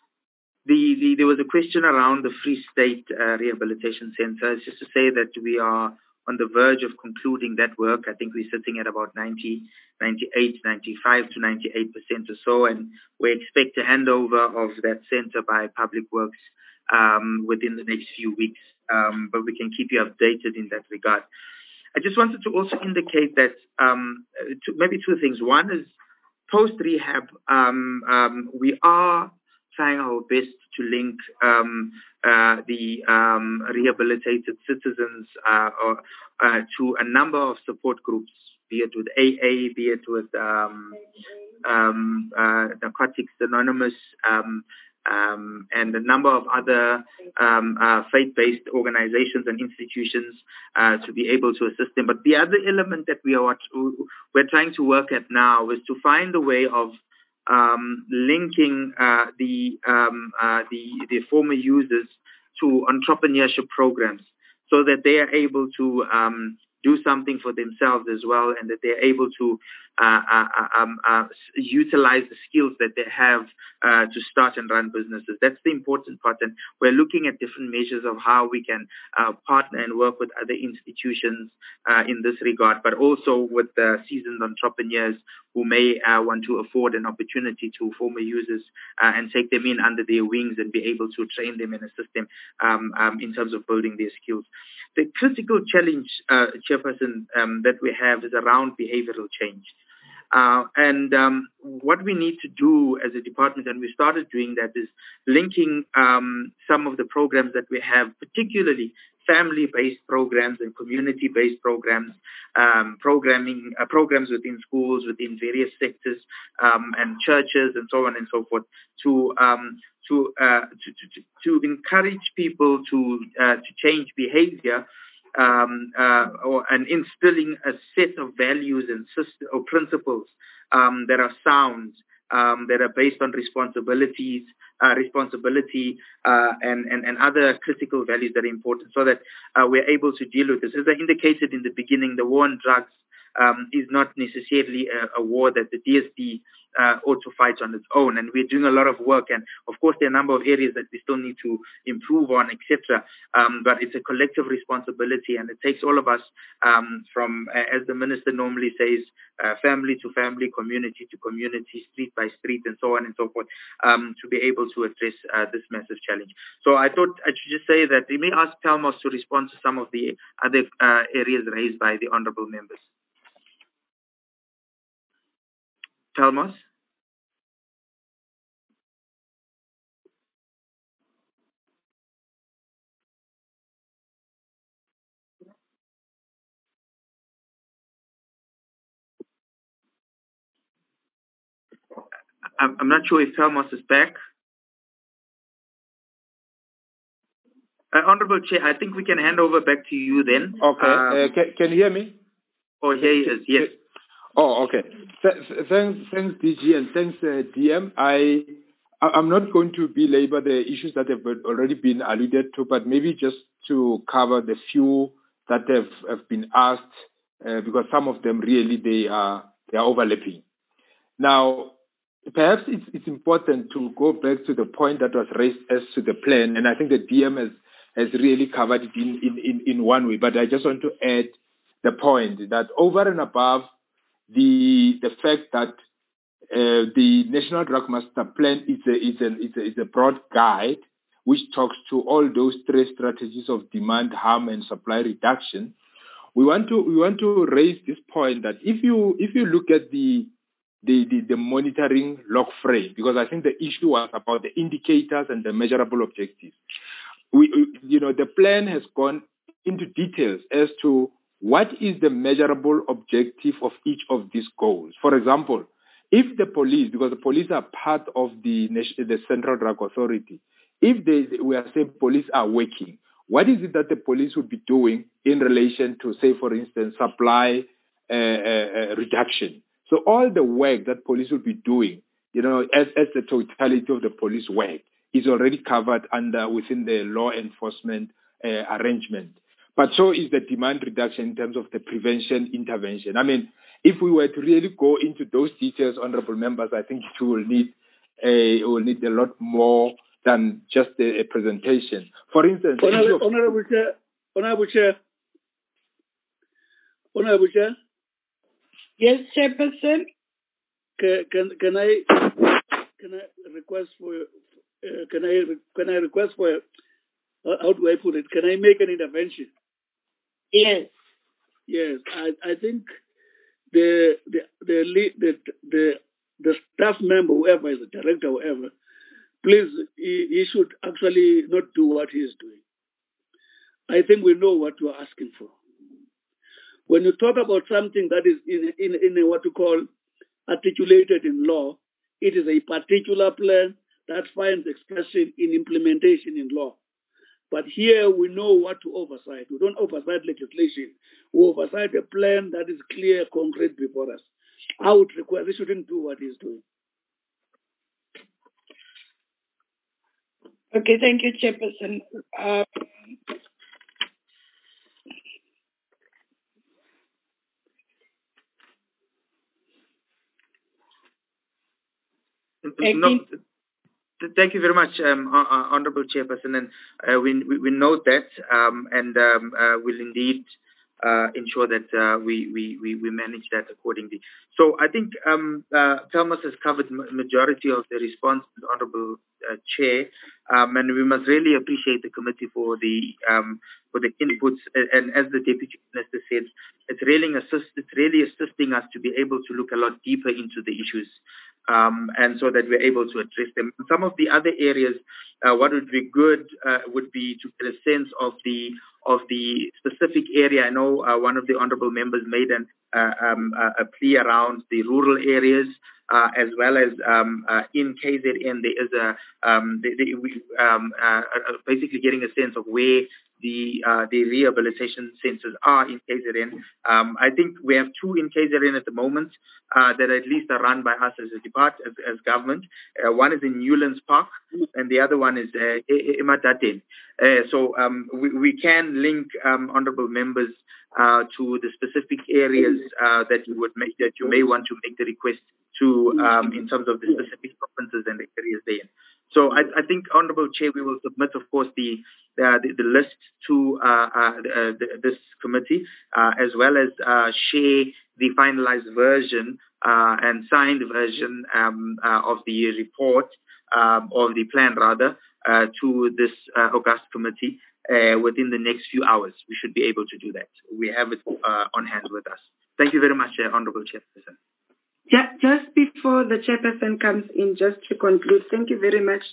The, the, there was a question around the Free State uh, Rehabilitation Center. It's just to say that we are on the verge of concluding that work. I think we're sitting at about ninety, ninety-eight, ninety-five to ninety-eight percent or so, and we expect a handover of that center by Public Works um, within the next few weeks, um, but we can keep you updated in that regard. I just wanted to also indicate that um, two, maybe two things. One is post-rehab, um, um, we are trying our best to link um, uh, the um, rehabilitated citizens uh, or, uh, to a number of support groups, be it with A A, be it with um, um, uh, Narcotics Anonymous, um, um, and a number of other um, uh, faith-based organizations and institutions uh, to be able to assist them. But the other element that we are we're trying to work at now is to find a way of Um, linking uh, the, um, uh, the the former users to entrepreneurship programs, so that they are able to um, do something for themselves as well, and that they're able to uh, uh, um, uh, utilize the skills that they have uh, to start and run businesses. That's the important part, and we're looking at different measures of how we can uh, partner and work with other institutions uh, in this regard, but also with the seasoned entrepreneurs who may uh, want to afford an opportunity to former users uh, and take them in under their wings and be able to train them and assist them um, um, in terms of building their skills. The critical challenge, uh, Chairperson, um, that we have is around behavioral change. Uh, and um, what we need to do as a department, and we started doing that, is linking um, some of the programs that we have, particularly family-based programs and community-based programs, um, programming uh, programs within schools, within various sectors, um, and churches, and so on and so forth, to um, to, uh, to to to encourage people to uh, to change behavior. Um, uh, or and instilling a set of values and system, or principles um, that are sound, um, that are based on responsibilities, uh, responsibility, uh, and, and and other critical values that are important, so that uh, we're able to deal with this. As I indicated in the beginning, the war on drugs um, is not necessarily a, a war that the D S D uh, ought to fight on its own, and we're doing a lot of work. And of course, there are a number of areas that we still need to improve on, et cetera. Um, but it's a collective responsibility, and it takes all of us, um, from, uh, as the minister normally says, uh, family to family, community to community, street by street, and so on and so forth, um, to be able to address uh, this massive challenge. So I thought I should just say that we may ask Palmos to respond to some of the other uh, areas raised by the honourable members. Palmos? I'm, I'm not sure if Thomas is back. Uh, Honorable Chair, I think we can hand over back to you then. Okay. Um, uh, can, can you hear me? Oh, here he is. Yes. Oh, okay. Th- thanks, thanks, D G, and thanks, uh, D M. I, I'm not going to belabor the issues that have already been alluded to, but maybe just to cover the few that have, have been asked, uh, because some of them really they are they are overlapping. Now, perhaps it's, it's important to go back to the point that was raised as to the plan, and I think the D M has, has really covered it in, in, in, in one way, but I just want to add the point that over and above the the fact that uh, the National Drug Master Plan is a, is, a, is, a, is a broad guide which talks to all those three strategies of demand, harm, and supply reduction. We want to we want to raise this point that if you if you look at the the, the, the monitoring log frame, because I think the issue was about the indicators and the measurable objectives. We, you know, the plan has gone into details as to what is the measurable objective of each of these goals. For example, if the police, because the police are part of the, the Central Drug Authority, if they, we are saying police are working, what is it that the police would be doing in relation to, say, for instance, supply uh, uh, reduction? So all the work that police will be doing, you know, as, as the totality of the police work is already covered under within the law enforcement uh, arrangement. But so is the demand reduction in terms of the prevention intervention. I mean, if we were to really go into those details, honorable members, I think it will need a, it will need a lot more than just a, a presentation. For instance, Honorable, Honorable Chair, Honorable Chair, Honorable Chair. Yes, Chairperson. Can, can can I can I request for uh, can I can I request for uh, how do I put it? Can I make an intervention? Yes. Yes, I I think the the the the the, the staff member, whoever is the director, whoever, please he, he should actually not do what he is doing. I think we know what you are asking for. When you talk about something that is in, in, in what you call articulated in law, it is a particular plan that finds expression in implementation in law. But here we know what to oversight. We don't oversight legislation. We oversight a plan that is clear, concrete before us. I would request he shouldn't do what he's doing. Okay, thank you, Chairperson. Uh, No, thank you very much, um, Honourable Chairperson, and uh, we, we we note that, um, and um, uh, will indeed uh, ensure that uh, we, we we we manage that accordingly. So I think um, uh, Thomas has covered the majority of the response, Honourable uh, Chair, um, and we must really appreciate the committee for the um, for the inputs. And as the Deputy Minister said, it's really assist it's really assisting us to be able to look a lot deeper into the issues. Um, and so that we're able to address them. Some of the other areas, uh, what would be good uh, would be to get a sense of the of the specific area. I know uh, one of the honourable members made an, uh, um, a plea around the rural areas, uh, as well as um, uh, in K Z N there is a um, they, they, we, um, uh, basically getting a sense of where the uh, the rehabilitation centres are in K Z N. Um, I think we have two in K Z N at the moment uh, that at least are run by us as a department, as, as government. Uh, one is in Newlands Park, and the other one is uh, Imadate. Uh, so um, we, we can link um, honourable members uh, to the specific areas uh, that you would make that you may want to make the request to um, in terms of the specific provinces and the areas there. So I, I think, Honourable Chair, we will submit, of course, the the, the, the list to uh, uh, the, the, this committee, uh, as well as uh, share the finalized version uh, and signed version um, uh, of the report, um, or the plan rather, uh, to this uh, August committee uh, within the next few hours. We should be able to do that. We have it uh, on hand with us. Thank you very much, uh, Honourable Chairperson. Just before the chairperson comes in, just to conclude, thank you very much,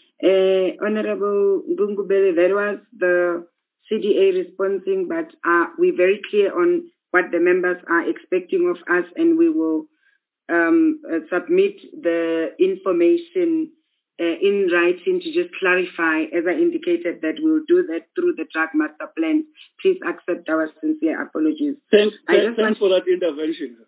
uh, Honorable Ngungubele. That was the C D A responding, but uh, we're very clear on what the members are expecting of us, and we will um, uh, submit the information uh, in writing to just clarify, as I indicated, that we'll do that through the drug master plan. Please accept our sincere apologies. Thanks, I thanks, just thanks want, for that intervention.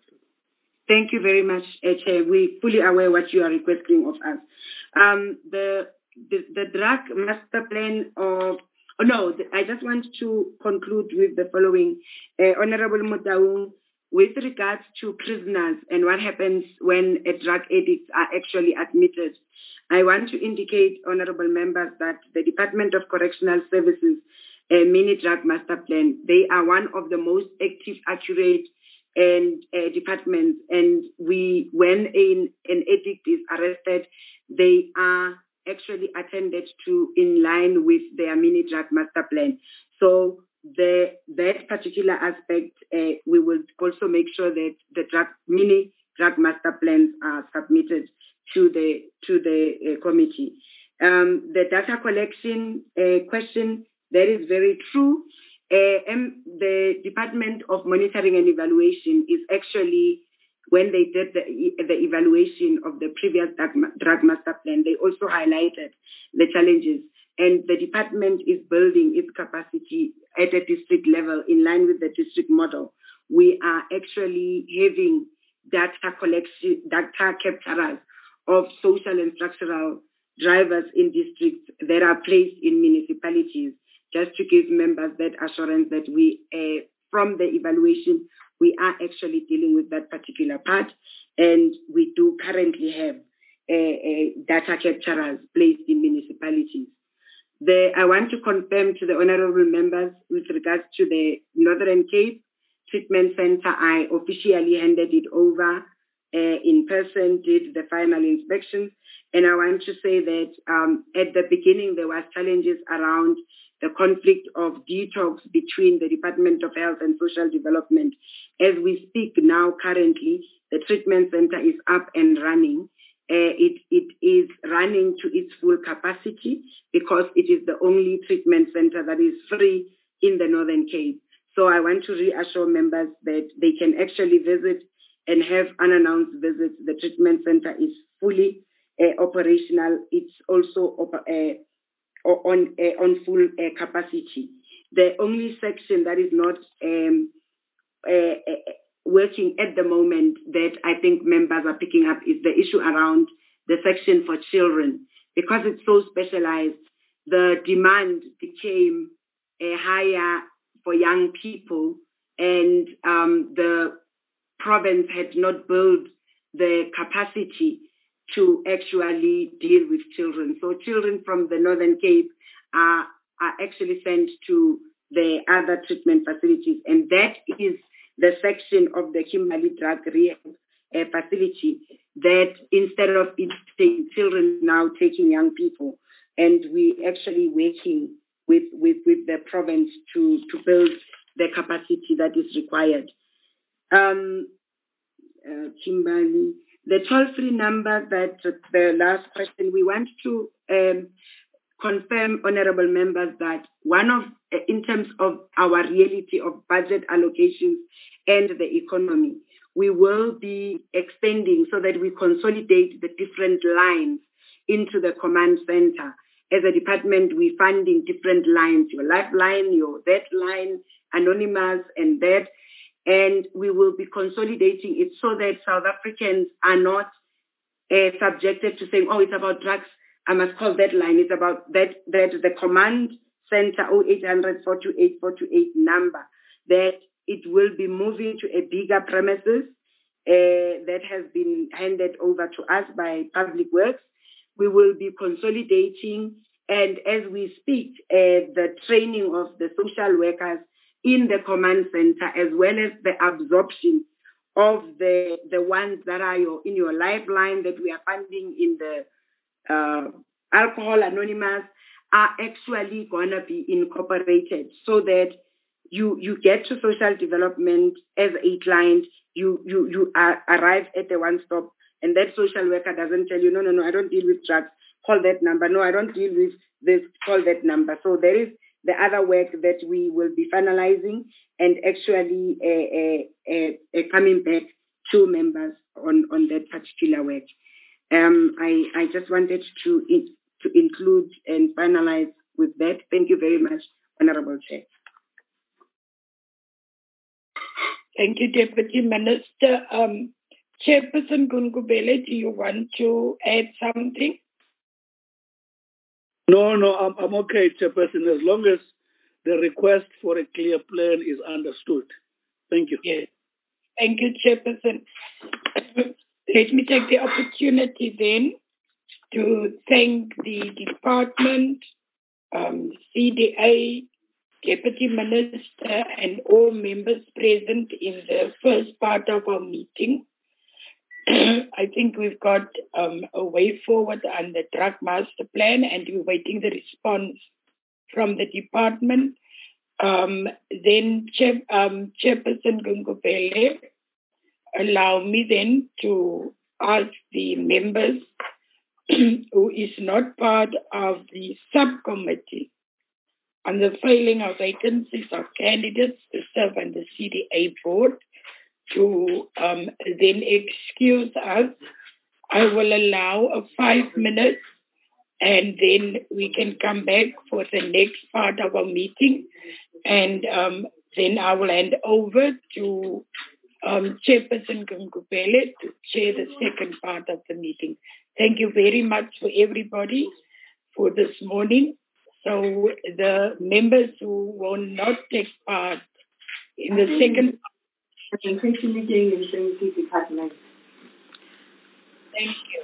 Thank you very much, uh, Chair. We're fully aware what you are requesting of us. Um, the, the the drug master plan of, oh no, the, I just want to conclude with the following. Uh, Honorable Motaung, with regards to prisoners and what happens when a drug addicts are actually admitted, I want to indicate, honorable members, that the Department of Correctional Services uh, mini drug master plan, they are one of the most active, accurate, and uh, departments, and we, when an, an addict is arrested, they are actually attended to in line with their mini drug master plan. So the that particular aspect, uh, we will also make sure that the drug mini drug master plans are submitted to the to the uh, committee. Um, the data collection uh, question, that is very true. Uh, and the Department of Monitoring and Evaluation is actually, when they did the, the evaluation of the previous drug, drug master plan, they also highlighted the challenges. And the department is building its capacity at a district level in line with the district model. We are actually having data collection, data capturers of social and structural drivers in districts that are placed in municipalities, just to give members that assurance that we, uh, from the evaluation, we are actually dealing with that particular part. And we do currently have uh, uh, data capturers placed in municipalities. The, I want to confirm to the honorable members with regards to the Northern Cape Treatment Center, I officially handed it over uh, in person, did the final inspections. And I want to say that um, at the beginning, there was challenges around the conflict of detox between the Department of Health and Social Development. As we speak now, currently, the treatment center is up and running. Uh, it, it is running to its full capacity because it is the only treatment center that is free in the Northern Cape. So I want to reassure members that they can actually visit and have unannounced visits. The treatment center is fully uh, operational. It's also op- uh, on uh, on full uh, capacity. The only section that is not um, uh, uh, working at the moment that I think members are picking up is the issue around the section for children. Because it's so specialized, the demand became uh, higher for young people, and um, the province had not built the capacity to actually deal with children. So children from the Northern Cape are, are actually sent to the other treatment facilities. And that is the section of the Kimberley Drug Rehab uh, facility that instead of it taking children, now taking young people. And we actually working with, with, with the province to, to build the capacity that is required. Um, uh, Kimberley, the toll-free number, that the last question, we want to um, confirm, honorable members, that one of, in terms of our reality of budget allocations and the economy, we will be extending so that we consolidate the different lines into the command center. As a department, we're funding different lines, your lifeline, your that line, anonymous, and that. And we will be consolidating it so that South Africans are not uh, subjected to saying, oh, it's about drugs, I must call that line. It's about that, that the command center oh eight hundred, four two eight, four two eight number, that it will be moving to a bigger premises uh, that has been handed over to us by Public Works. We will be consolidating, and as we speak, uh, the training of the social workers in the command center, as well as the absorption of the the ones that are your, in your lifeline that we are funding in the uh, Alcohol Anonymous, are actually going to be incorporated so that you you get to social development as a client, you you you are, arrive at the one stop, and that social worker doesn't tell you, no, no, no, I don't deal with drugs, call that number. No, I don't deal with this, call that number. So there is the other work that we will be finalizing and actually uh, uh, uh, uh, coming back two members on, on that particular work. Um, I, I just wanted to, in, to include and finalize with that. Thank you very much, Honorable Chair. Thank you, Deputy Minister. Um, Chairperson Gungubele, do you want to add something? No, no, I'm, I'm okay, Chairperson, as long as the request for a clear plan is understood. Thank you. Yes. Thank you, Chairperson. Let me take the opportunity then to thank the department, um, C D A, Deputy Minister, and all members present in the first part of our meeting. I think we've got um, a way forward on the drug master plan, and we're waiting the response from the department. Um, then, Chair, um, Chairperson Gungubele, allow me then to ask the members who is not part of the subcommittee on the filing of vacancies of candidates to serve on the C D A board to um, then excuse us. I will allow a five minutes and then we can come back for the next part of our meeting. And um, then I will hand over to um, Chairperson Gungubele to chair the second part of the meeting. Thank you very much for everybody for this morning. So the members who will not take part in the second meeting in the department. Thank you.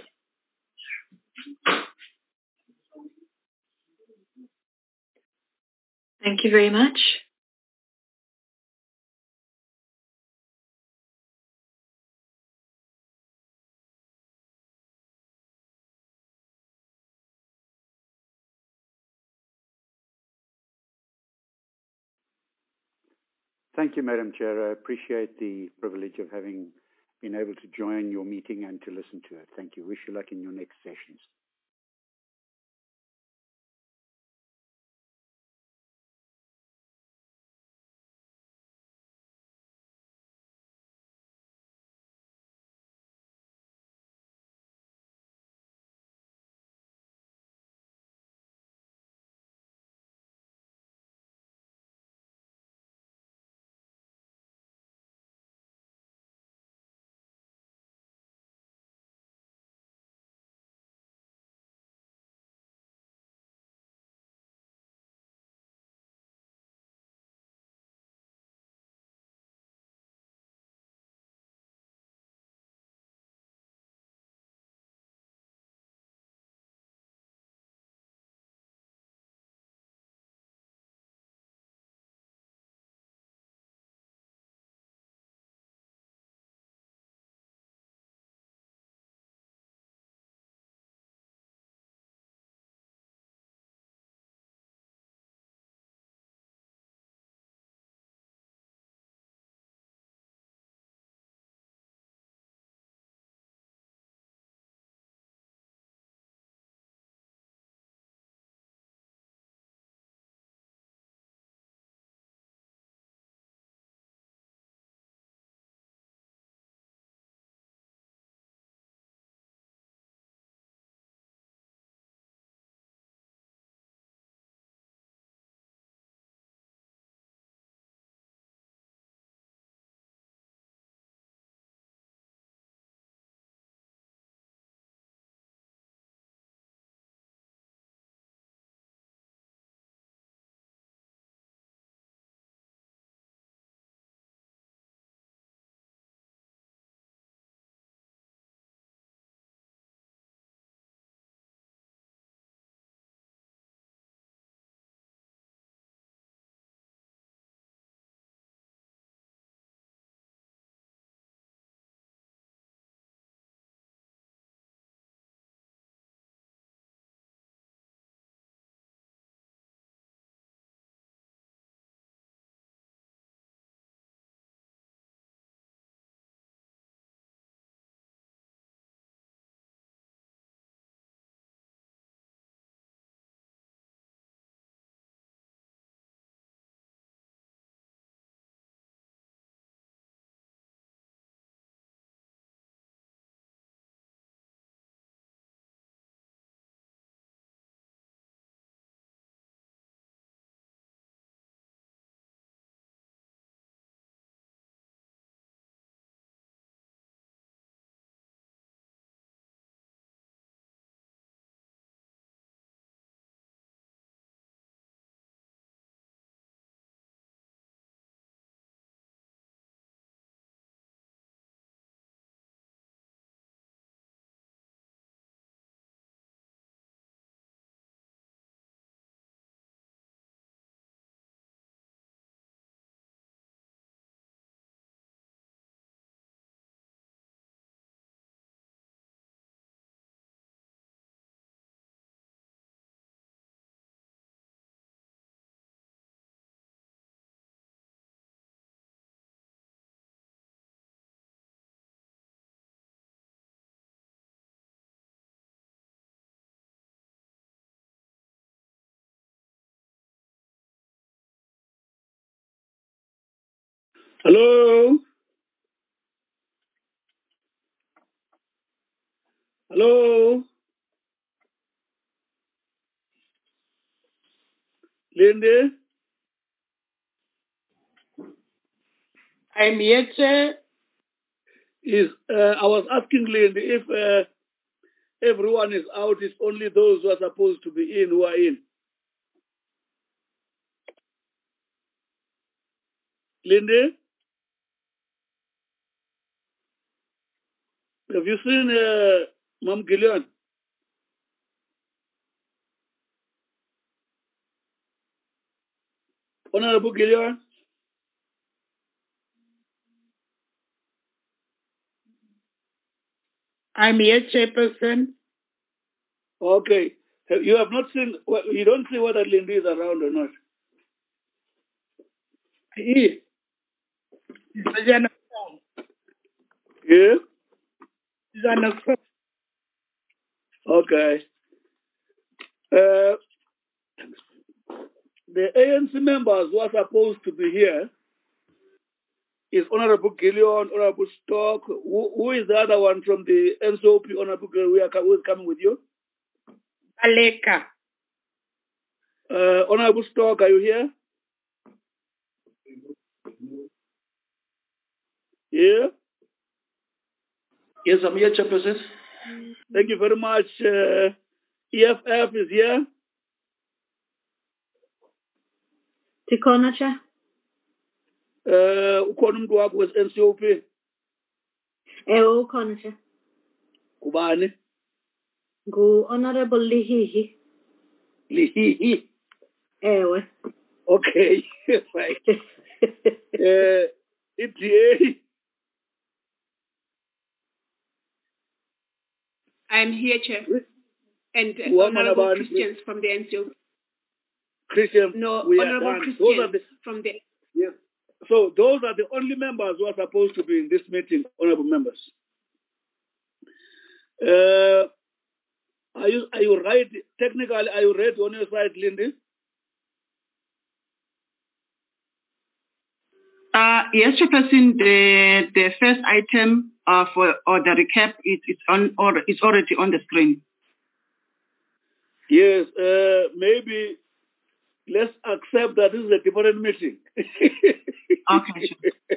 Thank you very much. Thank you, Madam Chair. I appreciate the privilege of having been able to join your meeting and to listen to it. Thank you. Wish you luck in your next sessions. Hello? Hello? Lindy? I'm here, Chair. Is, uh, I was asking Lindy if uh, everyone is out, it's only those who are supposed to be in who are in. Lindy? Have you seen uh, Mom Gillian? Honorable Gillian? I'm here, Chairperson. Okay. You have not seen, you don't see whether Lindy is around or not. He. Yeah? He's on the phone. Okay. Uh, the A N C members who are supposed to be here is Honorable Gillian, Honorable Stock. Who, who is the other one from the N C O P, Honorable Gillian, who is coming with you? Aleka. Uh, Honorable Stock, are you here? Yeah? Yes, I'm here, Chairperson. Thank you very much. Uh, E F F is here. Tikona, Chair. Uh, ukhona umuntu wakho we-N C O P? Ewe ukhona, Chair. Kubani? Ngu-Honorable Lihihi. Lihihi? Ewe. Okay, right. uh, E D A. I'm here, Chair. And uh, Woman Honorable about Christians from the N C O P. Christian, No, we Honorable are done. Christians Those are the, from the... yes. So those are the only members who are supposed to be in this meeting, honorable members. Uh, are you are you right? Technically, are you ready on your side, Lindy? Uh, yes, Chairperson, the the first item uh, for or the recap it, it's on or it's already on the screen. Yes, uh, maybe let's accept that this is a different meeting. Okay.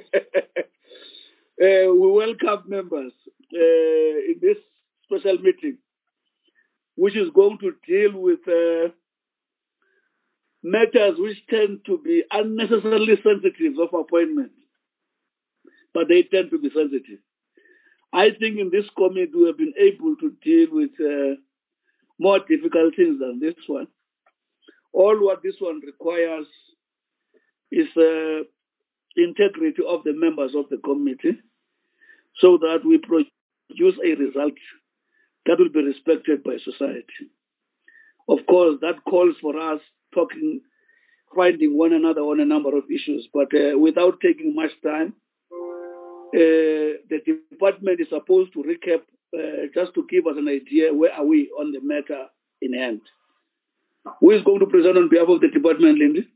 uh, we welcome members uh, in this special meeting, which is going to deal with uh, matters which tend to be unnecessarily sensitive of appointment, but they tend to be sensitive. I think in this committee we have been able to deal with uh, more difficult things than this one. All what this one requires is uh, integrity of the members of the committee so that we produce a result that will be respected by society. Of course, that calls for us talking, finding one another on a number of issues, but uh, without taking much time, uh, the department is supposed to recap uh, just to give us an idea where are we on the matter in hand. Who is going to present on behalf of the department, Lindy?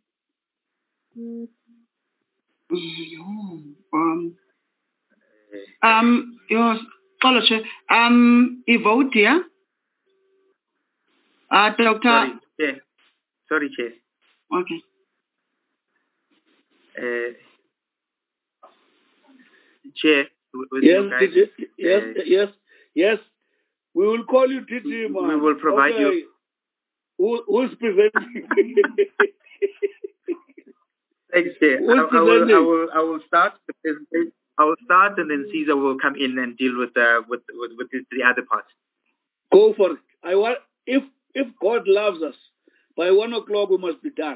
Um, um, yours, um, Evodia, uh, Doctor. Sorry, Chair. Sorry, Chair. Okay. Uh, Chair, with yes, you guys, D J, yes, uh, yes, yes. We will call you D J, man. We will provide okay. you. Who, who's presenting? Thanks, Chair. I, I, will, I will. I will start. I will start, and then Caesar will come in and deal with uh, with with, with the, the other part. Go for it. I want. If if God loves us, by one o'clock we must be done.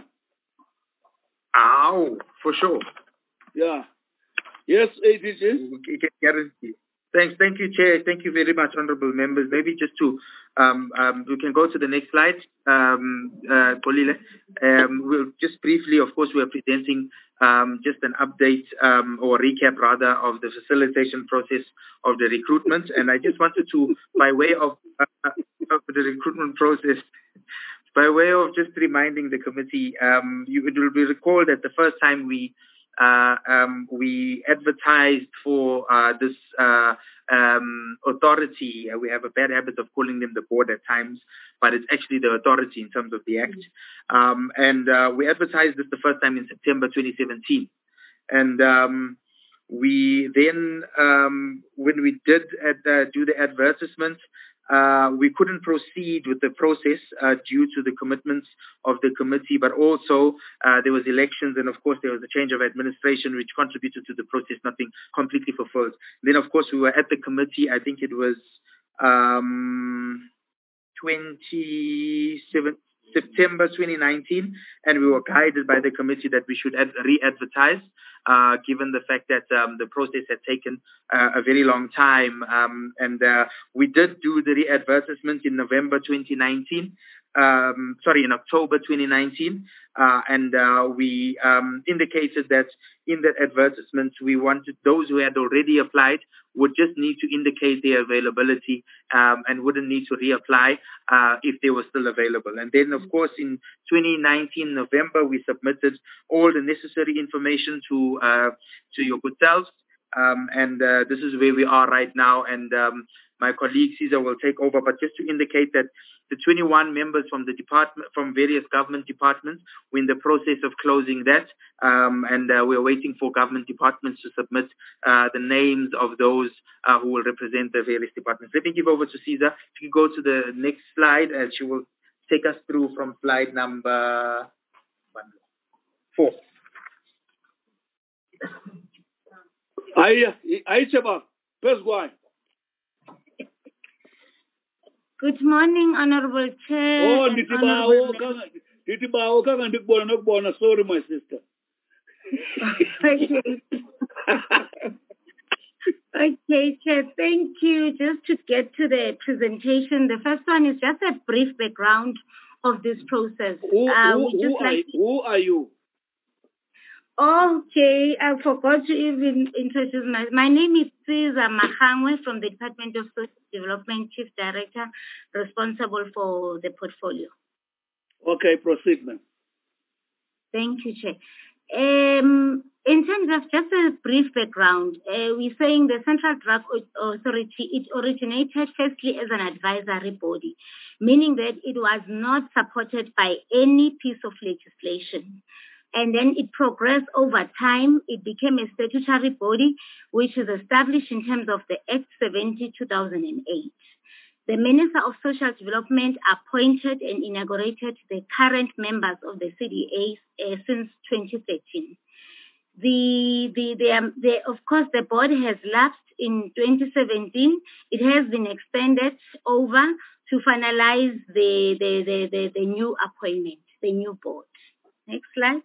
Ow, for sure. Yeah. Yes, A D J. We can guarantee. Thanks. Thank you, Chair. Thank you very much, honourable members. Maybe just to, um, um, we can go to the next slide, um, uh, Polile. Um, we'll just briefly, of course, we are presenting um, just an update um, or recap, rather, of the facilitation process of the recruitment. And I just wanted to, by way of, uh, of the recruitment process, by way of just reminding the committee, um, you, it will be recalled that the first time we uh, um, we advertised for uh, this uh, um, authority. Uh, we have a bad habit of calling them the board at times, but it's actually the authority in terms of the act. Um, and uh, we advertised this the first time in September twenty seventeen. And um, we then, um, when we did ad, uh, do the advertisement, uh, we couldn't proceed with the process uh, due to the commitments of the committee, but also uh, there was elections, and of course there was a change of administration which contributed to the process not being completely fulfilled. Then of course we were at the committee, I think it was um, twenty-seven September twenty nineteen, and we were guided by the committee that we should ad- re-advertise, uh, given the fact that um, the process had taken uh, a very long time. Um, and uh, we did do the re-advertisement in November twenty nineteen, um, sorry, in October twenty nineteen, uh, and uh, we um, indicated that in that advertisement we wanted those who had already applied would just need to indicate their availability um, and wouldn't need to reapply uh, if they were still available. And then, of course, in twenty nineteen, November, we submitted all the necessary information to uh, to your good selves. Um, and uh, this is where we are right now. And um, my colleague Caesar will take over. But just to indicate that the twenty-one members from the department, from various government departments, we're in the process of closing that. Um, and uh, we're waiting for government departments to submit uh, the names of those uh, who will represent the various departments. Let me give over to Caesar. If you go to the next slide, and she will take us through from slide number four. Aye, aye, Cheba. First go. Good morning, Honorable Chair. Oh, Nitiba, Nitiba, Kanga, Nikbona, Nokbona. Sorry, my sister. Okay. Okay, Chair, thank you. Just to get to the presentation, the first one is just a brief background of this process. Who, uh, who, who, just are, like... who are you? Okay, I forgot to even introduce myself. My name is Caesar Mahangwe from the Department of Social Development, Chief Director, responsible for the portfolio. Okay, proceed, ma'am. Thank you, Chair. Um, in terms of just a brief background, uh, we're saying the Central Drug Authority, it originated firstly as an advisory body, meaning that it was not supported by any piece of legislation. And then it progressed over time. It became a statutory body, which is established in terms of the Act seventy, two thousand eight. The Minister of Social Development appointed and inaugurated the current members of the C D A uh, since twenty thirteen. The, the, the, um, the, of course, the board has lapsed in twenty seventeen. It has been extended over to finalize the, the, the, the, the new appointment, the new board. Next slide.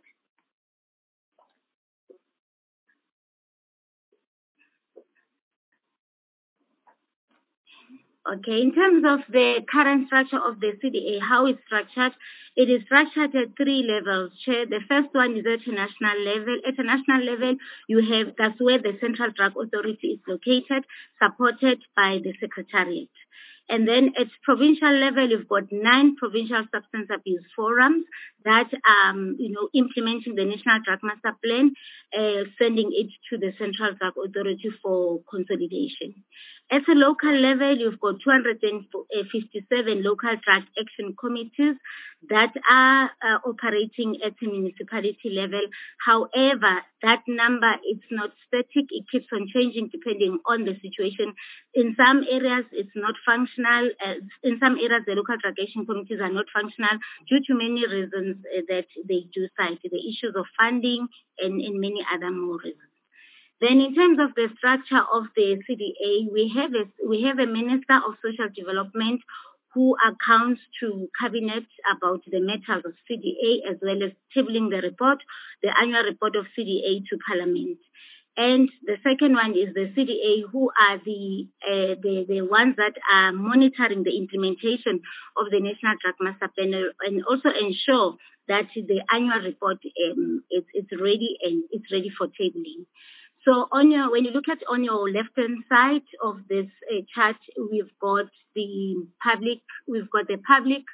Okay, in terms of the current structure of the C D A, how it's structured, it is structured at three levels. Chair. The first one is at a national level. At a national level, you have, that's where the Central Drug Authority is located, supported by the Secretariat. And then at provincial level, you've got nine provincial substance abuse forums that are, um, you know, implementing the National Drug Master Plan, uh, sending it to the Central Drug Authority for consolidation. At a local level, you've got two hundred fifty-seven local drug action committees that are uh, operating at a municipality level. However, that number is not static. It keeps on changing depending on the situation. In some areas, it's not functional. Uh, in some areas, the local drug action committees are not functional due to many reasons uh, that they do cite, the issues of funding and, and many other more reasons. Then in terms of the structure of the C D A, we have a, we have a Minister of Social Development who accounts to Cabinet about the matters of C D A, as well as tabling the report, the annual report of C D A to Parliament. And the second one is the C D A, who are the, uh, the, the ones that are monitoring the implementation of the National Drug Master Plan and also ensure that the annual report um, is, is ready and it's ready for tabling. So on your, when you look at on your left-hand side of this uh, chart, we've got the public, we've got the public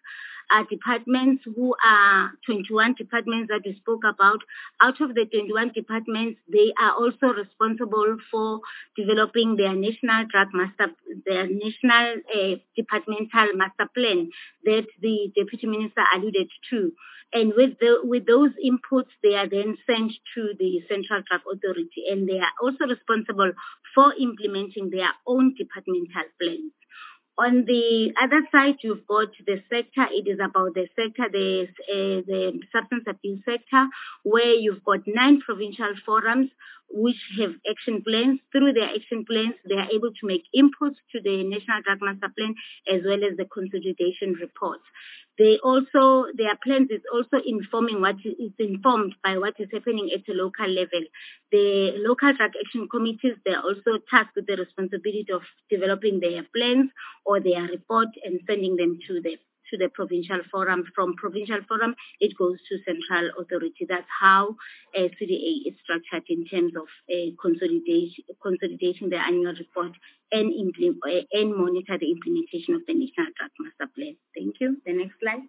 are departments who are twenty-one departments that we spoke about. Out of the twenty-one departments, they are also responsible for developing their national drug master, their national uh, departmental master plan that the Deputy Minister alluded to. And with the, with those inputs, they are then sent to the Central Drug Authority, and they are also responsible for implementing their own departmental plans. On the other side, you've got the sector. It is about the sector, the, uh, the substance abuse sector, where you've got nine provincial forums which have action plans. Through their action plans, they are able to make inputs to the National Drug Master Plan as well as the consolidation report. They also, their plans is also informing what is informed by what is happening at the local level. The local drug action committees, they are also tasked with the responsibility of developing their plans or their report and sending them to the to the provincial forum. From provincial forum, it goes to central authority. That's how uh, C D A is structured in terms of uh, consolidation, consolidating the annual report and, implement, uh, and monitor the implementation of the National Drug Master Plan. Thank you. The next slide.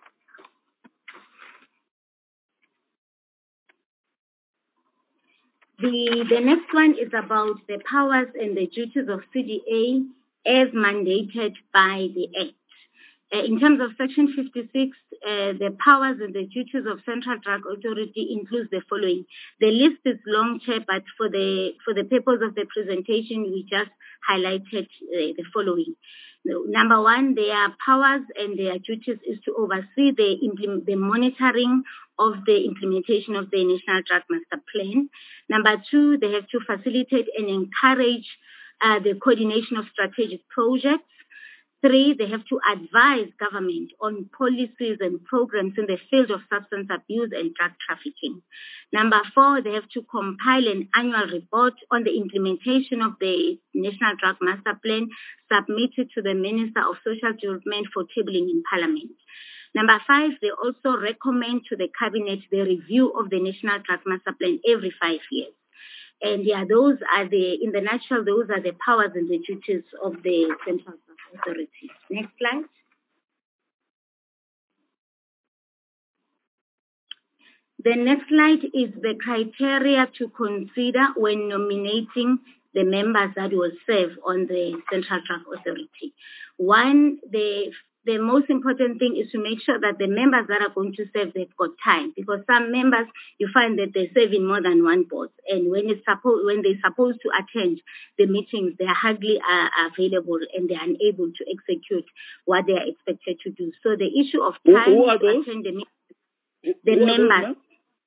The, the next one is about the powers and the duties of C D A as mandated by the Act. Uh, in terms of Section fifty-six, uh, the powers and the duties of Central Drug Authority includes the following. The list is long, Chair, but for the for the purpose of the presentation, we just highlighted uh, the following. Number one, their powers and their duties is to oversee the, implement, the monitoring of the implementation of the National Drug Master Plan. Number two, they have to facilitate and encourage uh, the coordination of strategic projects. Three, they have to advise government on policies and programs in the field of substance abuse and drug trafficking. Number four, they have to compile an annual report on the implementation of the National Drug Master Plan submitted to the Minister of Social Development for tabling in Parliament. Number five, they also recommend to the Cabinet the review of the National Drug Master Plan every five years. And yeah, those are the, in the nutshell, those are the powers and the duties of the Central Drug Authority. Next slide. The next slide is the criteria to consider when nominating the members that will serve on the Central Drug Authority. One, the The most important thing is to make sure that the members that are going to serve, they've got time, because some members, you find that they serve in more than one board, and when it's supposed, when they're supposed to attend the meetings, they are hardly uh, available and they're unable to execute what they are expected to do. So the issue of time who, who to attend the meetings, the who members.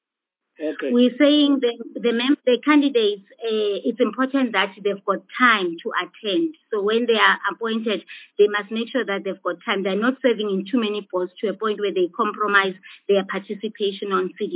Okay. We're saying the the, mem- the candidates, uh, it's important that they've got time to attend. So when they are appointed, they must make sure that they've got time. They're not serving in too many posts to a point where they compromise their participation on C D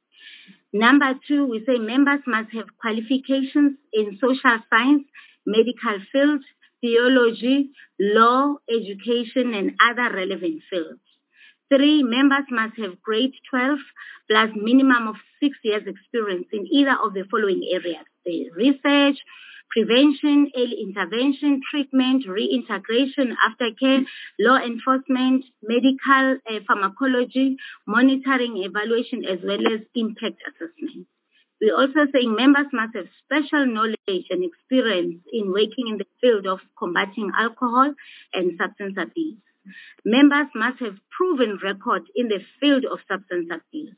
A. Number two, we say members must have qualifications in social science, medical field, theology, law, education, and other relevant fields. Three, members must have grade twelve plus minimum of six years experience in either of the following areas: the research, prevention, early intervention, treatment, reintegration, aftercare, law enforcement, medical uh, pharmacology, monitoring, evaluation, as well as impact assessment. We're also saying members must have special knowledge and experience in working in the field of combating alcohol and substance abuse. Members must have proven record in the field of substance abuse.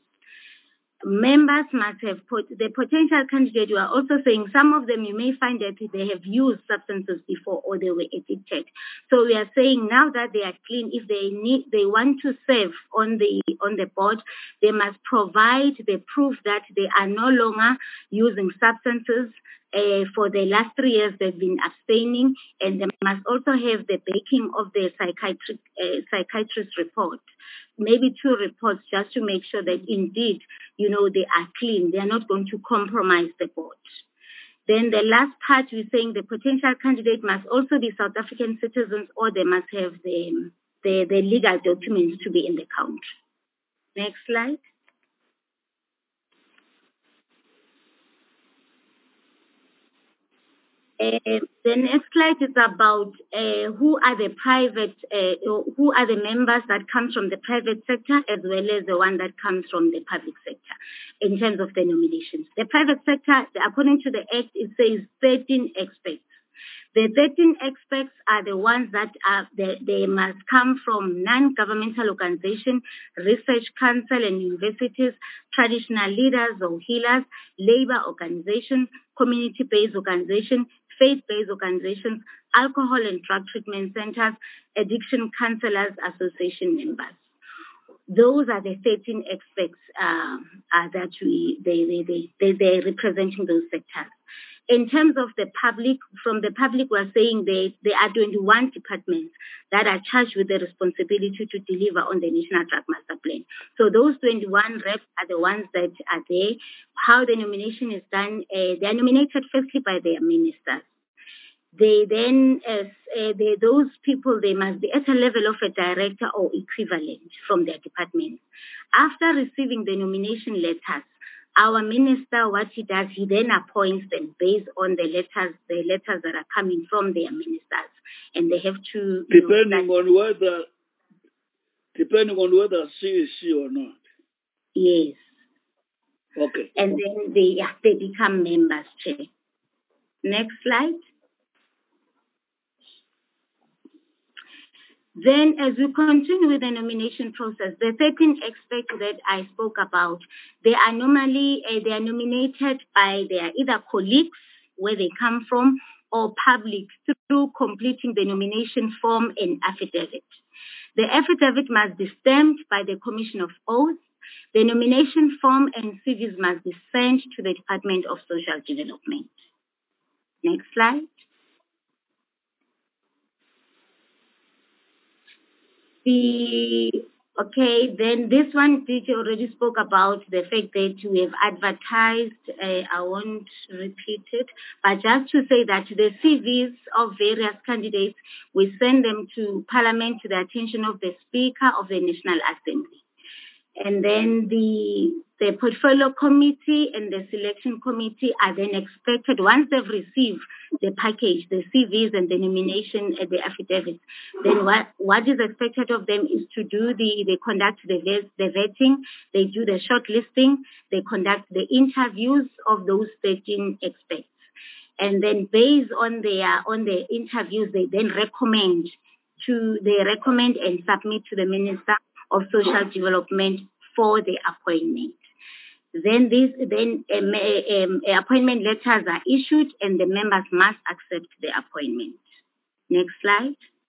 Members must have put the potential candidate. We are also saying some of them you may find that they have used substances before or they were addicted. So we are saying now that they are clean, if they need, they want to serve on the on the board, they must provide the proof that they are no longer using substances. Uh, for the last three years, they've been abstaining, and they must also have the backing of the psychiatric uh, psychiatrist report, maybe two reports, just to make sure that indeed, you know, they are clean. They are not going to compromise the board. Then the last part, we're saying the potential candidate must also be South African citizens, or they must have the the, the legal documents to be in the country. Next slide. Uh, the next slide is about uh, who are the private, uh, who are the members that comes from the private sector as well as the one that comes from the public sector in terms of the nominations. The private sector, according to the Act, it says thirteen experts. The thirteen experts are the ones that are, they, they must come from non-governmental organizations, research council and universities, traditional leaders or healers, labor organizations, community-based organizations, faith-based organizations, alcohol and drug treatment centers, addiction counselors association members. Those are the thirteen experts uh, uh, that we they they they they they're representing those sectors. In terms of the public, from the public, we're saying they there are twenty-one departments that are charged with the responsibility to deliver on the National Drug Master Plan. So those twenty-one reps are the ones that are there. How the nomination is done, uh, they are nominated firstly by their ministers. They then, as uh, they, those people, they must be at a level of a director or equivalent from their department. After receiving the nomination letters, our minister, what he does, he then appoints them based on the letters, the letters that are coming from their ministers, and they have to depending know, on whether, depending on whether she is she or not. Yes. Okay. And then they yeah, they become members, Chair. Next slide. Then, as we continue with the nomination process, the thirteen experts that I spoke about, they are normally uh, they are nominated by their either colleagues, where they come from, or public through completing the nomination form and affidavit. The affidavit must be stamped by the Commission of Oath. The nomination form and C Vs must be sent to the Department of Social Development. Next slide. The, okay, then this one, Didi already spoke about the fact that we have advertised, uh, I won't repeat it, but just to say that the C Vs of various candidates, we send them to Parliament to the attention of the Speaker of the National Assembly. And then the, the portfolio committee and the selection committee are then expected, once they've received the package, the C Vs and the nomination and the affidavits, then what, what is expected of them is to do the, they conduct the, the vetting, they do the shortlisting, they conduct the interviews of those thirteen experts. And then based on their, on the interviews, they then recommend to, they recommend and submit to the Minister of Social Development for the appointment. Then this, then um, um, appointment letters are issued and the members must accept the appointment. Next slide.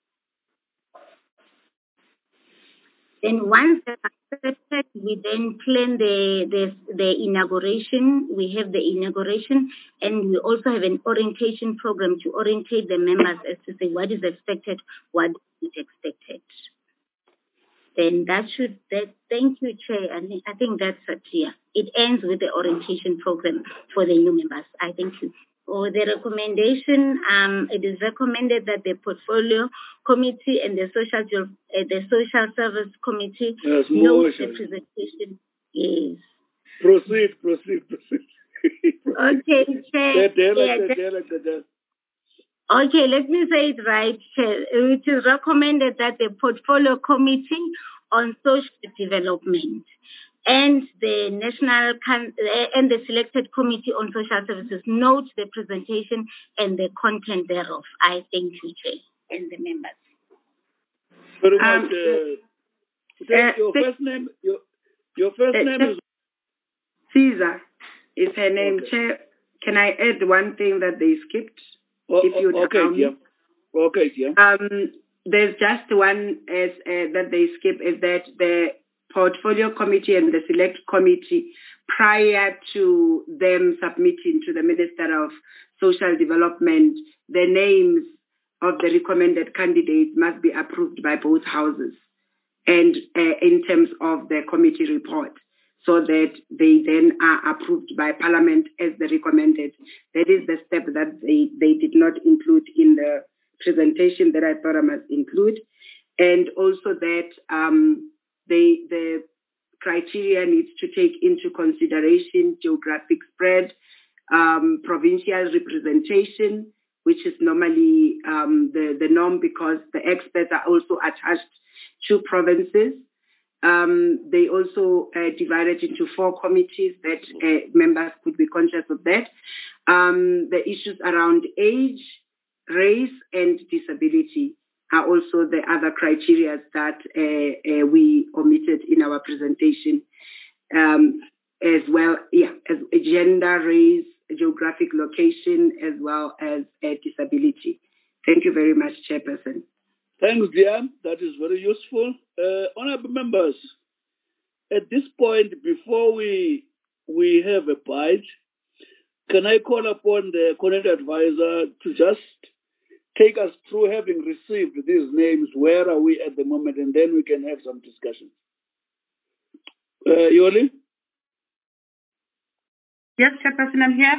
Then once they're accepted, we then plan the, the, the inauguration. We have the inauguration and we also have an orientation program to orientate the members as to say what is expected, what is expected. Then that should, that, thank you, Chair. I think, I think that's clear. It ends with the orientation program for the new members. I thank you. For the recommendation, um, it is recommended that the portfolio committee and the social uh, the social service committee yes, note the presentation. Yes. Proceed, proceed, proceed. Okay, Chair. Yeah, that, Okay, let me say it right, Chair. It is recommended that the Portfolio Committee on Social Development and the National and the Selected Committee on Social Services note the presentation and the content thereof. I thank you, Chair, and the members. Very much. Um, uh, uh, your first name. Your your first uh, name is Caesar. Is her name, okay. Chair? Can I add one thing that they skipped? Oh, if you okay, yeah. Okay, yeah. Um, there's just one as uh, that they skip is that the portfolio committee and the select committee, prior to them submitting to the Minister of Social Development, the names of the recommended candidates must be approved by both houses, and uh, in terms of the committee report, so that they then are approved by Parliament as the recommended. That is the step that they, they did not include in the presentation that I thought I must include. And also that um, they, the criteria needs to take into consideration geographic spread, um, provincial representation, which is normally um, the, the norm because the experts are also attached to provinces. Um, they also uh, divided into four committees that uh, members could be conscious of that. Um, the issues around age, race, and disability are also the other criteria that uh, uh, we omitted in our presentation. Um, as well, yeah, as gender, race, geographic location, as well as uh, disability. Thank you very much, Chairperson. Thanks, Diane. That is very useful. Uh, honorable members, at this point, before we we have a bite, can I call upon the Connect Advisor to just take us through, having received these names, where are we at the moment, and then we can have some discussion. Uh, Yoli? Yes, Chairperson, I'm here.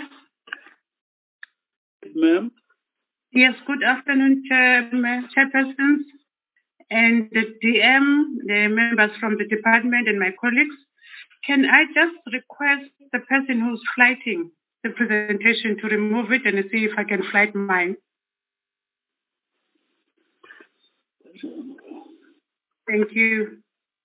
Ma'am? Yes, good afternoon, Chair, Chairpersons, and the D M, the members from the department, and my colleagues. Can I just request the person who's flighting the presentation to remove it and see if I can flight mine? Thank you.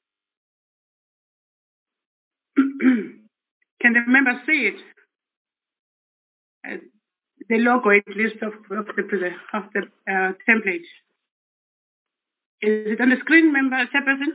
Can the members see it? Uh, the logo, at least, of, of the, of the uh, template. Is it on the screen, member, Chairperson?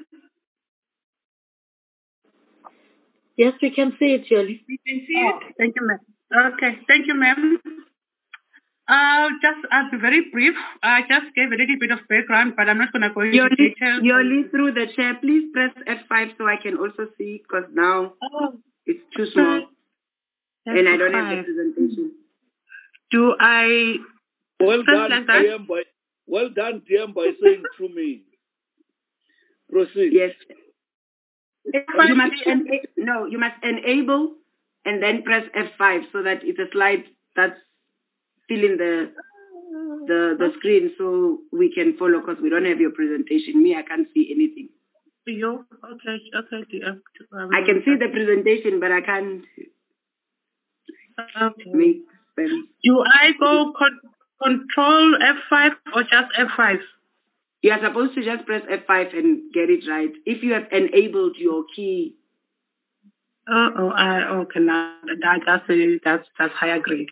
Yes, we can see it, Yoli. We can see oh, it? Thank you, ma'am. Okay, thank you, ma'am. Uh, just, I'll be very brief. I just gave a little bit of background, but I'm not going to go into Yoli, details. Yoli, through the chair, please press F five so I can also see, because now oh, it's too small. That's and I don't fine. have the presentation. Do I... Well done, like that? D M, by, well done, D M, by saying through me. Proceed. Yes. You must ena- no, you must enable and then press F five so that it's a slide that's filling the the the screen so we can follow, because we don't have your presentation. Me, I can't see anything. You? Okay, okay. Um, I can see the presentation, but I can't okay. make sense. Do I go con- control F five or just F five? You are supposed to just press F five and get it right. If you have enabled your key. Uh oh, I okay now that, that's that's that's higher grade.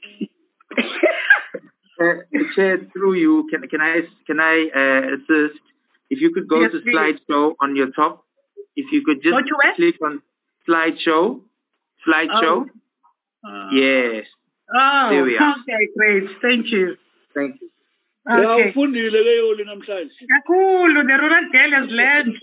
uh, Chair, through you, can can I can I uh, assist? If you could go yes, to please. slideshow on your top. If you could just click on slideshow, slideshow. Oh. Uh, yes. Oh, there we are. Okay, great. Thank you. Thank you. Okay. Cool, the rural girl has learned.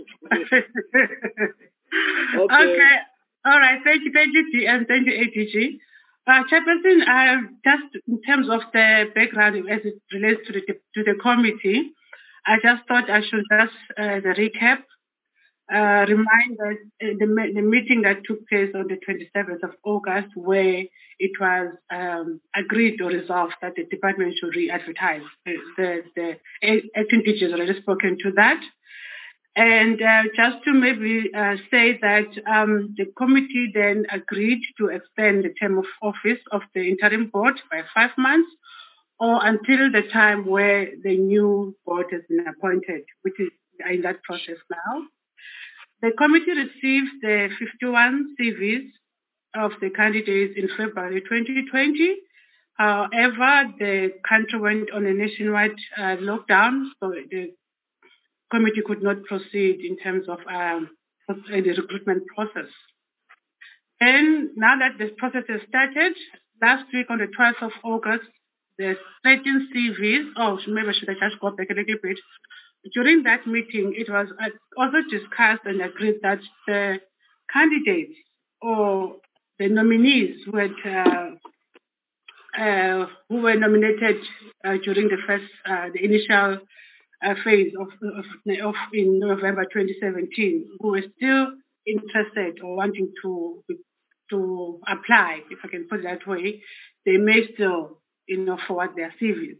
okay. okay. All right. Thank you. Thank you, T M. Thank you, A T G. Uh, Chairperson, uh, just in terms of the background as it relates to the to the committee, I just thought I should just uh, the recap. Uh, remind that uh, the, the meeting that took place on the twenty-seventh of August, where it was um, agreed or resolved that the department should re-advertise. The, the acting teachers already spoken to that. And uh, just to maybe uh, say that um, the committee then agreed to extend the term of office of the interim board by five months or until the time where the new board has been appointed, which is in that process now. The committee received the fifty-one C Vs of the candidates in February twenty twenty. However, the country went on a nationwide uh, lockdown, so the committee could not proceed in terms of um, the recruitment process. And now that this process has started, last week on the twelfth of August, the thirteen C Vs, oh, maybe I should I just go back a little bit. During that meeting, it was also discussed and agreed that the candidates or the nominees who, had, uh, uh, who were nominated uh, during the first, uh, the initial uh, phase of, of, of in November twenty seventeen, who were still interested or wanting to to apply, if I can put it that way, they may still, you know, forward their C Vs.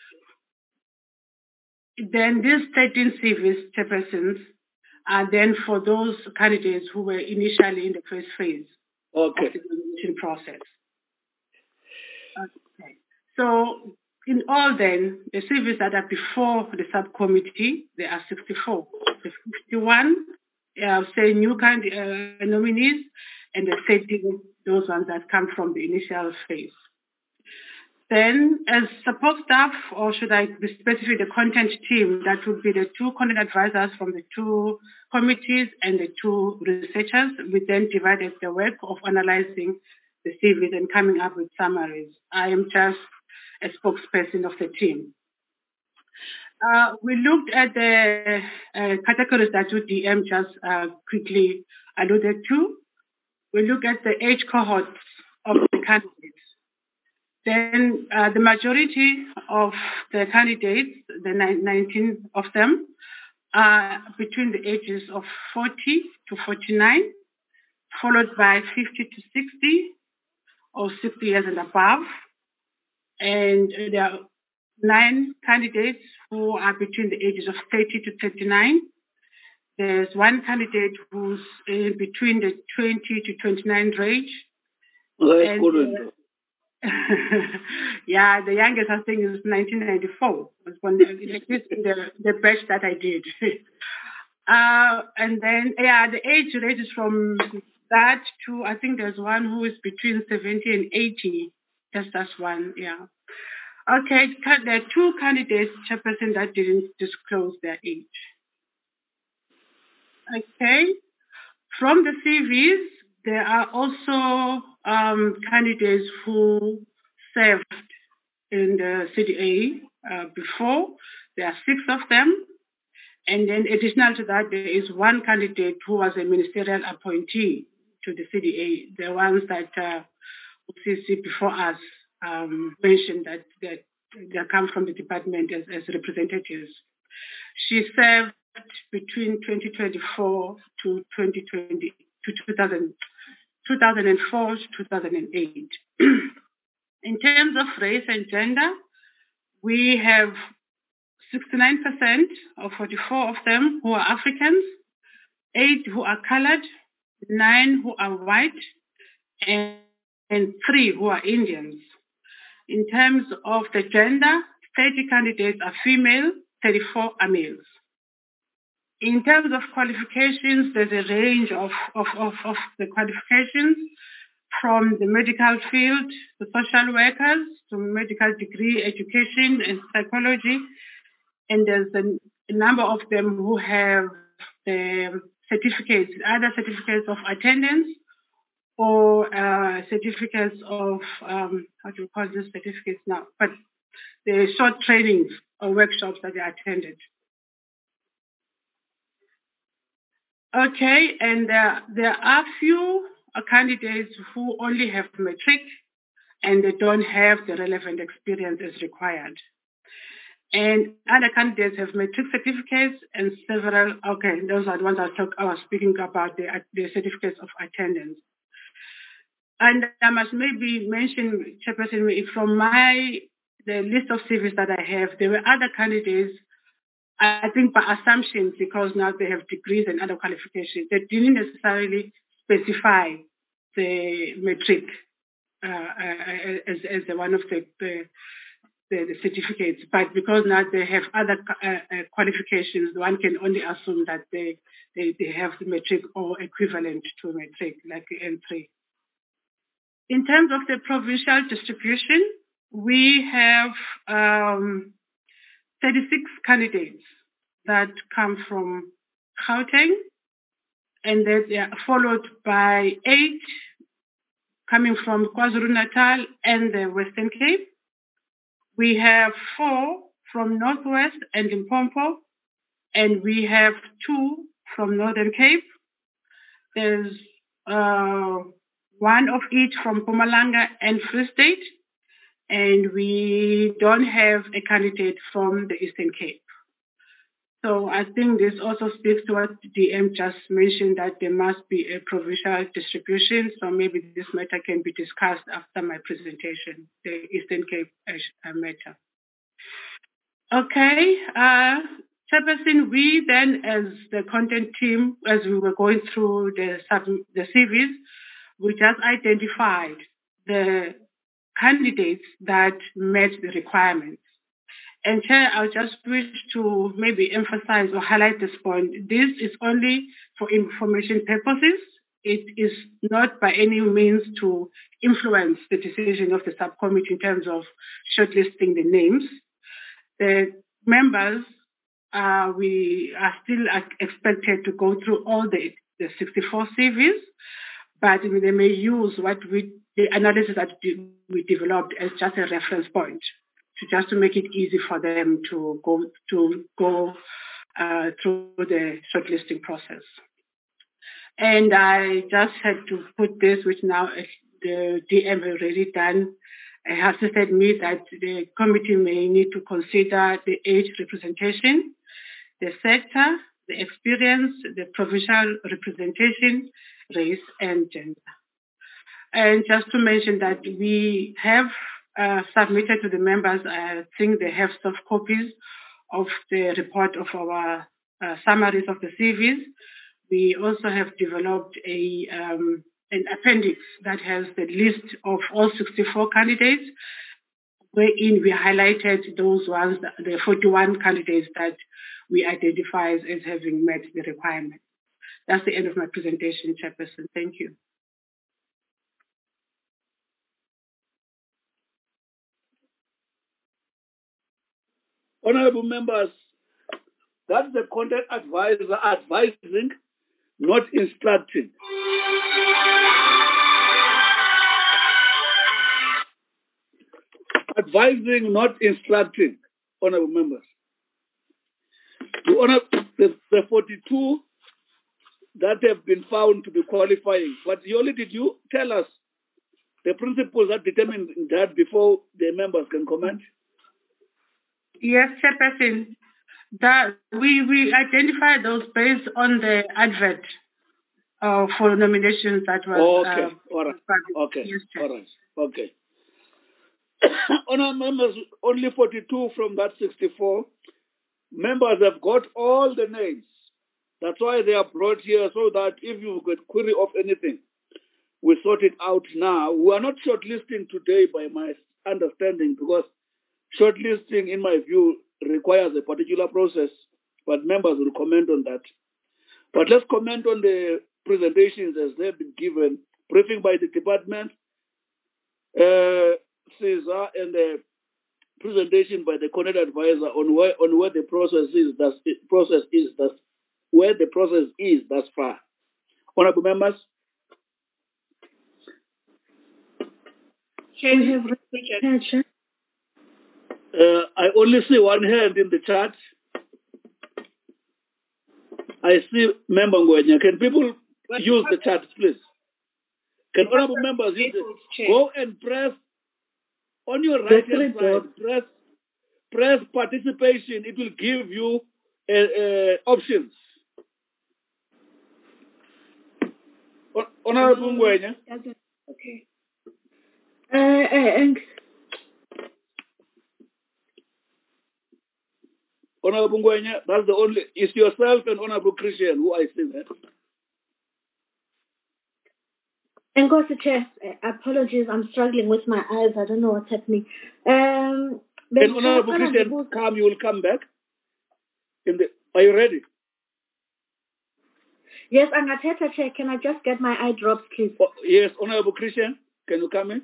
Then these thirteen C Vs, chairpersons, are then for those candidates who were initially in the first phase okay. of the nomination process. Okay. So in all then, the C Vs that are before the subcommittee, there are sixty-four. The fifty-one, uh, say new kind uh, nominees, and the thirty, those ones that come from the initial phase. Then, as support staff, or should I be specific, the content team, that would be the two content advisors from the two committees and the two researchers. We then divided the work of analyzing the C Vs and coming up with summaries. I am just a spokesperson of the team. Uh, we looked at the uh, categories that U D M just uh, quickly alluded to. We look at the age cohorts of the candidates. Then uh, the majority of the candidates, the nineteen of them, are between the ages of forty to forty-nine, followed by fifty to sixty, or sixty years and above. And there are nine candidates who are between the ages of thirty to thirty-nine. There's one candidate who's in between the twenty to twenty-nine range. And, uh, yeah, the youngest I think is nineteen ninety-four. Was when the, the, the batch that I did. uh, and then, yeah, the age ranges from that to, I think there's one who is between seventy and eighty. Just that's one, yeah. Okay, there are two candidates, Chairperson, that didn't disclose their age. Okay, from the C Vs, there are also um, candidates who served in the C D A uh, before. There are six of them. And then additional to that, there is one candidate who was a ministerial appointee to the C D A, the ones that uh, C C before us um, mentioned that, that they come from the department as, as representatives. She served between twenty twenty-four to twenty twenty to two thousand, two thousand four to two thousand eight. In terms of race and gender, we have sixty-nine percent or forty-four of them who are Africans, eight who are colored, nine who are white, and, and three who are Indians. In terms of the gender, thirty candidates are female, thirty-four are males. In terms of qualifications, there's a range of, of, of, of the qualifications from the medical field, the social workers, to medical degree, education, and psychology. And there's a, a number of them who have the certificates, either certificates of attendance or uh, certificates of, um, how do you call these certificates now? But the short trainings or workshops that they attended. Okay, and uh, there are few uh, candidates who only have matric and they don't have the relevant experience as required. And other candidates have matric certificates and several, okay, those are the ones I, talk, I was speaking about, the, the certificates of attendance. And I must maybe mention, Chairperson, from my, the list of C Vs that I have, there were other candidates, I think by assumption, because now they have degrees and other qualifications, they didn't necessarily specify the matric uh, uh, as, as one of the, the, the, the certificates. But because now they have other uh, uh, qualifications, one can only assume that they, they, they have the matric or equivalent to matric, like the N three. In terms of the provincial distribution, we have um, thirty-six candidates that come from Gauteng, and then they are followed by eight coming from KwaZulu-Natal and the Western Cape. We have four from Northwest and Limpopo, and we have two from Northern Cape. There's uh, one of each from Mpumalanga and Free State, and we don't have a candidate from the Eastern Cape. So I think this also speaks to what D M just mentioned, that there must be a provincial distribution. So maybe this matter can be discussed after my presentation, the Eastern Cape matter. Okay, uh, Chairperson, we then, as the content team, as we were going through the, sub, the C Vs, we just identified the candidates that met the requirements. And Chair, I just wish to maybe emphasize or highlight this point. This is only for information purposes. It is not by any means to influence the decision of the subcommittee in terms of shortlisting the names. The members, uh, we are still expected to go through all the, the sixty-four C Vs, but they may use what we, the analysis that we developed as just a reference point, to just to make it easy for them to go to go uh, through the shortlisting process. And I just had to put this, which now the D M has already done, it has assisted me that the committee may need to consider the age representation, the sector, the experience, the provincial representation, race, and gender. And just to mention that we have uh, submitted to the members, I think they have soft copies of the report of our uh, summaries of the C Vs. We also have developed a um, an appendix that has the list of all sixty-four candidates, wherein we highlighted those ones, the forty-one candidates that we identify as having met the requirement. That's the end of my presentation, Chairperson. Thank you. Honorable members, that's the content advisor advising, not instructing. Advising, not instructing, honorable members. The, honor, the, the forty-two that have been found to be qualifying, but Yoli, did you tell us the principles that determine that before the members can comment? Yes, Chairperson. That we, we identify those based on the advert uh, for nominations that was. Okay, uh, all right. Okay, yes, all right. Okay. Honourable members, only forty-two from that sixty-four members have got all the names. That's why they are brought here, so that if you get query of anything, we sort it out now. We are not shortlisting today, by my understanding, because shortlisting, in my view, requires a particular process, but members will comment on that. But let's comment on the presentations as they've been given. Briefing by the department, uh, Caesar, and the presentation by the content advisor on where on where the process is. That's the process is that's where the process is thus far. Honorable members. Uh, I only see one hand in the chat. I see Member Ngwenya. Can people use the chat, please? Can honorable members use it? Go and press on your right hand side. Press, press participation. It will give you uh, uh, options. Honorable Ngwenya. Okay. Uh, and Honorable Ngwenya, that's the only, it's yourself and Honorable Christian who I see there. And go to Chair, apologies, I'm struggling with my eyes. I don't know what's happening. Um, and Honorable Christian, come, you will come back. In the, are you ready? Yes, Angateta Chair, can I just get my eye drops, please? Oh, yes, Honorable Christian, can you come in?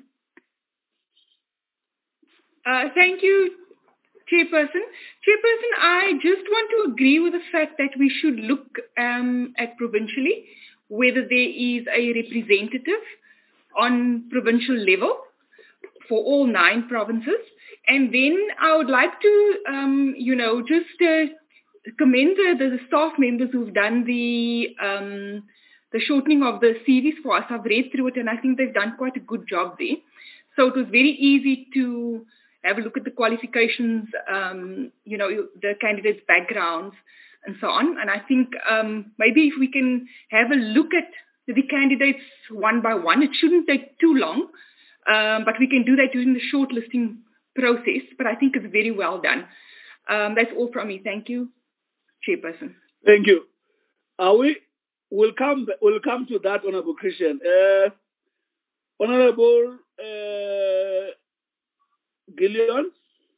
Uh, thank you, Chairperson. Chairperson, I just want to agree with the fact that we should look um, at provincially whether there is a representative on provincial level for all nine provinces. And then I would like to, um, you know, just uh, commend the, the staff members who've done the um, the shortening of the C Vs for us. I've read through it and I think they've done quite a good job there. So it was very easy to have a look at the qualifications, um, you know, the candidates' backgrounds and so on. And I think um, maybe if we can have a look at the candidates one by one, it shouldn't take too long, um, but we can do that during the shortlisting process. But I think it's very well done. Um, that's all from me. Thank you, Chairperson. Thank you. Uh, we will come, we'll come to that, Honorable Christian. Uh, Honorable uh, Gillian?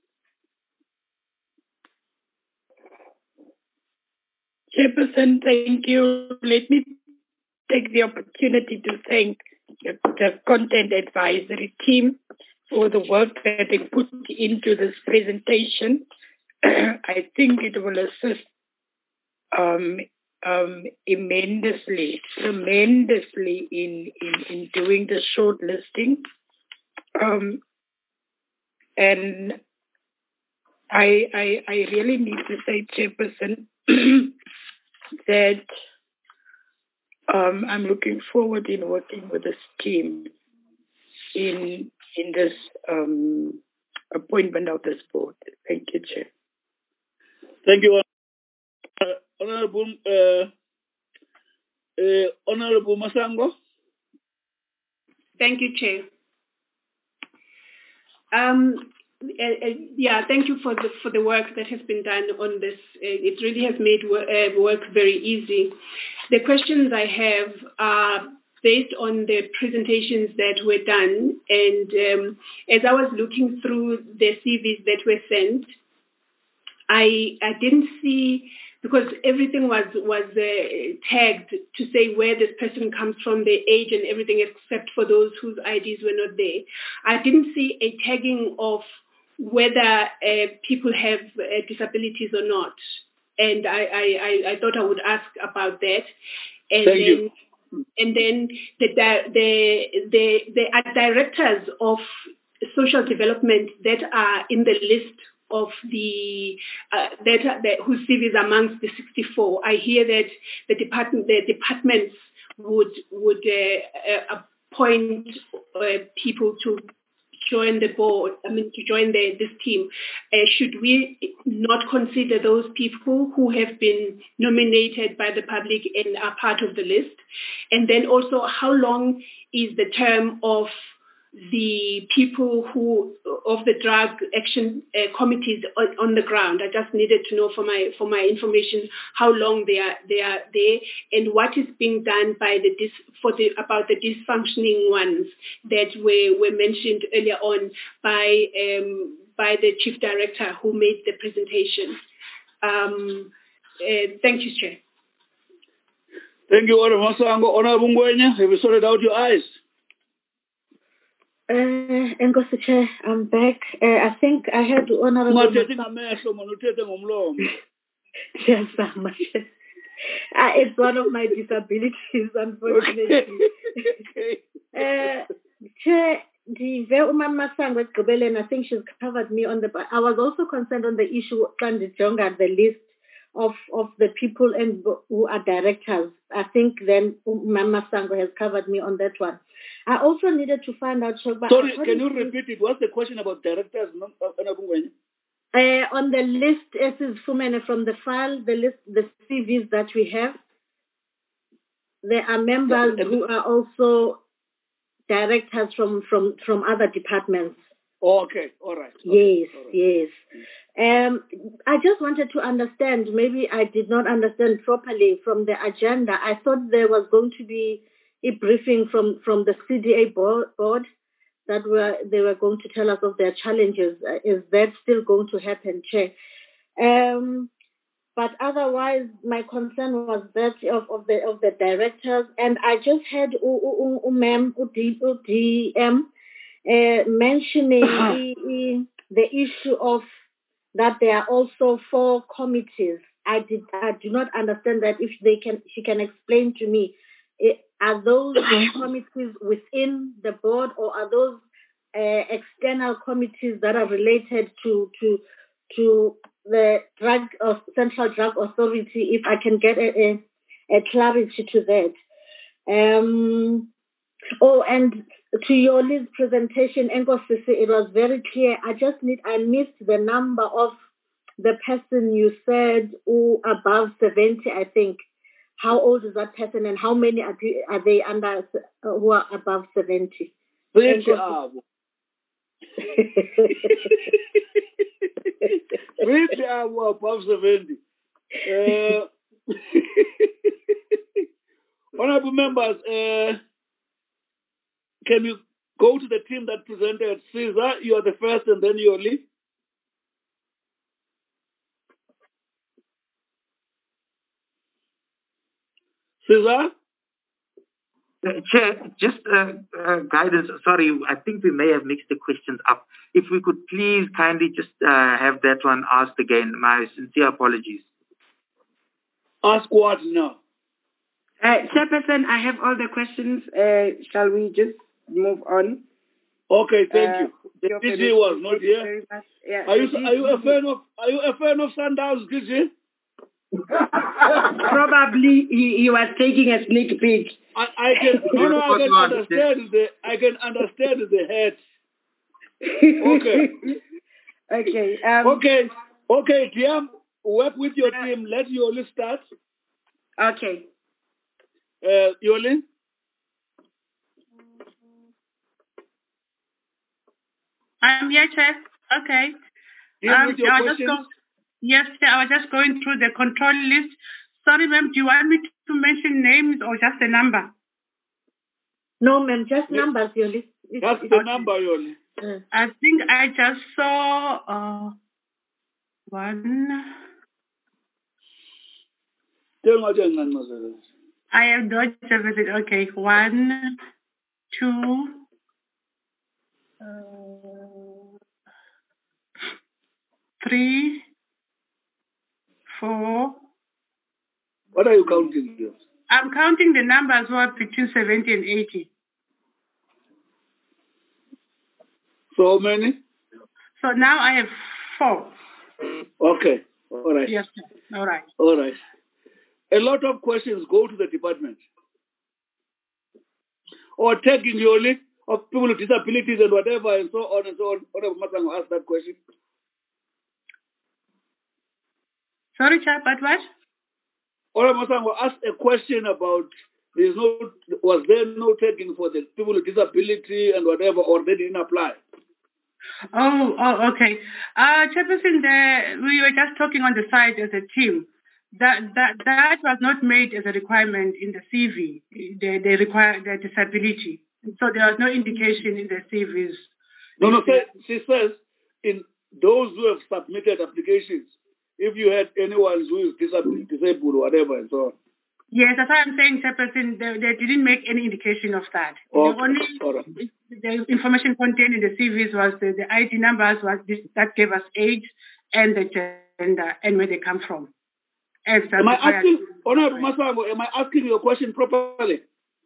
Chairperson, thank you. Let me take the opportunity to thank the, the Content Advisory team for the work that they put into this presentation. I think it will assist um, um, immensely, tremendously in, in, in doing the shortlisting. Um, and I, I, I really need to say, Chairperson, that um, I'm looking forward in working with this team in in this um, appointment of this board. Thank you, Chair. Thank you, uh, Honorable uh, uh, Honorable Masango. Thank you, Chair. Um, uh, uh, yeah, thank you for the for the work that has been done on this. Uh, it really has made wor- uh, work very easy. The questions I have are based on the presentations that were done, and um, as I was looking through the C Vs that were sent, I I didn't see, because everything was was uh, tagged to say where this person comes from, their age and everything, except for those whose I Ds were not there. I didn't see a tagging of whether uh, people have uh, disabilities or not, and I, I, I, I thought I would ask about that. And Thank then, you. And then the the the the are directors of social development that are in the list of the uh, that, that whose C Vs amongst the sixty-four. I hear that the department the departments would would uh, uh, appoint uh, people to join the board. I mean, to join the, this team. Uh, should we not consider those people who have been nominated by the public and are part of the list? And then also, how long is the term of the people who of the drug action uh, committees on, on the ground? I just needed to know for my for my information how long they are they are there, and what is being done by the dis, for the about the dysfunctioning ones that were were mentioned earlier on by um, by the chief director who made the presentation. Um, uh, thank you, Chair. Thank you, Honorable Masango. Honorable Ngwenya, have you sorted out your eyes? Uh, Enkosi Chair, I'm back. Uh, I think I had Honorable. Yes, I'm uh, it's one of my disabilities, unfortunately. uh, Chair, the Umama Masango Gobelen, I think she's covered me on the. I was also concerned on the issue of Jonga, the list of of the people and who are directors. I think then Umama Masango has covered me on that one. I also needed to find out. Sorry, can you repeat it? What's the question about directors? Uh, on the list, as is Fumene from the file, the list, the C Vs that we have, there are members yeah, who are also directors from, from, from other departments. Oh, okay, all right. Okay. Yes, all right. yes. Um, I just wanted to understand, maybe I did not understand properly from the agenda. I thought there was going to be a briefing from, from the C D A board, board that were they were going to tell us of their challenges. Uh, is that still going to happen, Chair? Um, but otherwise, my concern was that of, of the of the directors, and I just had Umem D M mentioning the issue of that there are also four committees. I did I do not understand that. If they can, she can explain to me. Are those committees within the board, or are those uh, external committees that are related to to to the drug or Central Drug Authority? If I can get a, a, a clarity to that. Um, oh, and to your Liz presentation, Enkosi, it was very clear. I just need I missed the number of the person you said who above seventy, I think. How old is that person, and how many are, are they under uh, who are above seventy? Three are above seventy. Uh, honorable members, uh, can you go to the team that presented. Caesar, you are the first, and then Yoli. Caesar? Uh, Chair, just uh, uh, guidance. Sorry, I think we may have mixed the questions up. If we could please kindly just uh, have that one asked again. My sincere apologies. Ask what now? Uh, Chairperson, I have all the questions. Uh, shall we just move on? Okay, thank Uh, you. The D G was not here. Yeah, are you the are you a D G fan of are you a fan of Sundowns, D G? Probably he, he was taking a sneak peek. I, I can no no I can understand the I can understand the head. Okay. okay. Um, okay. Okay, Tiam, work with your team. Let Yoli start. Okay. Uh, Yoli? I'm here, Chair. Okay. Deal Um, with your I was just questions. go, yes, Chair, I was just going through the control list. Sorry, ma'am, do you want me to mention names or just a number? No, ma'am, just Yes. numbers, Yoli. That's the okay. number, Yoli. Mm. I think I just saw uh, one. I have not everything. Okay, one, two, uh, three, four. What are you counting here? I'm counting the numbers who are between seventy and eighty. So many? So now I have four. Okay. All right. Yes, sir. All right. All right. A lot of questions go to the department. Or taking Yoli of people with disabilities and whatever and so on and so on. Whatever Masango asked that question. Sorry, Chair, but what? Ora Masango asked a question about there's no was there no taking for the people with disability and whatever, or they didn't apply. Oh, oh, okay. Uh, Chairperson, the, we were just talking on the side as a team. That that that was not made as a requirement in the C V. They they require the disability, so there was no indication in the C Vs. No, no. Say, she says in those who have submitted applications, if you had anyone who is disabled, disabled or whatever, and so on. Yes, that's why I'm saying, Chairperson, they, they didn't make any indication of that. Okay. The only right. the information contained in the C Vs was the, the I D numbers was this, that gave us age and the gender and where they come from. As am I asking, Honorable Masango, am I asking your question properly?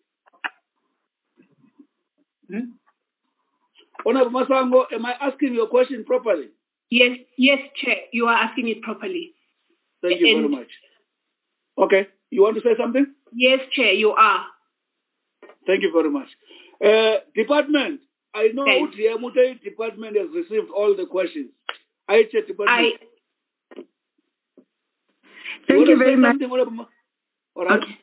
Hmm? Honorable Masango, am I asking your question properly? Yes, yes, Chair, you are asking it properly. Thank you and very much. Okay, you want to say something? Yes, Chair, you are. Thank you very much. Uh, department, I know the Mute department has received all the questions. I check department. I, Thank you, you very much. All right. Okay.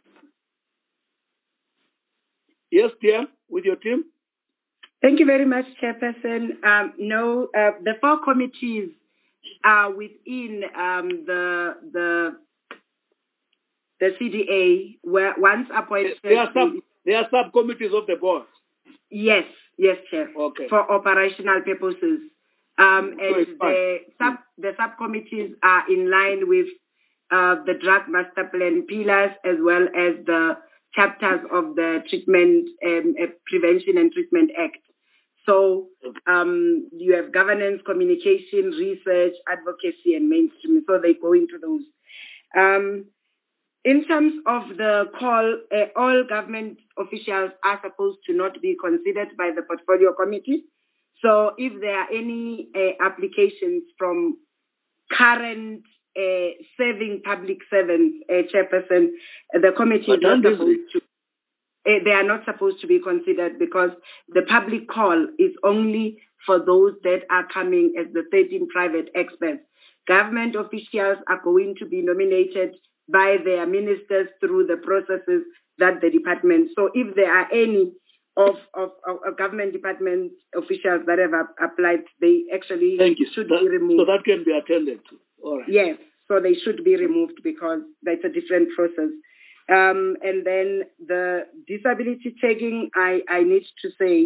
Yes, dear, with your team. Thank you very much, Chairperson. Um, no, uh, the four committees are within um, the the the C D A, where once appointed. They are sub they are subcommittees of the board. Yes, yes, Chair. Okay. For operational purposes, um, and so the sub the subcommittees are in line with uh, the Drug Master Plan pillars as well as the chapters of the Treatment um, uh, Prevention and Treatment Act. So um, you have governance, communication, research, advocacy, and mainstream. So they go into those. Um, in terms of the call, uh, all government officials are supposed to not be considered by the portfolio committee. So if there are any uh, applications from current uh, serving public servants, uh, chairperson, uh, the committee is not supposed to. Uh, they are not supposed to be considered because the public call is only for those that are coming as the thirteen private experts. Government officials are going to be nominated by their ministers through the processes that the department. So if there are any of, of, of government department officials that have applied, they actually Thank you. should that, be removed. So that can be attended to. All right. Yes, so they should be removed because that's a different process. Um, and then the disability tagging, I, I need to say,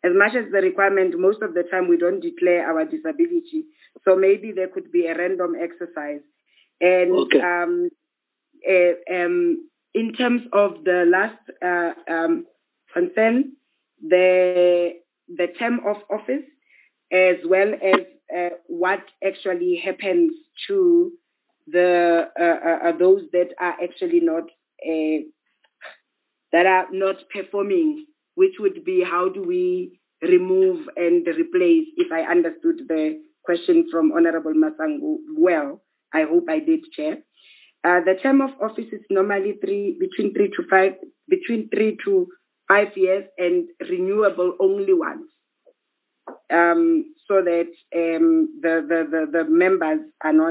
as much as the requirement, most of the time we don't declare our disability. So maybe there could be a random exercise. And okay. um, uh, um, in terms of the last uh, um, concern, the the term of office, as well as uh, what actually happens to the uh, uh, those that are actually not uh, that are not performing, which would be how do we remove and replace, if I understood the question from Honorable Masango well. I hope I did, Chair. Uh, the term of office is normally three between three to five between three to five years and renewable only once, um, so that um, the, the the the members are not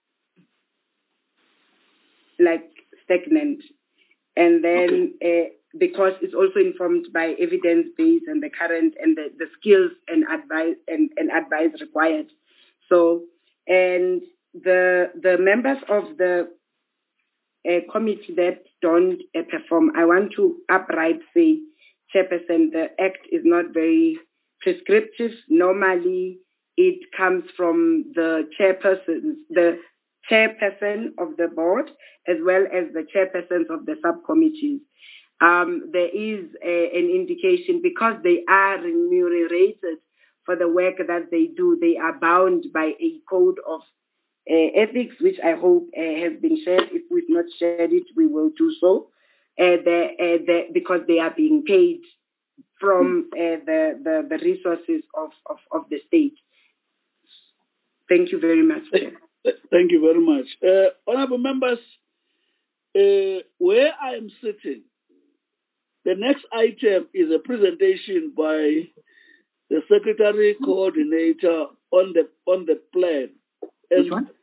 like stagnant. And then okay. uh, because it's also informed by evidence base and the current and the, the skills and advice and, and advice required. So and the the members of the uh, committee that don't uh, perform, I want to upright say, Chairperson, the Act is not very prescriptive. Normally, it comes from the chairpersons, the chairperson of the board, as well as the chairpersons of the subcommittees. Um, there is a, an indication because they are remunerated for the work that they do. They are bound by a code of uh, ethics, which I hope uh, has been shared. If we've not shared it, we will do so. Uh, the, uh, the, because they are being paid from uh, the, the the resources of, of, of the state. Thank you very much, Chair. Thank you very much. Uh, honorable members, uh, where I am sitting, the next item is a presentation by the Secretary Coordinator on the on the plan. And, Which one?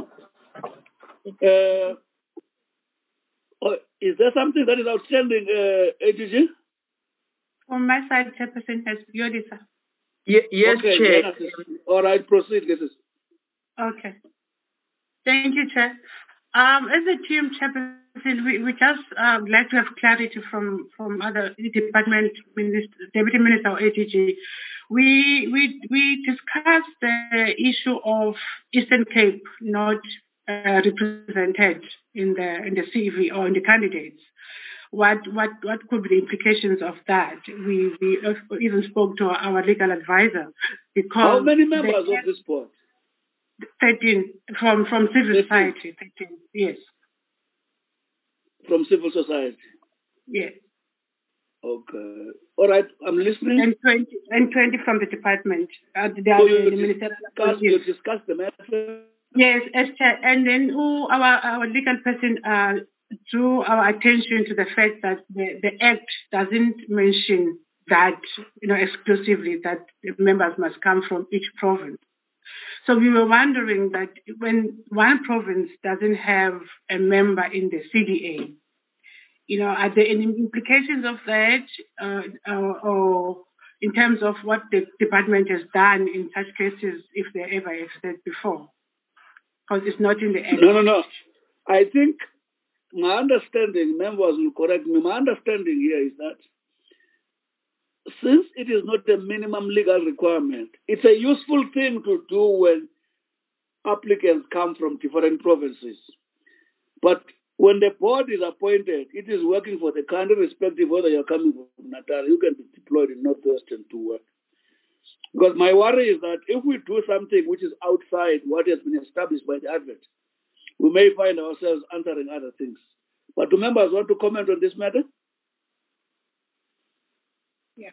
Uh, oh, is there something that is outstanding, uh, A G G? On my side, Chairperson has viewed it, sir. Ye- yes, okay, Chair. All right, proceed, Missus Okay. Thank you, Chair. Um, as a team, Chairperson, we, we just uh, like to have clarity from, from other department minister, Deputy Minister or A G G. We, we, we discussed the issue of Eastern Cape not uh, represented in the in the C V or in the candidates. What what what could be the implications of that? We we even spoke to our legal advisor because how many members of this board? Thirteen from from civil society. Thirteen, yes. From civil society. Yes. Okay. All right. I'm listening. And twenty and twenty from the department. Uh, the, so you, the discuss, you discuss the matter. Yes, as chair, and then who our our legal person uh, drew our attention to the fact that the, the Act doesn't mention that, you know, exclusively that the members must come from each province. So we were wondering that when one province doesn't have a member in the C D A, you know, are there any implications of that, uh, or, or in terms of what the department has done in such cases if they ever existed before? Because it's not in the Act. No, no, no. I think my understanding, members will correct me, my understanding here is that since it is not a minimum legal requirement, it's a useful thing to do when applicants come from different provinces. But when the board is appointed, it is working for the country, irrespective whether you're coming from Natal, you can be deployed in Northwestern to work. Because my worry is that if we do something which is outside what has been established by the advert, we may find ourselves answering other things. But do members want to comment on this matter? Yeah.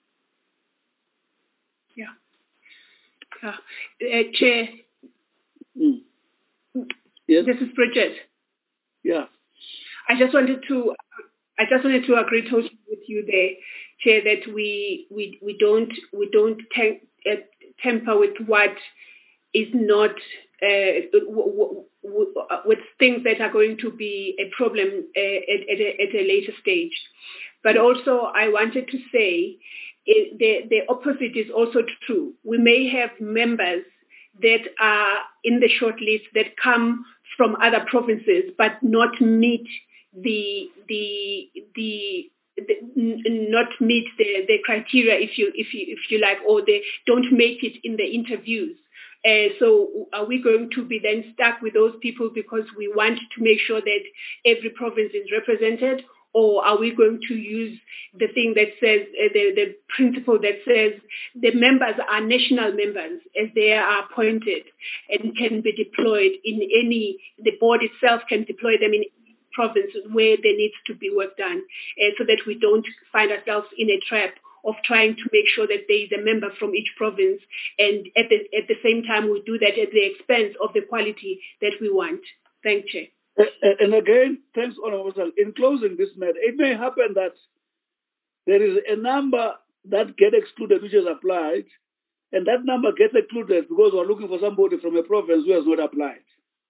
Yeah. Uh, uh, Chair. Mm. Yes. This is Bridget. Yeah. I just wanted to, I just wanted to agree totally with you there, Chair, that we we we don't we don't tem- uh, temper with what is not uh, w- w- w- with things that are going to be a problem uh, at, at, a, at a later stage. But also, I wanted to say it, the the opposite is also true. We may have members that are in the shortlist that come from other provinces, but not meet the the the the, n- not meet the, the criteria, if you if you if you like, or they don't make it in the interviews. Uh, so are we going to be then stuck with those people because we want to make sure that every province is represented? Or are we going to use the thing that says, uh, the, the principle that says the members are national members as they are appointed and can be deployed in any, the board itself can deploy them in provinces where there needs to be work done, uh, so that we don't find ourselves in a trap of trying to make sure that there is a member from each province, and at the, at the same time we do that at the expense of the quality that we want. Thank you. And again, thanks, Honorable Sal. In closing this matter, it may happen that there is a number that get excluded which is applied, and that number gets excluded because we're looking for somebody from a province who has not applied.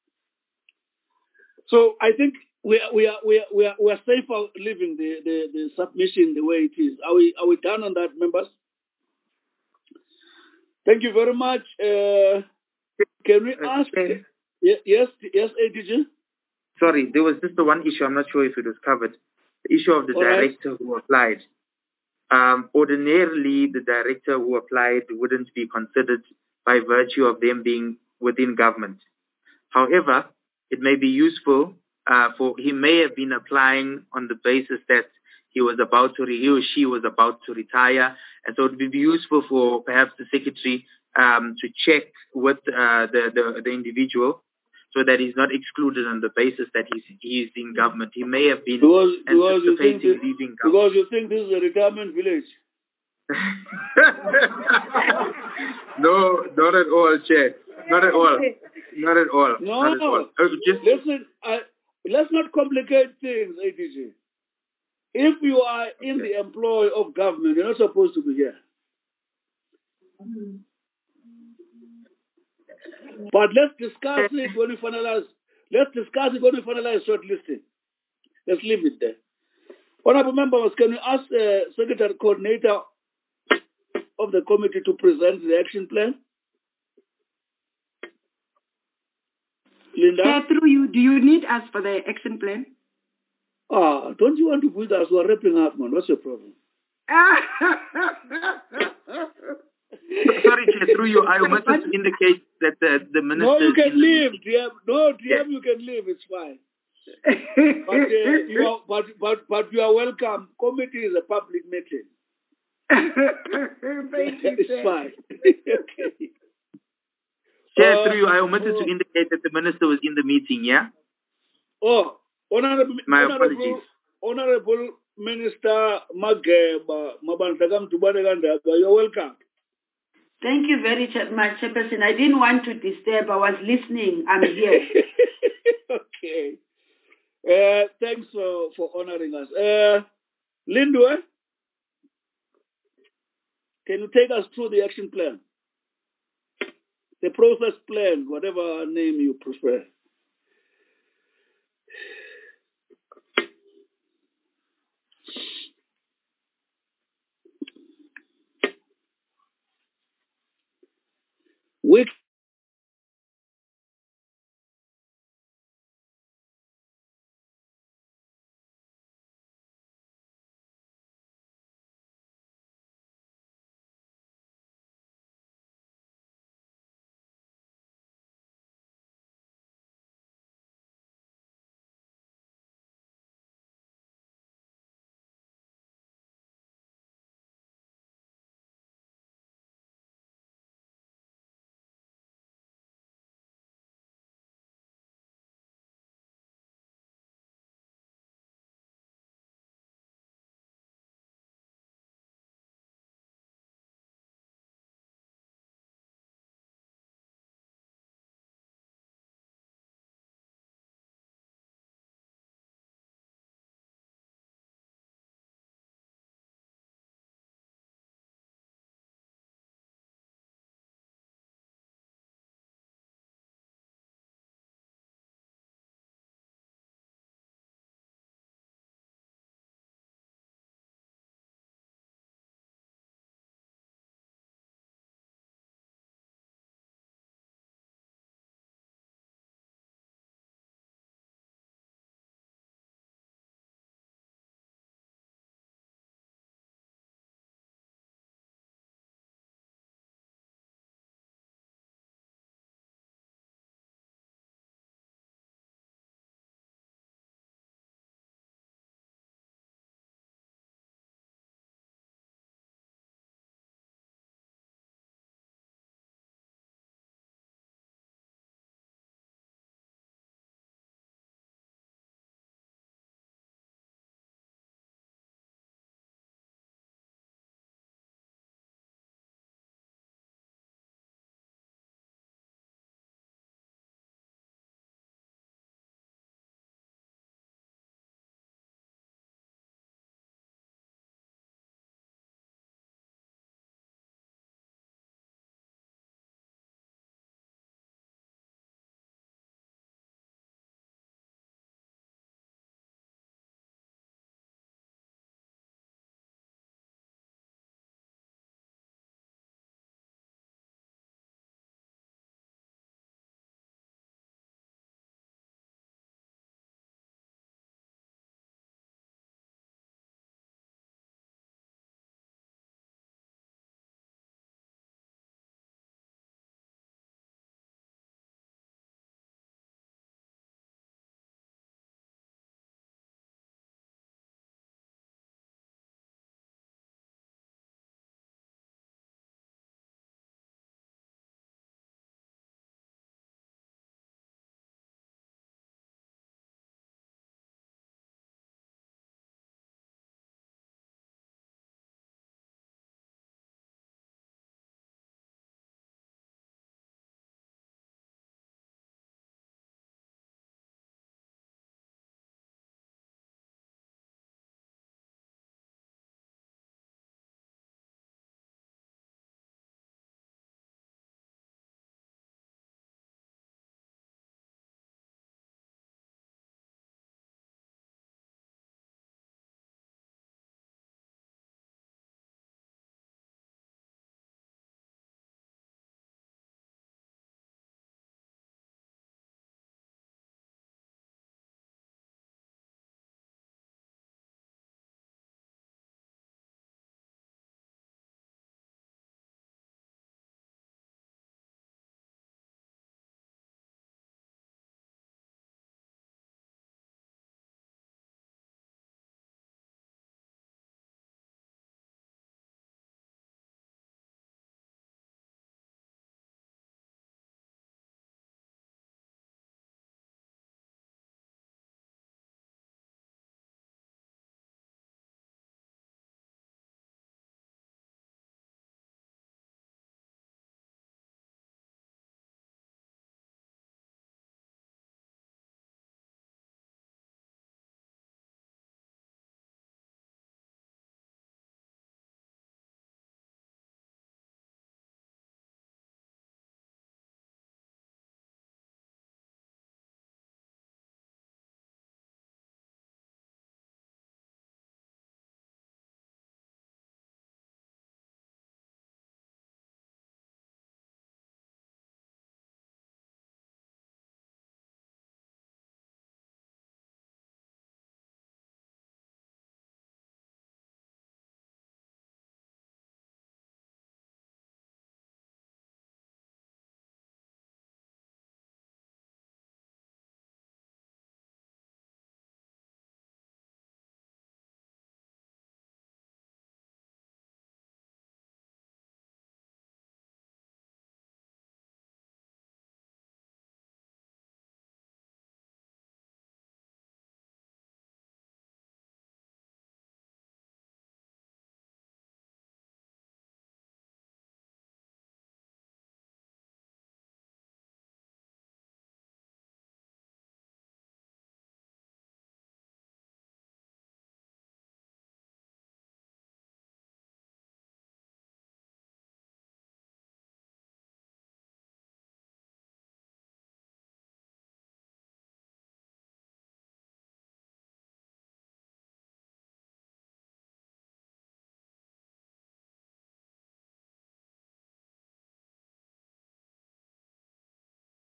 So I think we are, we are, we are, we are, we are safer leaving the, the, the submission the way it is. Are we, are we done on that, members? Thank you very much. Uh, can we ask? Okay. Yes, yes, A D G? Sorry, there was just the one issue. I'm not sure if it was covered. The issue of the All director right. who applied. Um, ordinarily, the director who applied wouldn't be considered by virtue of them being within government. However, it may be useful uh, for he may have been applying on the basis that he was about to re- he or she was about to retire, and so it would be useful for perhaps the secretary um, to check with uh, the, the the individual, so that he's not excluded on the basis that he's he's in government. He may have been Because, because, you anticipating think this, leaving government. because you think this is a retirement village. No, not at all, Chair. Not at all. Not at all. No, not at all. Uh, just listen, I, let's not complicate things, A D G. If you are in the employ of government, you're not supposed to be here. But let's discuss it when we finalize. Let's discuss it when we finalize shortlisting. Let's leave it there. Honorable members, can we ask the Secretary Coordinator of the committee to present the action plan? Linda? Chair, through you, do you need us for the action plan? Ah, don't you want to put us? We're wrapping up, man. What's your problem? Sorry, Chair, through you, I must indicate that the, the minister... No, you can in leave. the D M, no, D M, yes. You can leave. It's fine. but, uh, you are, but, but, but you are welcome. Committee is a public meeting. Thank you, It's Chair. fine. Okay. Chair, Uh, through you, I omitted uh, to indicate that the minister was in the meeting, yeah? Oh, Honorable, My Honorable, apologies. Honorable Minister Mageba Mabantagam Tubadeganda, you're welcome. Thank you very much, Chairperson. I didn't want to disturb. I was listening. I'm here. Okay. Uh, thanks for, for honoring us. Uh, Lindwe, can you take us through the action plan? The process plan, whatever name you prefer.